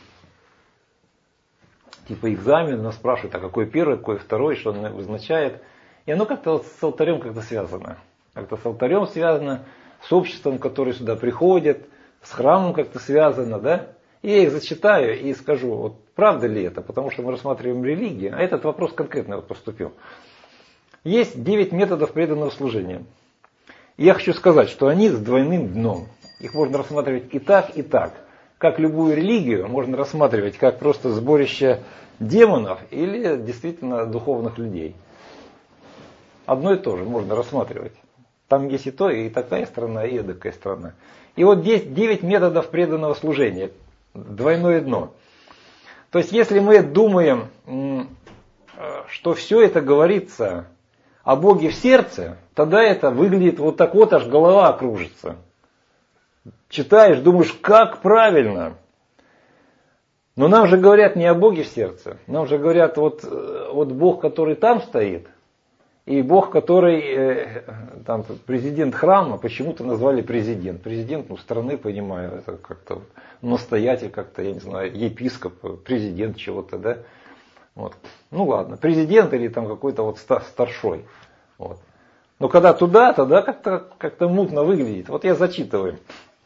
типа экзамен, нас спрашивают, а какой первый, какой второй, что он означает. И оно как-то вот с алтарем как-то связано. Как-то с алтарем связано, с обществом, которое сюда приходит, с храмом как-то связано, да? И я их зачитаю и скажу, вот правда ли это, потому что мы рассматриваем религию, а этот вопрос конкретно вот поступил. Есть девять методов преданного служения. И я хочу сказать, что они с двойным дном. Их можно рассматривать и так, и так. Как любую религию можно рассматривать как просто сборище демонов или действительно духовных людей. Одно и то же можно рассматривать. Там есть и то, и такая страна, и эдакая страна. И вот здесь девять методов преданного служения. Двойное дно. То есть, если мы думаем что все это говорится о Боге в сердце, тогда это выглядит вот так вот, аж голова кружится. Читаешь, думаешь, как правильно. Но нам же говорят не о Боге в сердце, нам же говорят вот, вот Бог, который там стоит, и Бог, который, там, президент храма, почему-то назвали президент. Президент, ну, страны, понимаю, это как-то настоятель, как-то, я не знаю, епископ, президент чего-то, да. Вот. Ну ладно, президент или там какой-то вот старшой. Вот. Но когда туда, тогда как-то, как-то мутно выглядит. Вот я зачитываю.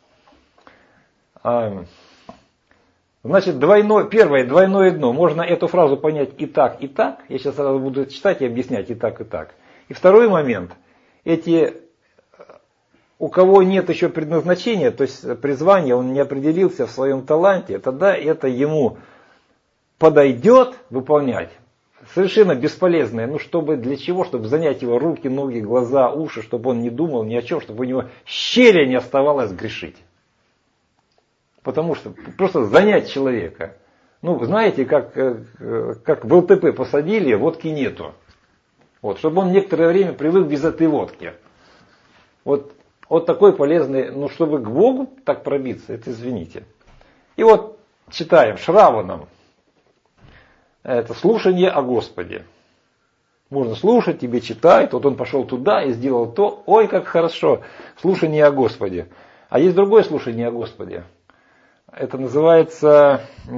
Значит, двойное, первое, двойное дно. Можно эту фразу понять и так, и так. Я сейчас сразу буду читать и объяснять и так, и так. И второй момент. Эти, у кого нет еще предназначения, то есть призвания, он не определился в своем таланте, тогда это ему подойдет выполнять. Совершенно бесполезное. Ну, чтобы для чего? Чтобы занять его руки, ноги, глаза, уши, чтобы он не думал ни о чем, чтобы у него щели не оставалось грешить. Потому что просто занять человека. Ну, знаете, как, как в ЛТП посадили, водки нету. Вот, чтобы он некоторое время привык без этой водки. Вот, вот такой полезный, ну, чтобы к Богу так пробиться, это извините. И вот читаем Шраваном. Это слушание о Господе. Можно слушать, тебе читают, вот он пошел туда и сделал то. Ой, как хорошо, слушание о Господе. А есть другое слушание о Господе. Это называется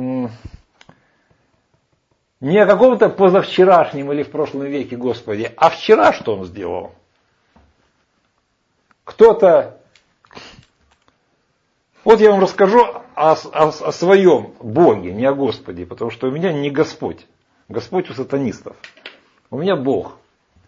не о каком-то позавчерашнем или в прошлом веке Господе, а вчера что он сделал. Кто-то... Вот я вам расскажу о, о, о своем Боге, не о Господе, потому что у меня не Господь. Господь у сатанистов. У меня Бог.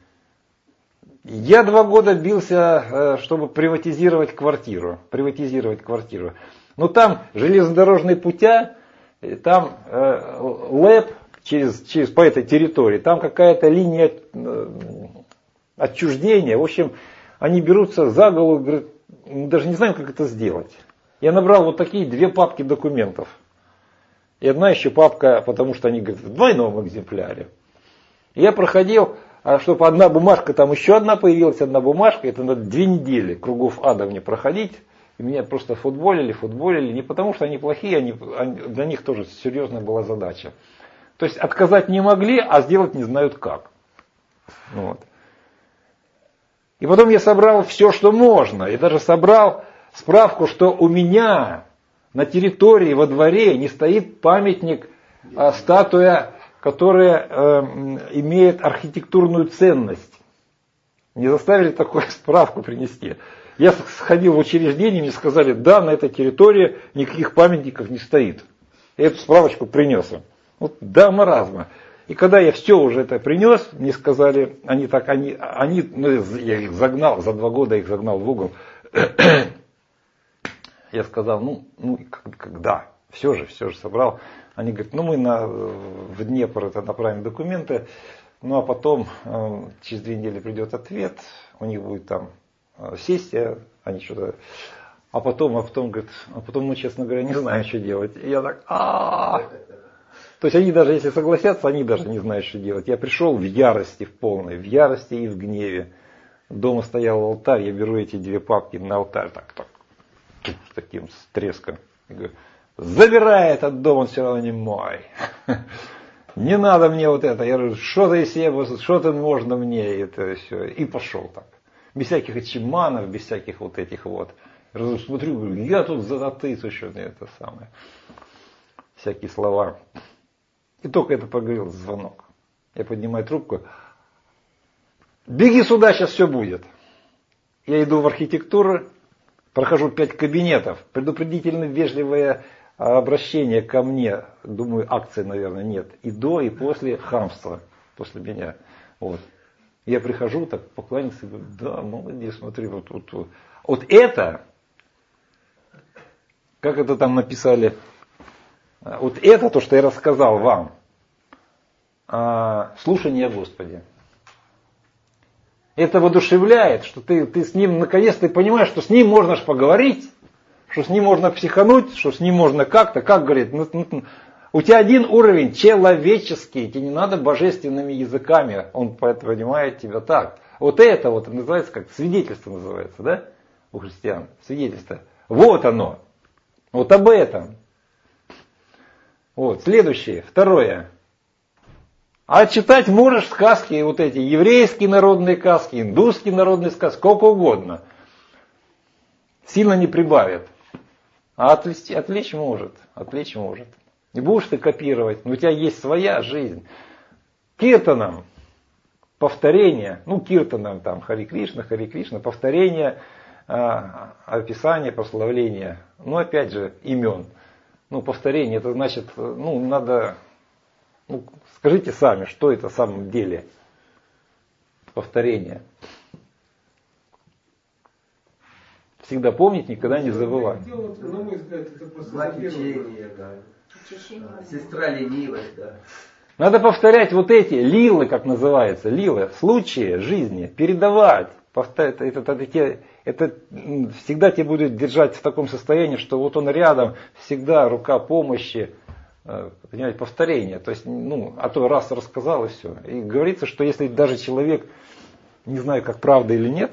Я два года бился, чтобы приватизировать квартиру. Приватизировать квартиру. Но там железнодорожные путя, там э, ЛЭП через, через, по этой территории, там какая-то линия э, отчуждения. В общем, они берутся за голову, говорят, мы даже не знаем, как это сделать. Я набрал вот такие две папки документов. И одна еще папка, потому что они говорят, в двойном экземпляре. И я проходил, чтобы одна бумажка, там еще одна появилась, одна бумажка, это на две недели кругов ада мне проходить. И меня просто футболили, футболили, не потому что они плохие, они, они, для них тоже серьезная была задача. То есть отказать не могли, а сделать не знают как. Вот. И потом я собрал все, что можно. И даже собрал справку, что у меня на территории, во дворе не стоит памятник, а статуя, которая э, имеет архитектурную ценность. Не заставили такую справку принести. Я сходил в учреждение, мне сказали, да, на этой территории никаких памятников не стоит. Я эту справочку принес им. Вот до маразма. И когда я все уже это принес, мне сказали, они так, они, они, ну, я их загнал, за два года их загнал в угол. Я сказал, ну, ну когда? Все же, все же собрал. Они говорят, ну мы на, в Днепр это направим документы, ну а потом через две недели придет ответ, у них будет там сессия, они что-то, а потом, а потом, говорит, а потом мы, честно говоря, не знаем, что делать. И я так, а То есть они даже, если согласятся, они даже не знают, что делать. Я пришел в ярости, в полной, в ярости и в гневе. Дома стоял алтарь, я беру эти две папки на алтарь, так, так, с таким с треском. Я говорю, забирай этот дом, он все равно не мой. Не надо мне вот это. Я говорю, что-то из себя, что-то можно мне, это все. И пошел так. Без всяких очиманов, без всяких вот этих вот. Я смотрю, говорю, я тут за тысячу, что это самое. Всякие слова. И только это поговорил звонок. Я поднимаю трубку. Беги сюда, сейчас все будет. Я иду в архитектуру, прохожу пять кабинетов. Предупредительно вежливое обращение ко мне. Думаю, акции, наверное, нет. И до, и после хамства. После меня. Вот. Я прихожу, так поклонился, говорю, да, молодец, смотри, вот, вот, вот. Вот это, как это там написали, вот это то, что я рассказал вам, слушание о Господе. Это воодушевляет, что ты, ты с ним, наконец ты понимаешь, что с ним можно ж поговорить, что с ним можно психануть, что с ним можно как-то, как говорит, У тебя один уровень человеческий, тебе не надо божественными языками, он понимает тебя так. Вот это вот называется как свидетельство называется, да, у христиан, свидетельство. Вот оно, вот об этом. Вот, следующее, второе. А читать можешь сказки, вот эти еврейские народные сказки, индусские народные сказки, сколько угодно. Сильно не прибавит. А отвлечь, отвлечь может, отвлечь может. Не будешь ты копировать, но у тебя есть своя жизнь. Киртаном, повторение, ну киртаном там Хари Кришна, Хари Кришна, повторение, а, описание, прославление. Ну опять же имен. Ну повторение, это значит, ну надо, ну, скажите сами, что это в самом деле повторение. Всегда помнить, никогда не забывать. На мой взгляд, это просто Знак учения, да. А, Сестра ленивость, да. Надо повторять вот эти лилы, как называется, лилы, случаи жизни, передавать. Это, это, это, это, это всегда тебя будет держать в таком состоянии, что вот он рядом, всегда рука помощи, понимаете, повторение. То есть, ну, а то раз рассказал и все. И говорится, что если даже человек, не знаю, как правда или нет,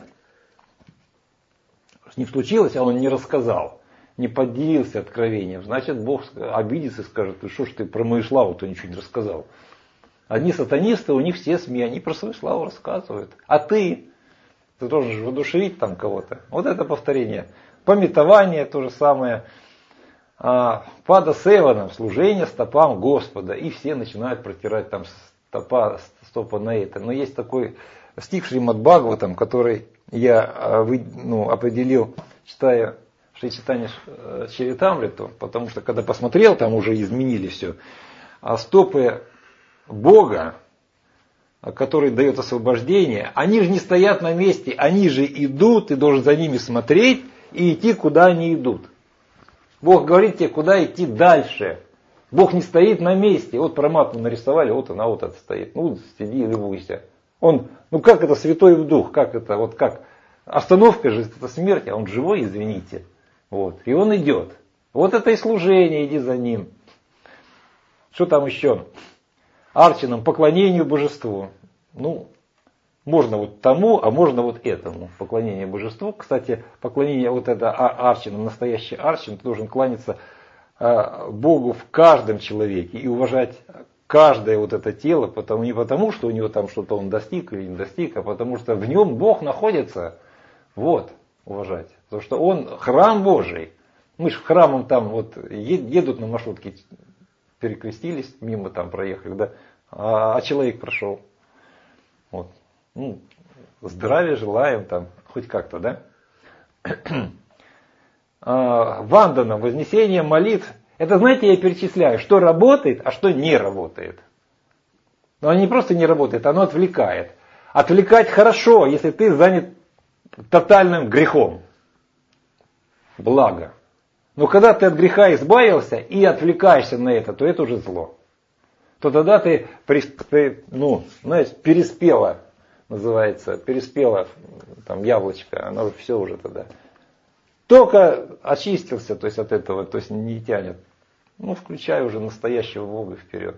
не случилось, а он не рассказал, не поделился откровением, значит Бог обидится и скажет, ты что ж ты про мою славу-то ничего не рассказал. Одни сатанисты, у них все СМИ, они про свою славу рассказывают. А ты, ты должен же воодушевить там кого-то. Вот это повторение. Памятование то же самое. Пада севаном, служение стопам Господа. И все начинают протирать там стопа, стопа на это. Но есть такой стих Шримад Бхагаватам, который я ну, определил, читая Шри Чайтанья Чаритамриту, потому что когда посмотрел, там уже изменили все. А стопы Бога, который дает освобождение, они же не стоят на месте, они же идут, ты должен за ними смотреть и идти, куда они идут. Бог говорит тебе, куда идти дальше. Бог не стоит на месте. Вот Параматму нарисовали, вот она вот это стоит. Ну, сиди и любуйся. Он, ну как это Святой Дух, как это, вот как остановка же, это смерть, а он живой, извините. Вот. И он идет. Вот это и служение, иди за ним. Что там еще? Арчинам, поклонению божеству. Ну, можно вот тому, а можно вот этому. Поклонение божеству. Кстати, поклонение вот это арчинам, настоящий арчин, ты должен кланяться Богу в каждом человеке и уважать каждое вот это тело, потому, не потому, что у него там что-то он достиг или не достиг, а потому что в нем Бог находится. Вот, уважать. Потому что он храм Божий. Мы же храмом там вот едут на маршрутке, перекрестились, мимо там проехали, да, а, а человек прошел. Вот. Ну, здравия желаем там, хоть как-то, да. а, Вандана, вознесение молитв. Это, знаете, я перечисляю, что работает, а что не работает. Но оно не просто не работает, оно отвлекает. Отвлекать хорошо, если ты занят тотальным грехом. Благо. Но когда ты от греха избавился и отвлекаешься на это, то это уже зло. То тогда ты, ну, знаешь, переспела, называется, переспела там яблочко, оно все уже тогда. Только очистился, то есть от этого, то есть не тянет. Ну, включай уже настоящего Бога вперед.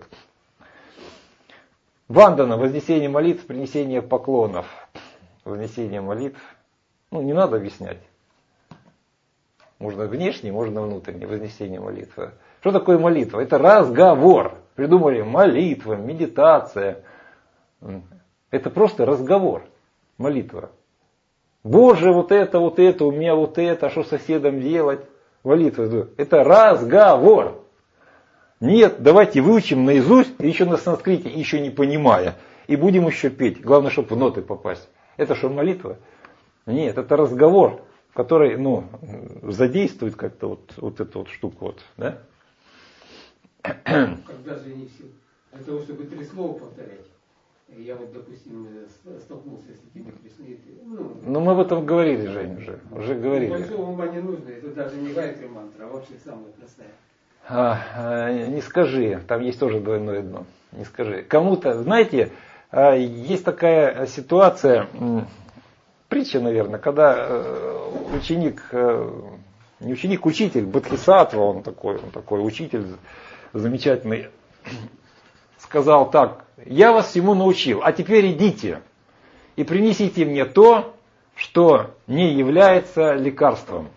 Вандана, вознесение молитв, принесение поклонов. Вознесение молитв. Ну, не надо объяснять. Можно внешне, можно внутренне. Вознесение молитвы. Что такое молитва? Это разговор. Придумали молитва, медитация. Это просто разговор. Молитва. Боже, вот это, вот это, у меня вот это, а что соседом делать? Молитва. Это разговор. Нет, давайте выучим наизусть, и еще на санскрите, еще не понимая. И будем еще петь. Главное, чтобы в ноты попасть. Это что, молитва? Нет, это разговор, который, ну, задействует как-то вот, вот эту вот штуку. Вот, да? Когда же не все. Для того, чтобы три слова повторять. Я вот, допустим, столкнулся с такими крестными. Ну, ну, мы об этом говорили, Жень, уже. Уже говорили. Большого ума не нужно, это даже не гайатри мантра, а вообще самая простая. А, а, не скажи, там есть тоже двойное дно. Не скажи. Кому-то, знаете, есть такая ситуация, притча, наверное, когда ученик, не ученик, учитель, Бодхисаттва, он такой, он такой учитель, замечательный, сказал так: я вас всему научил, а теперь идите и принесите мне то, что не является лекарством.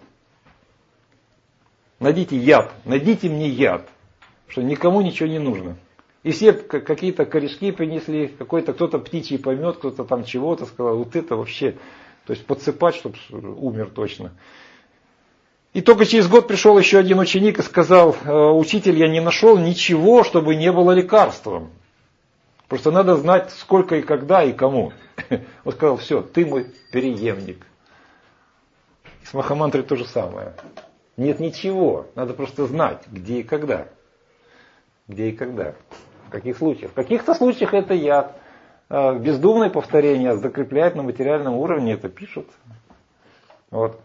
Найдите яд, найдите мне яд, что никому ничего не нужно. И все какие-то корешки принесли, какой-то кто-то птичий помет, кто-то там чего-то сказал, вот это вообще, то есть подсыпать, чтобы умер точно. И только через год пришел еще один ученик и сказал: учитель, я не нашел ничего, чтобы не было лекарством. Просто надо знать, сколько и когда и кому. Он сказал: все, ты мой преемник. И с Махамантрой то же самое. Нет ничего, надо просто знать, где и когда. Где и когда. В каких случаях. В каких-то случаях это яд. Бездумное повторение закрепляет на материальном уровне, это пишут. Вот.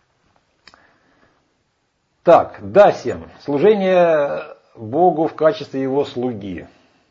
Так, дасьям. Служение Богу в качестве его слуги.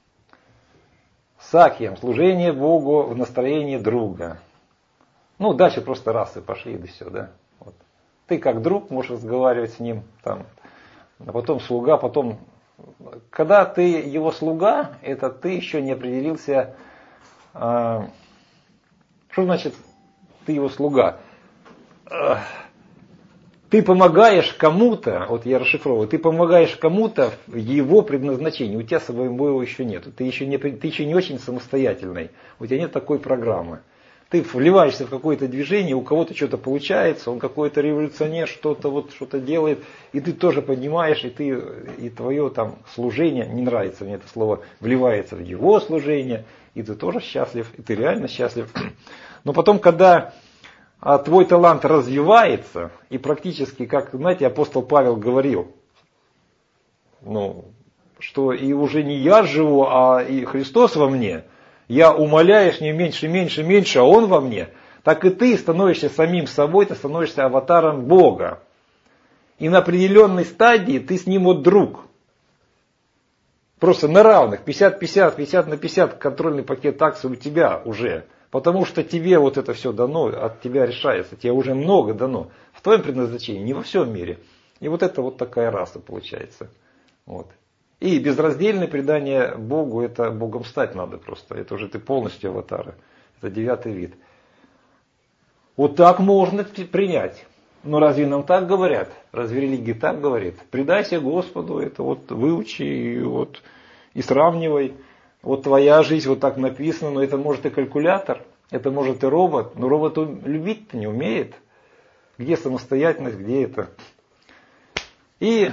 Сакьям. Служение Богу в настроении друга. Ну, дальше просто расы пошли, да все, да. Вот. Ты как друг можешь разговаривать с ним, там, а потом слуга, потом... Когда ты его слуга, это ты еще не определился... А, что значит ты его слуга? А, ты помогаешь кому-то, вот я расшифровываю, ты помогаешь кому-то в его предназначении, у тебя своего еще нет, ты еще не, ты еще не очень самостоятельный, у тебя нет такой программы. Ты вливаешься в какое-то движение, у кого-то что-то получается, он какой-то революционер, что-то вот что-то делает, и ты тоже понимаешь, и, ты, и твое там служение, не нравится мне это слово, вливается в его служение, и ты тоже счастлив, и ты реально счастлив. Но потом, когда а, твой талант развивается, и практически, как, знаете, апостол Павел говорил, ну, что и уже не я живу, а и Христос во мне, я умоляешь не меньше, меньше, меньше, а Он во мне, так и ты становишься самим собой, ты становишься аватаром Бога. И на определенной стадии ты с Ним вот друг. Просто на равных, пятьдесят пятьдесят, пятьдесят на пятьдесят контрольный пакет акций у тебя уже. Потому что тебе вот это все дано, от тебя решается, тебе уже много дано. В твоем предназначении, не во всем мире. И вот это вот такая раса получается. Вот. И безраздельное предание Богу, это Богом стать надо просто. Это уже ты полностью аватара. Это девятый вид. Вот так можно принять. Но разве нам так говорят? Разве религия так говорит? Предайся Господу, это вот выучи и, вот, и сравнивай. Вот твоя жизнь вот так написана, но это может и калькулятор, это может и робот. Но робот любить-то не умеет. Где самостоятельность, где это? И...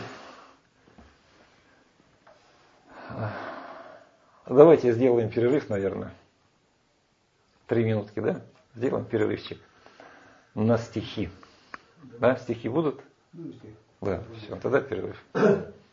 Давайте сделаем перерыв, наверное. Три минутки, да? Сделаем перерывчик на стихи. Да, стихи будут? Да, все, тогда перерыв.